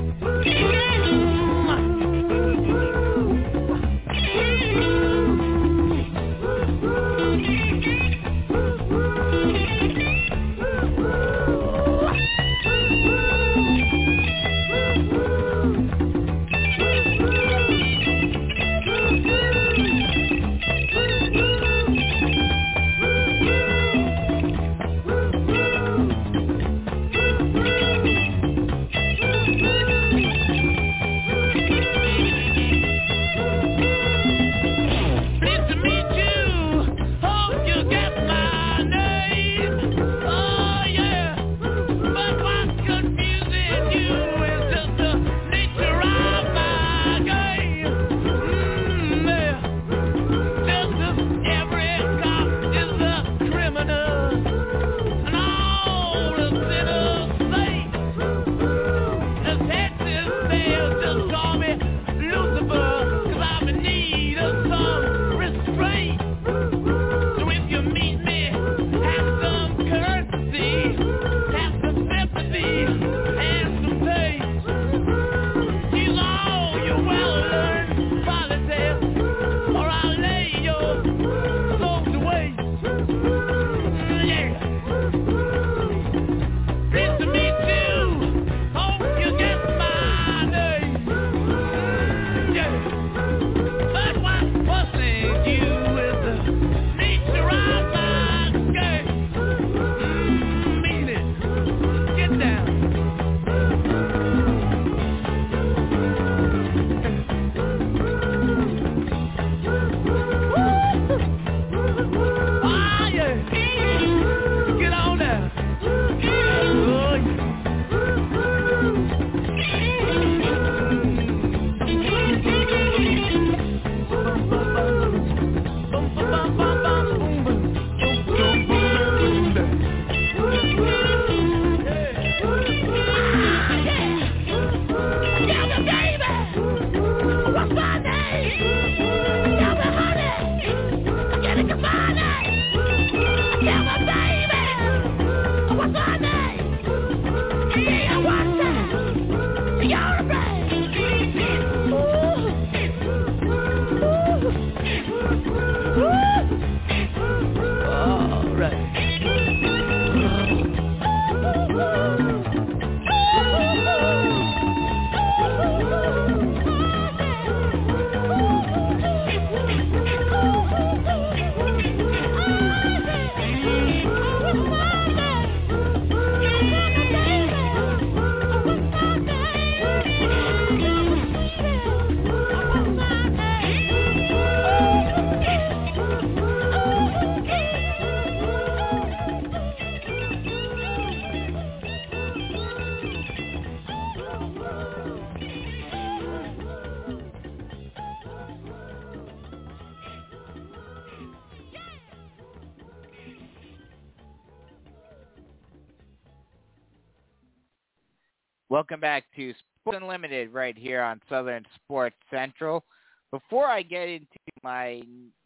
Welcome back to Sports Unlimited right here on Southern Sports Central. Before I get into my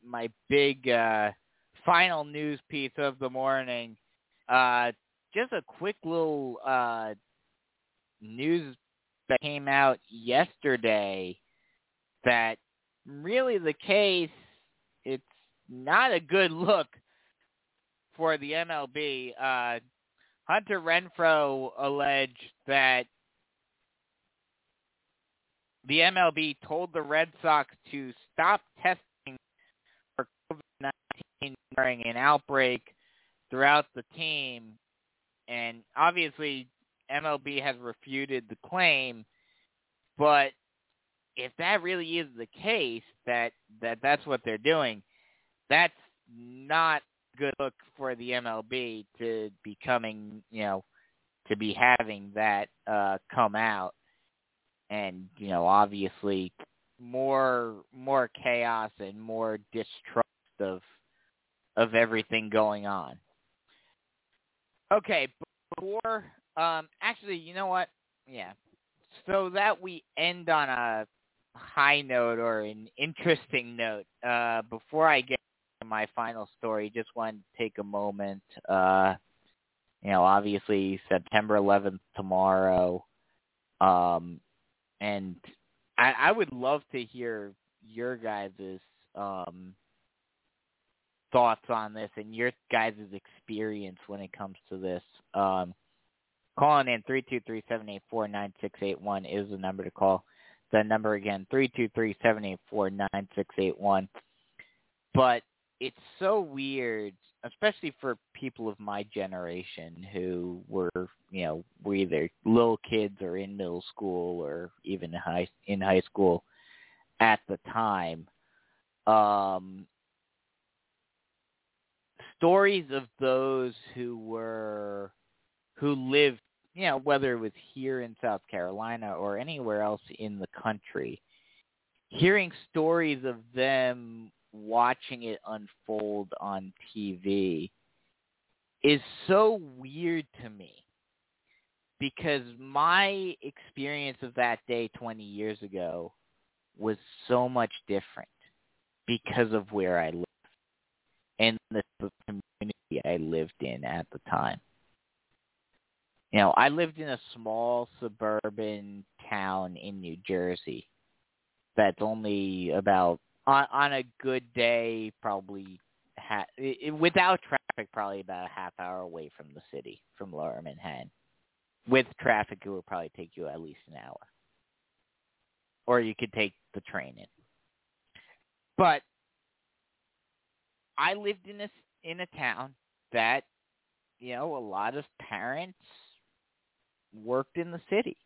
big final news piece of the morning, just a quick little news that came out yesterday that really the case, it's not a good look for the MLB. Hunter Renfroe alleged that the MLB told the Red Sox to stop testing for COVID-19 during an outbreak throughout the team. And obviously, MLB has refuted the claim. But if that really is the case, that's what they're doing, that's not a good look for the MLB to be coming, to be having that come out. And, obviously more chaos and more distrust of everything going on. Okay, before actually, you know what? Yeah. So that we end on a high note or an interesting note, before I get my final story, just wanted to take a moment. Obviously September 11th tomorrow, and I would love to hear your guys' thoughts on this and your guys' experience when it comes to this. Calling in 323-784-9681 is the number to call. The number again, 323-784-9681. But it's so weird, especially for people of my generation who were either little kids or in middle school or even in high school at the time. Stories of those who lived, whether it was here in South Carolina or anywhere else in the country, hearing stories of them watching it unfold on TV is so weird to me, because my experience of that day 20 years ago was so much different because of where I lived and the community I lived in at the time. I lived in a small suburban town in New Jersey that's only about, on a good day, probably without traffic, probably about a half hour away from the city, from Lower Manhattan. With traffic, it would probably take you at least an hour. Or you could take the train in. But I lived in a town that, a lot of parents worked in the city.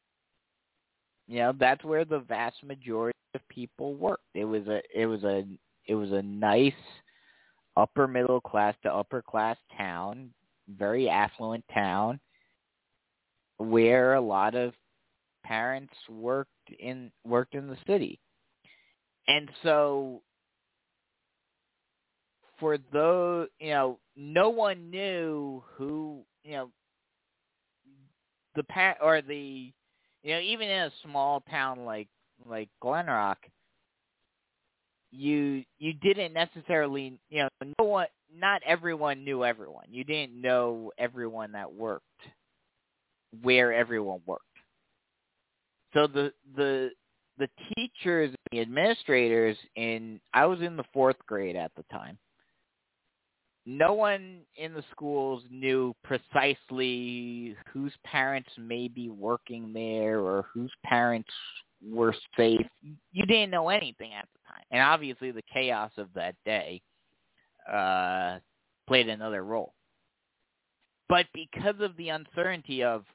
That's where the vast majority of people worked. It was a nice upper middle class to upper class town, very affluent town, where a lot of parents worked in the city. And so for those, no one knew who, the parent or the, even in a small town like Glen Rock, you didn't necessarily, not everyone knew everyone. You didn't know everyone that worked, where everyone worked. So the teachers and the administrators I was in the 4th grade at the time. No one in the schools knew precisely whose parents may be working there or whose parents were safe. You didn't know anything at the time. And obviously the chaos of that day played another role. But because of the uncertainty of,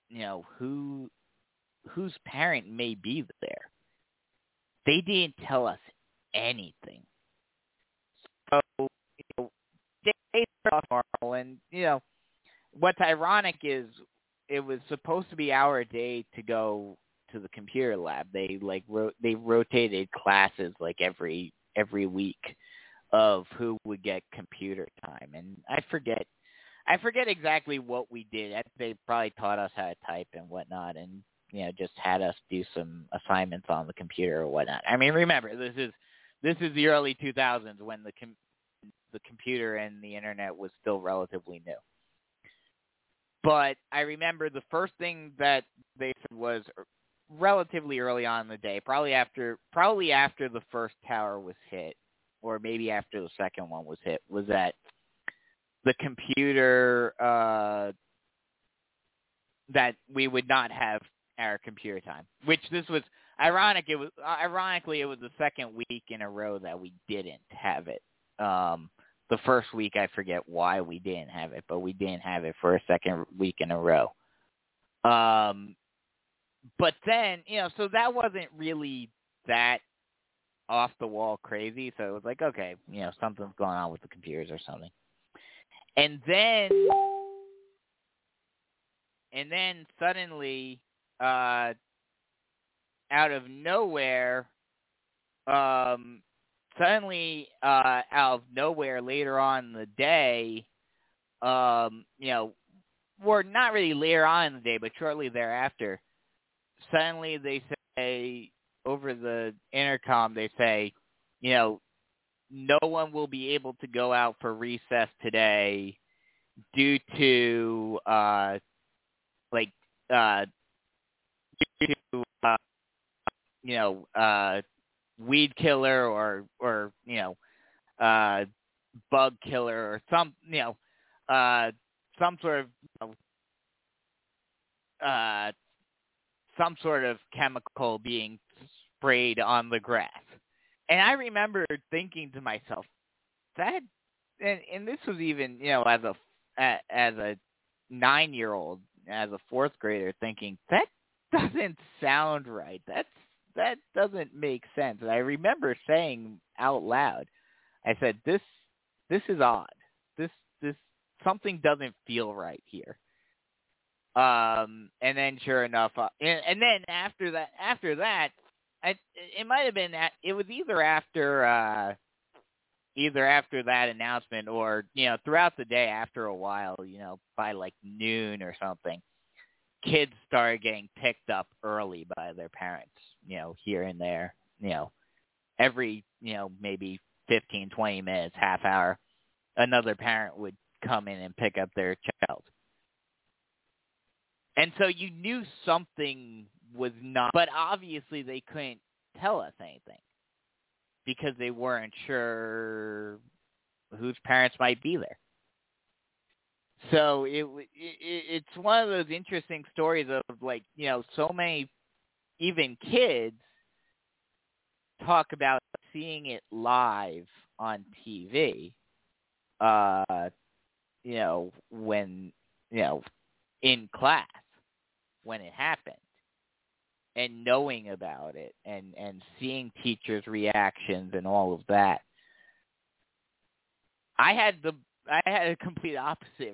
whose parent may be there, they didn't tell us anything. So, they started off normal, and, what's ironic is it was supposed to be our day to go to the computer lab. They they rotated classes every week of who would get computer time, and I forget exactly what we did. They probably taught us how to type and whatnot, and just had us do some assignments on the computer or whatnot. I mean, remember, this is the early 2000s when the computer and the internet was still relatively new. But I remember the first thing that they said was relatively early on in the day, probably after the first tower was hit, or maybe after the second one was hit, was that the computer that we would not have our computer time, which this was ironic. Ironically, it was the second week in a row that we didn't have it. The first week, I forget why we didn't have it, but we didn't have it for a second week in a row. But then, so that wasn't really that off the wall crazy. So it was like, okay, something's going on with the computers or something. And then suddenly, out of nowhere, later on in the day, or not really later on in the day, but shortly thereafter, suddenly they say over the intercom, they say, no one will be able to go out for recess today due to weed killer or bug killer or some sort of some sort of chemical being sprayed on the grass. And I remember thinking to myself, that, and this was even, as a 9-year-old, as a fourth grader, thinking that doesn't sound right. That doesn't make sense. And I remember saying out loud, I said, "This is odd. This something doesn't feel right here." And then, sure enough, and then after that, it might have been that it was either after that announcement or throughout the day after a while, by like noon or something, kids started getting picked up early by their parents, here and there, every maybe 15, 20 minutes, half hour, another parent would come in and pick up their child. And so you knew something was not, but obviously they couldn't tell us anything because they weren't sure whose parents might be there. So it's one of those interesting stories of like, so many, even kids talk about seeing it live on TV, when, in class when it happened, and knowing about it and seeing teachers' reactions and all of that. I had a complete opposite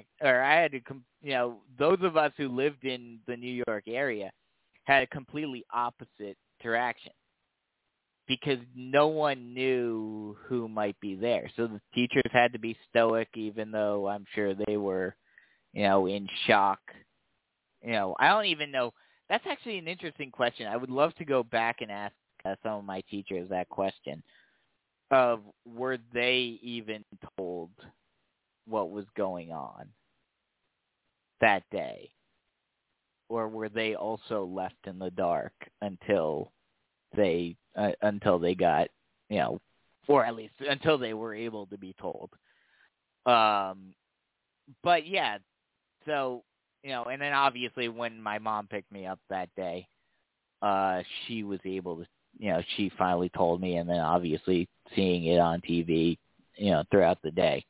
those of us who lived in the New York area had a completely opposite interaction because no one knew who might be there. So the teachers had to be stoic, even though I'm sure they were, in shock. I don't even know. That's actually an interesting question. I would love to go back and ask some of my teachers that question of, were they even told what was going on that day? Or were they also left in the dark until they got, or at least until they were able to be told? But yeah, so, and then obviously when my mom picked me up that day, she was able to, she finally told me, and then obviously seeing it on TV, throughout the day.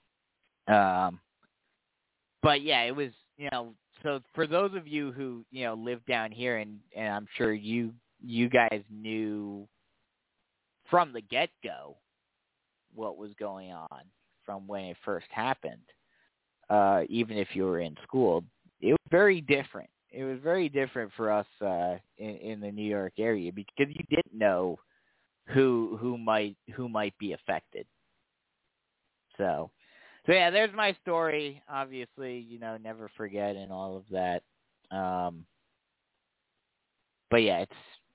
But yeah, it was, so for those of you who, live down here, and I'm sure you guys knew from the get-go what was going on from when it first happened, even if you were in school. It was very different. It was very different for us in the New York area because you didn't know who might be affected. So yeah, there's my story. Obviously, never forget and all of that. But yeah,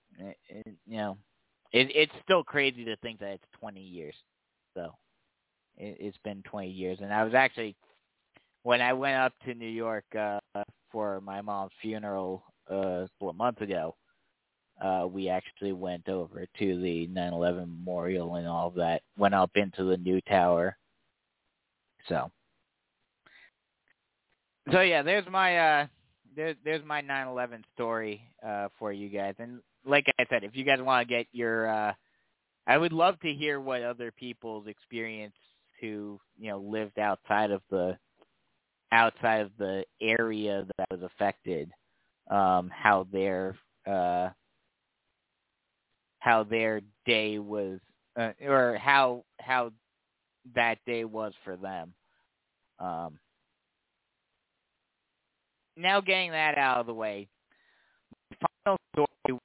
it's still crazy to think that it's 20 years. So it's been 20 years, and I was actually, when I went up to New York for my mom's funeral a month ago, we actually went over to the 9/11 memorial and all of that. Went up into the new tower. So yeah, there's my 9/11 story for you guys. And like I said, if you guys want to get your, I would love to hear what other people's experience who lived outside of the area that was affected, how their day was, or how that day was for them. Now getting that out of the way, final story.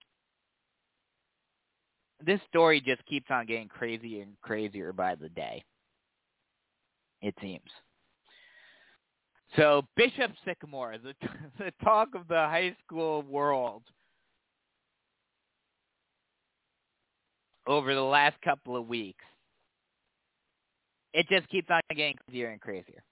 This story just keeps on getting crazier and crazier by the day, it seems. So Bishop Sycamore, the talk of the high school world over the last couple of weeks. it just keeps on getting crazier and crazier.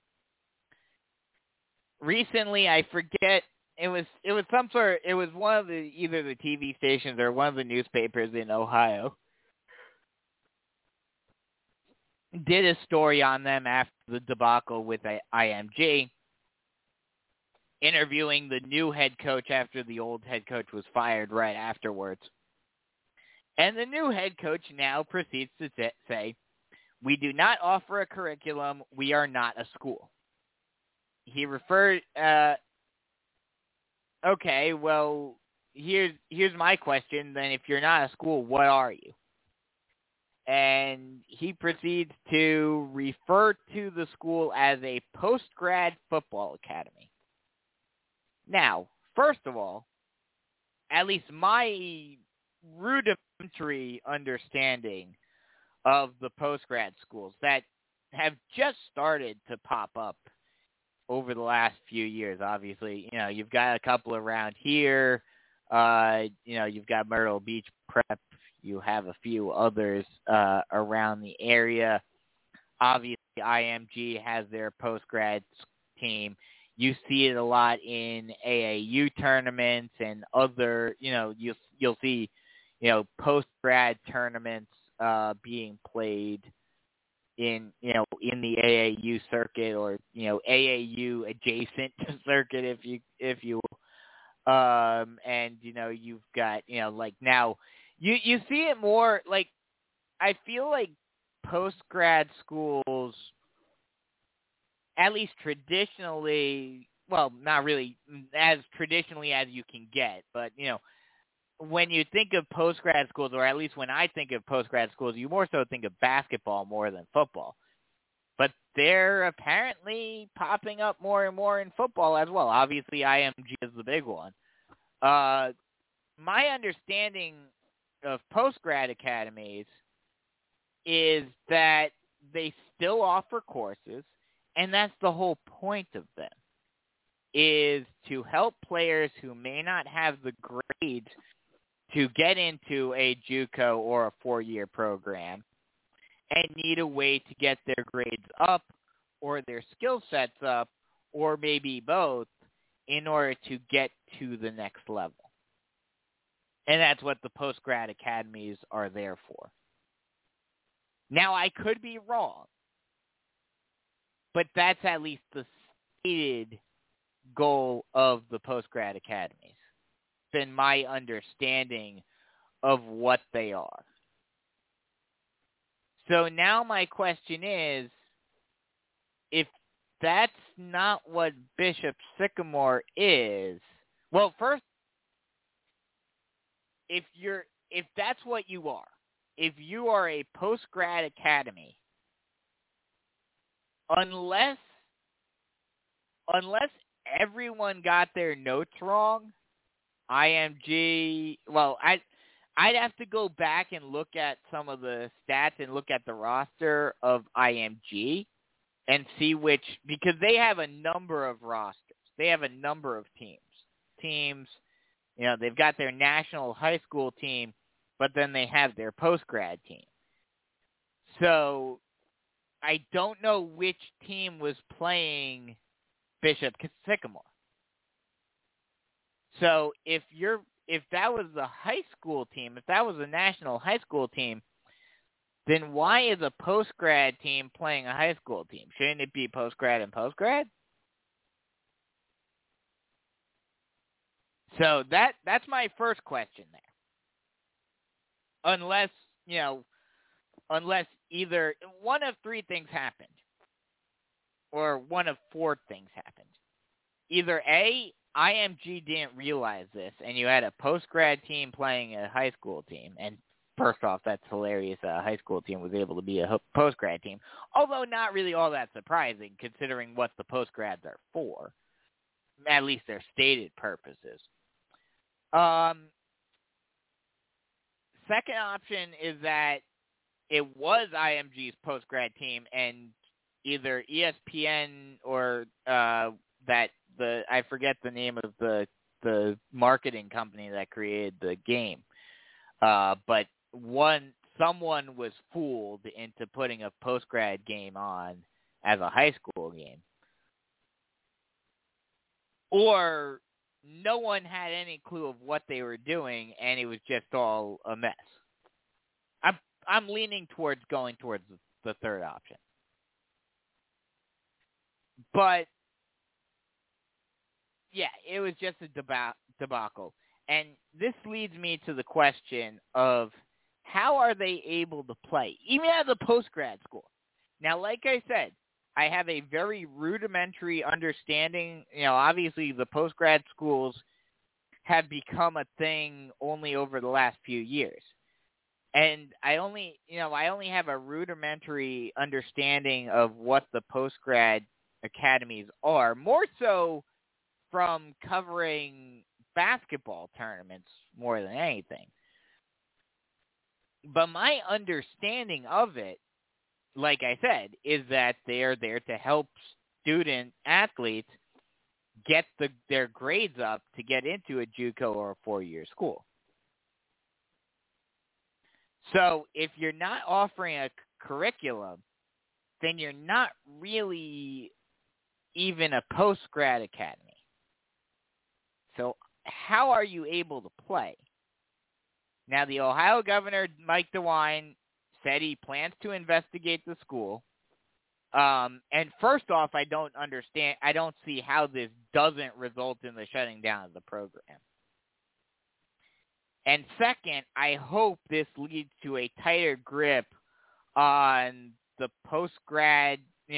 Recently, I forget, it was some sort, it was one of the, either the TV stations or one of the newspapers in Ohio did a story on them after the debacle with IMG, interviewing the new head coach after the old head coach was fired right afterwards. And the new head coach now proceeds to say, "We do not offer a curriculum. We are not a school." He referred, okay, well, here's my question. Then if you're not a school, what are you? And he proceeds to refer to the school as a post-grad football academy. Now, first of all, at least my rudimentary understanding of the post-grad schools that have just started to pop up over the last few years. Obviously, you've got a couple around here. You've got Myrtle Beach Prep. You have a few others around the area. Obviously, IMG has their post-grad team. You see it a lot in AAU tournaments and other, you'll see, post-grad tournaments being played in the AAU circuit or, AAU adjacent circuit, if you will. And, you've got, like now you see it more, like, I feel like post-grad schools, at least traditionally, well, not really as traditionally as you can get, but, when you think of post-grad schools, or at least when I think of post-grad schools, you more so think of basketball more than football. But they're apparently popping up more and more in football as well. Obviously, IMG is the big one. My understanding of post-grad academies is that they still offer courses, and that's the whole point of them, is to help players who may not have the grades to get into a JUCO or a 4-year program and need a way to get their grades up or their skill sets up, or maybe both, in order to get to the next level. And that's what the post-grad academies are there for. Now, I could be wrong, but that's at least the stated goal of the post-grad academies. Been my understanding of what they are. So now my question is, if that's not what Bishop Sycamore is, well, first, if that's what you are, if you are a post-grad academy, unless everyone got their notes wrong, IMG, well, I'd have to go back and look at some of the stats and look at the roster of IMG and see which, because they have a number of rosters. They have a number of teams. They've got their national high school team, but then they have their post-grad team. So I don't know which team was playing Bishop Sycamore. So if that was the high school team, if that was a national high school team, then why is a post-grad team playing a high school team? Shouldn't it be post-grad and post-grad? So that's my first question there. Unless either one of three things happened, or one of four things happened. Either A, IMG didn't realize this, and you had a post-grad team playing a high school team, and first off, that's hilarious. A high school team was able to be a post-grad team, although not really all that surprising considering what the post-grads are for, at least their stated purposes. Second option is that it was IMG's post-grad team, and either ESPN or I forget the name of the marketing company that created the game, but someone was fooled into putting a post-grad game on as a high school game. Or no one had any clue of what they were doing, and it was just all a mess. I'm leaning towards going towards the third option. But, yeah, it was just a debacle. And this leads me to the question of how are they able to play, even at the post-grad school? Now, like I said, I have a very rudimentary understanding. Obviously the post-grad schools have become a thing only over the last few years. And I only have a rudimentary understanding of what the post-grad academies are, more so from covering basketball tournaments more than anything. But my understanding of it, like I said, is that they are there to help student athletes get their grades up to get into a JUCO or a 4-year school. So if you're not offering a curriculum, then you're not really even a post-grad academy. So how are you able to play? Now, the Ohio governor, Mike DeWine, said he plans to investigate the school. And first off, I don't see how this doesn't result in the shutting down of the program. And second, I hope this leads to a tighter grip on the post-grad,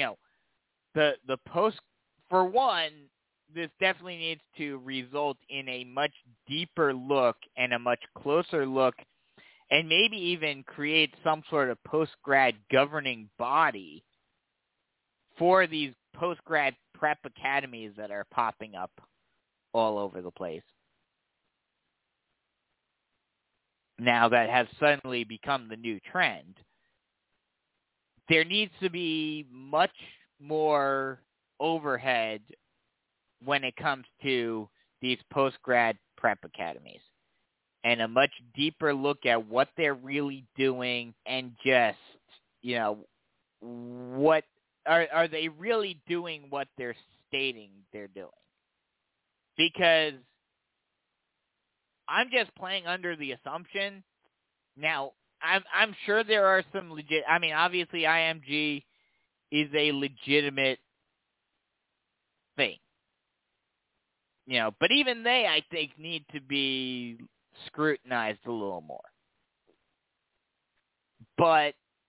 for one, this definitely needs to result in a much deeper look and a much closer look, and maybe even create some sort of post-grad governing body for these post-grad prep academies that are popping up all over the place. Now that has suddenly become the new trend. There needs to be much more overhead when it comes to these post-grad prep academies, and a much deeper look at what they're really doing, and just, what are they really doing what they're stating they're doing? Because I'm just playing under the assumption. Now, I'm sure there are some legit. I mean, obviously, IMG is a legitimate thing, but even they, I think, need to be scrutinized a little more. But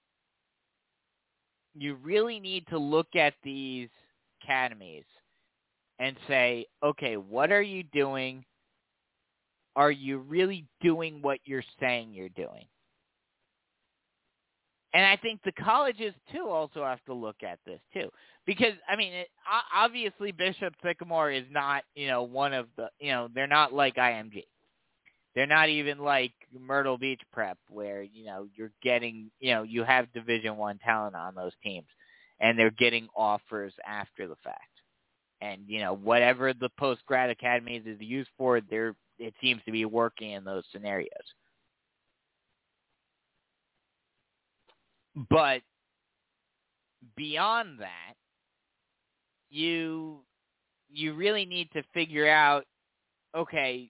you really need to look at these academies and say, okay, what are you doing? Are you really doing what you're saying you're doing? And I think the colleges, too, also have to look at this, too. Because, I mean, obviously Bishop Sycamore is not, one of the, they're not like IMG. They're not even like Myrtle Beach Prep where, you're getting, you have Division I talent on those teams, and they're getting offers after the fact. And, whatever the post-grad academies is used for, it seems to be working in those scenarios. But beyond that, you really need to figure out, okay,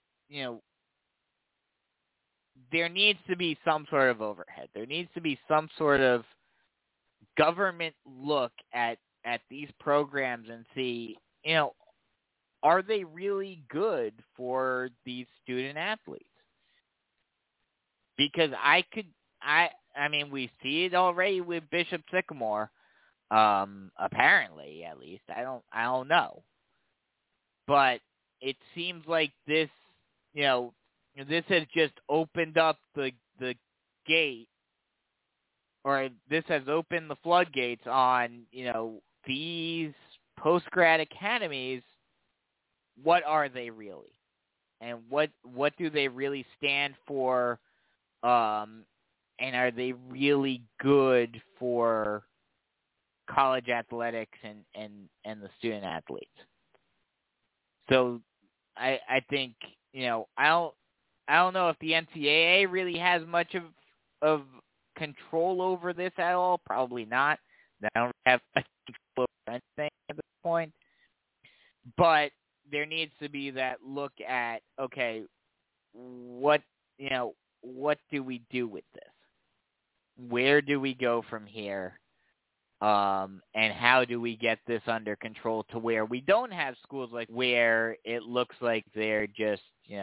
there needs to be some sort of overhead. There needs to be some sort of government look at these programs and see, are they really good for these student athletes? Because I mean, we see it already with Bishop Sycamore, apparently, at least. I don't know. But it seems like this, this has just opened up the gate, or this has opened the floodgates on, these post-grad academies. What are they really? And what do they really stand for? And are they really good for college athletics and the student athletes? So I think, I don't know if the NCAA really has much of control over this at all? Probably not. They don't have control over anything at this point. But there needs to be that look at, okay, what do we do with this? Where do we go from here? And how do we get this under control to where we don't have schools like where it looks like they're just,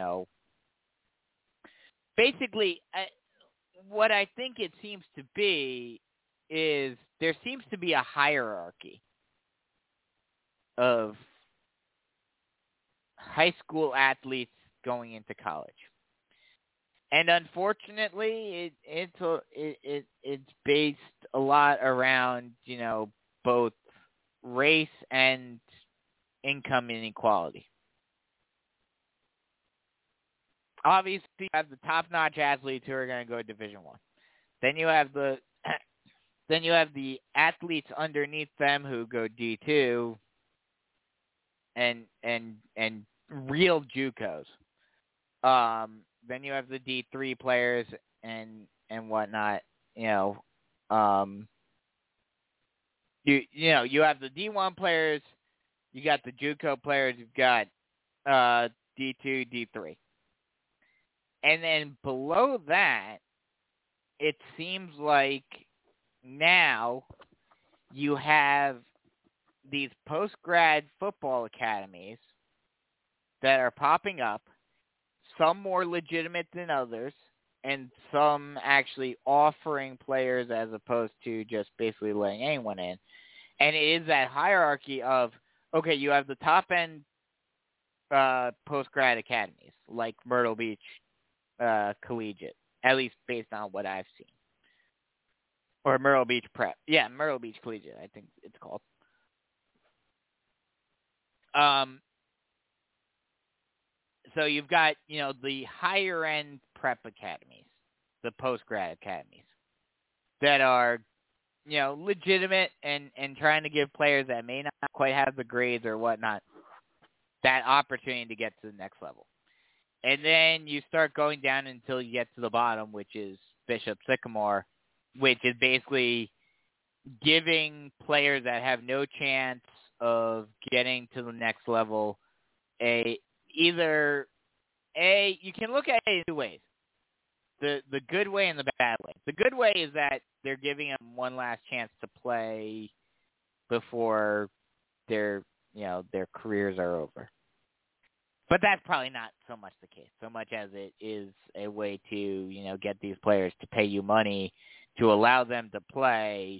basically what I think it seems to be is there seems to be a hierarchy of high school athletes going into college. And unfortunately, it's based a lot around, both race and income inequality. Obviously, you have the top-notch athletes who are going to go to Division I. Then you have the athletes underneath them who go D2 and real JUCOs. Then you have the D3 players and whatnot. You have the D1 players. You got the JUCO players. You've got D2, D3. And then below that, it seems like now you have these post-grad football academies that are popping up, some more legitimate than others, and some actually offering players as opposed to just basically letting anyone in. And it is that hierarchy of, okay, you have the top-end post-grad academies, like Myrtle Beach Collegiate, at least based on what I've seen. Or Myrtle Beach Prep. Yeah, Myrtle Beach Collegiate, I think it's called. So you've got, the higher-end prep academies, the post-grad academies, that are, legitimate and trying to give players that may not quite have the grades or whatnot that opportunity to get to the next level. And then you start going down until you get to the bottom, which is Bishop Sycamore, which is basically giving players that have no chance of getting to the next level you can look at it in two ways. The good way and the bad way. The good way is that they're giving them one last chance to play before their careers are over. But that's probably not so much the case, so much as it is a way to, get these players to pay you money to allow them to play,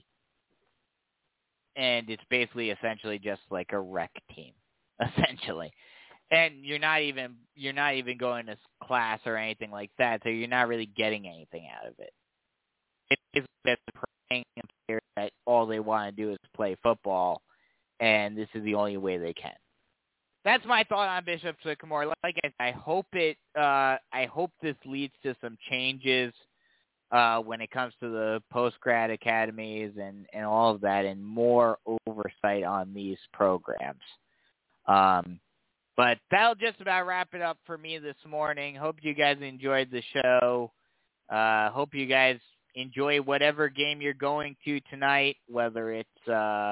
and it's basically essentially just like a rec team, essentially. And you're not even going to class or anything like that, so you're not really getting anything out of it. It's just playing players that all they want to do is play football, and this is the only way they can. That's my thought on Bishop Sycamore. Like I said, I hope this leads to some changes when it comes to the post-grad academies and all of that, and more oversight on these programs. But that'll just about wrap it up for me this morning. Hope you guys enjoyed the show. Hope you guys enjoy whatever game you're going to tonight, whether it's,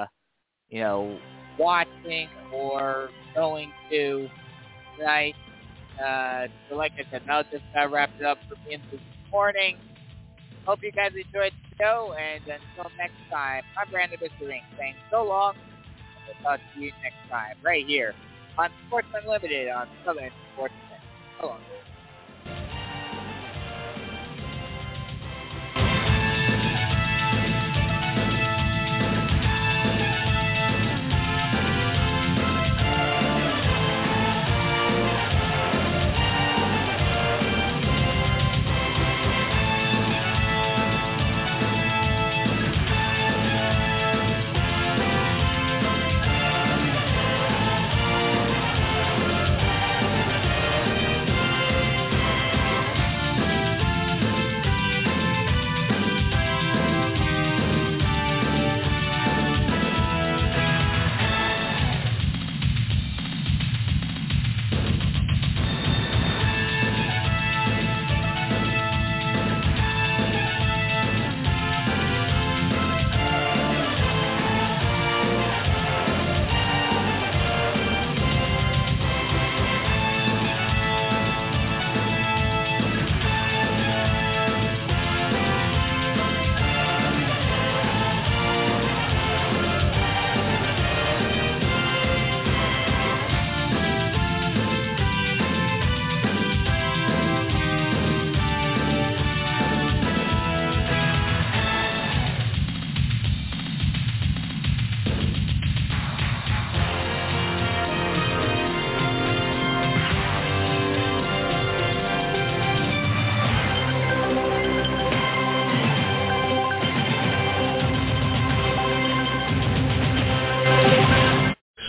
watching or going to tonight. So like I said, that'll just about wrap it up for me this morning. Hope you guys enjoyed the show, and until next time, I'm Brandon Mr. Ring saying so long, and we'll talk to you next time right here on Sports Unlimited on Southern Sports Net. So long.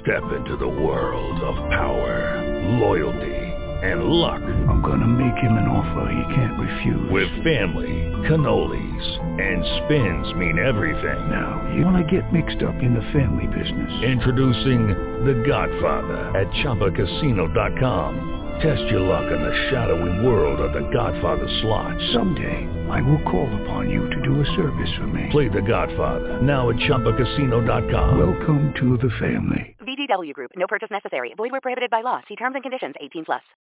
Step into the world of power, loyalty, and luck. I'm gonna make him an offer he can't refuse. With family, cannolis, and spins mean everything. Now, you wanna get mixed up in the family business. Introducing The Godfather at ChumbaCasino.com. Test your luck in the shadowy world of The Godfather slot. Someday, I will call upon you to do a service for me. Play The Godfather now at ChumbaCasino.com. Welcome to the family. VGW Group. No purchase necessary. Void where prohibited by law. See terms and conditions. 18+.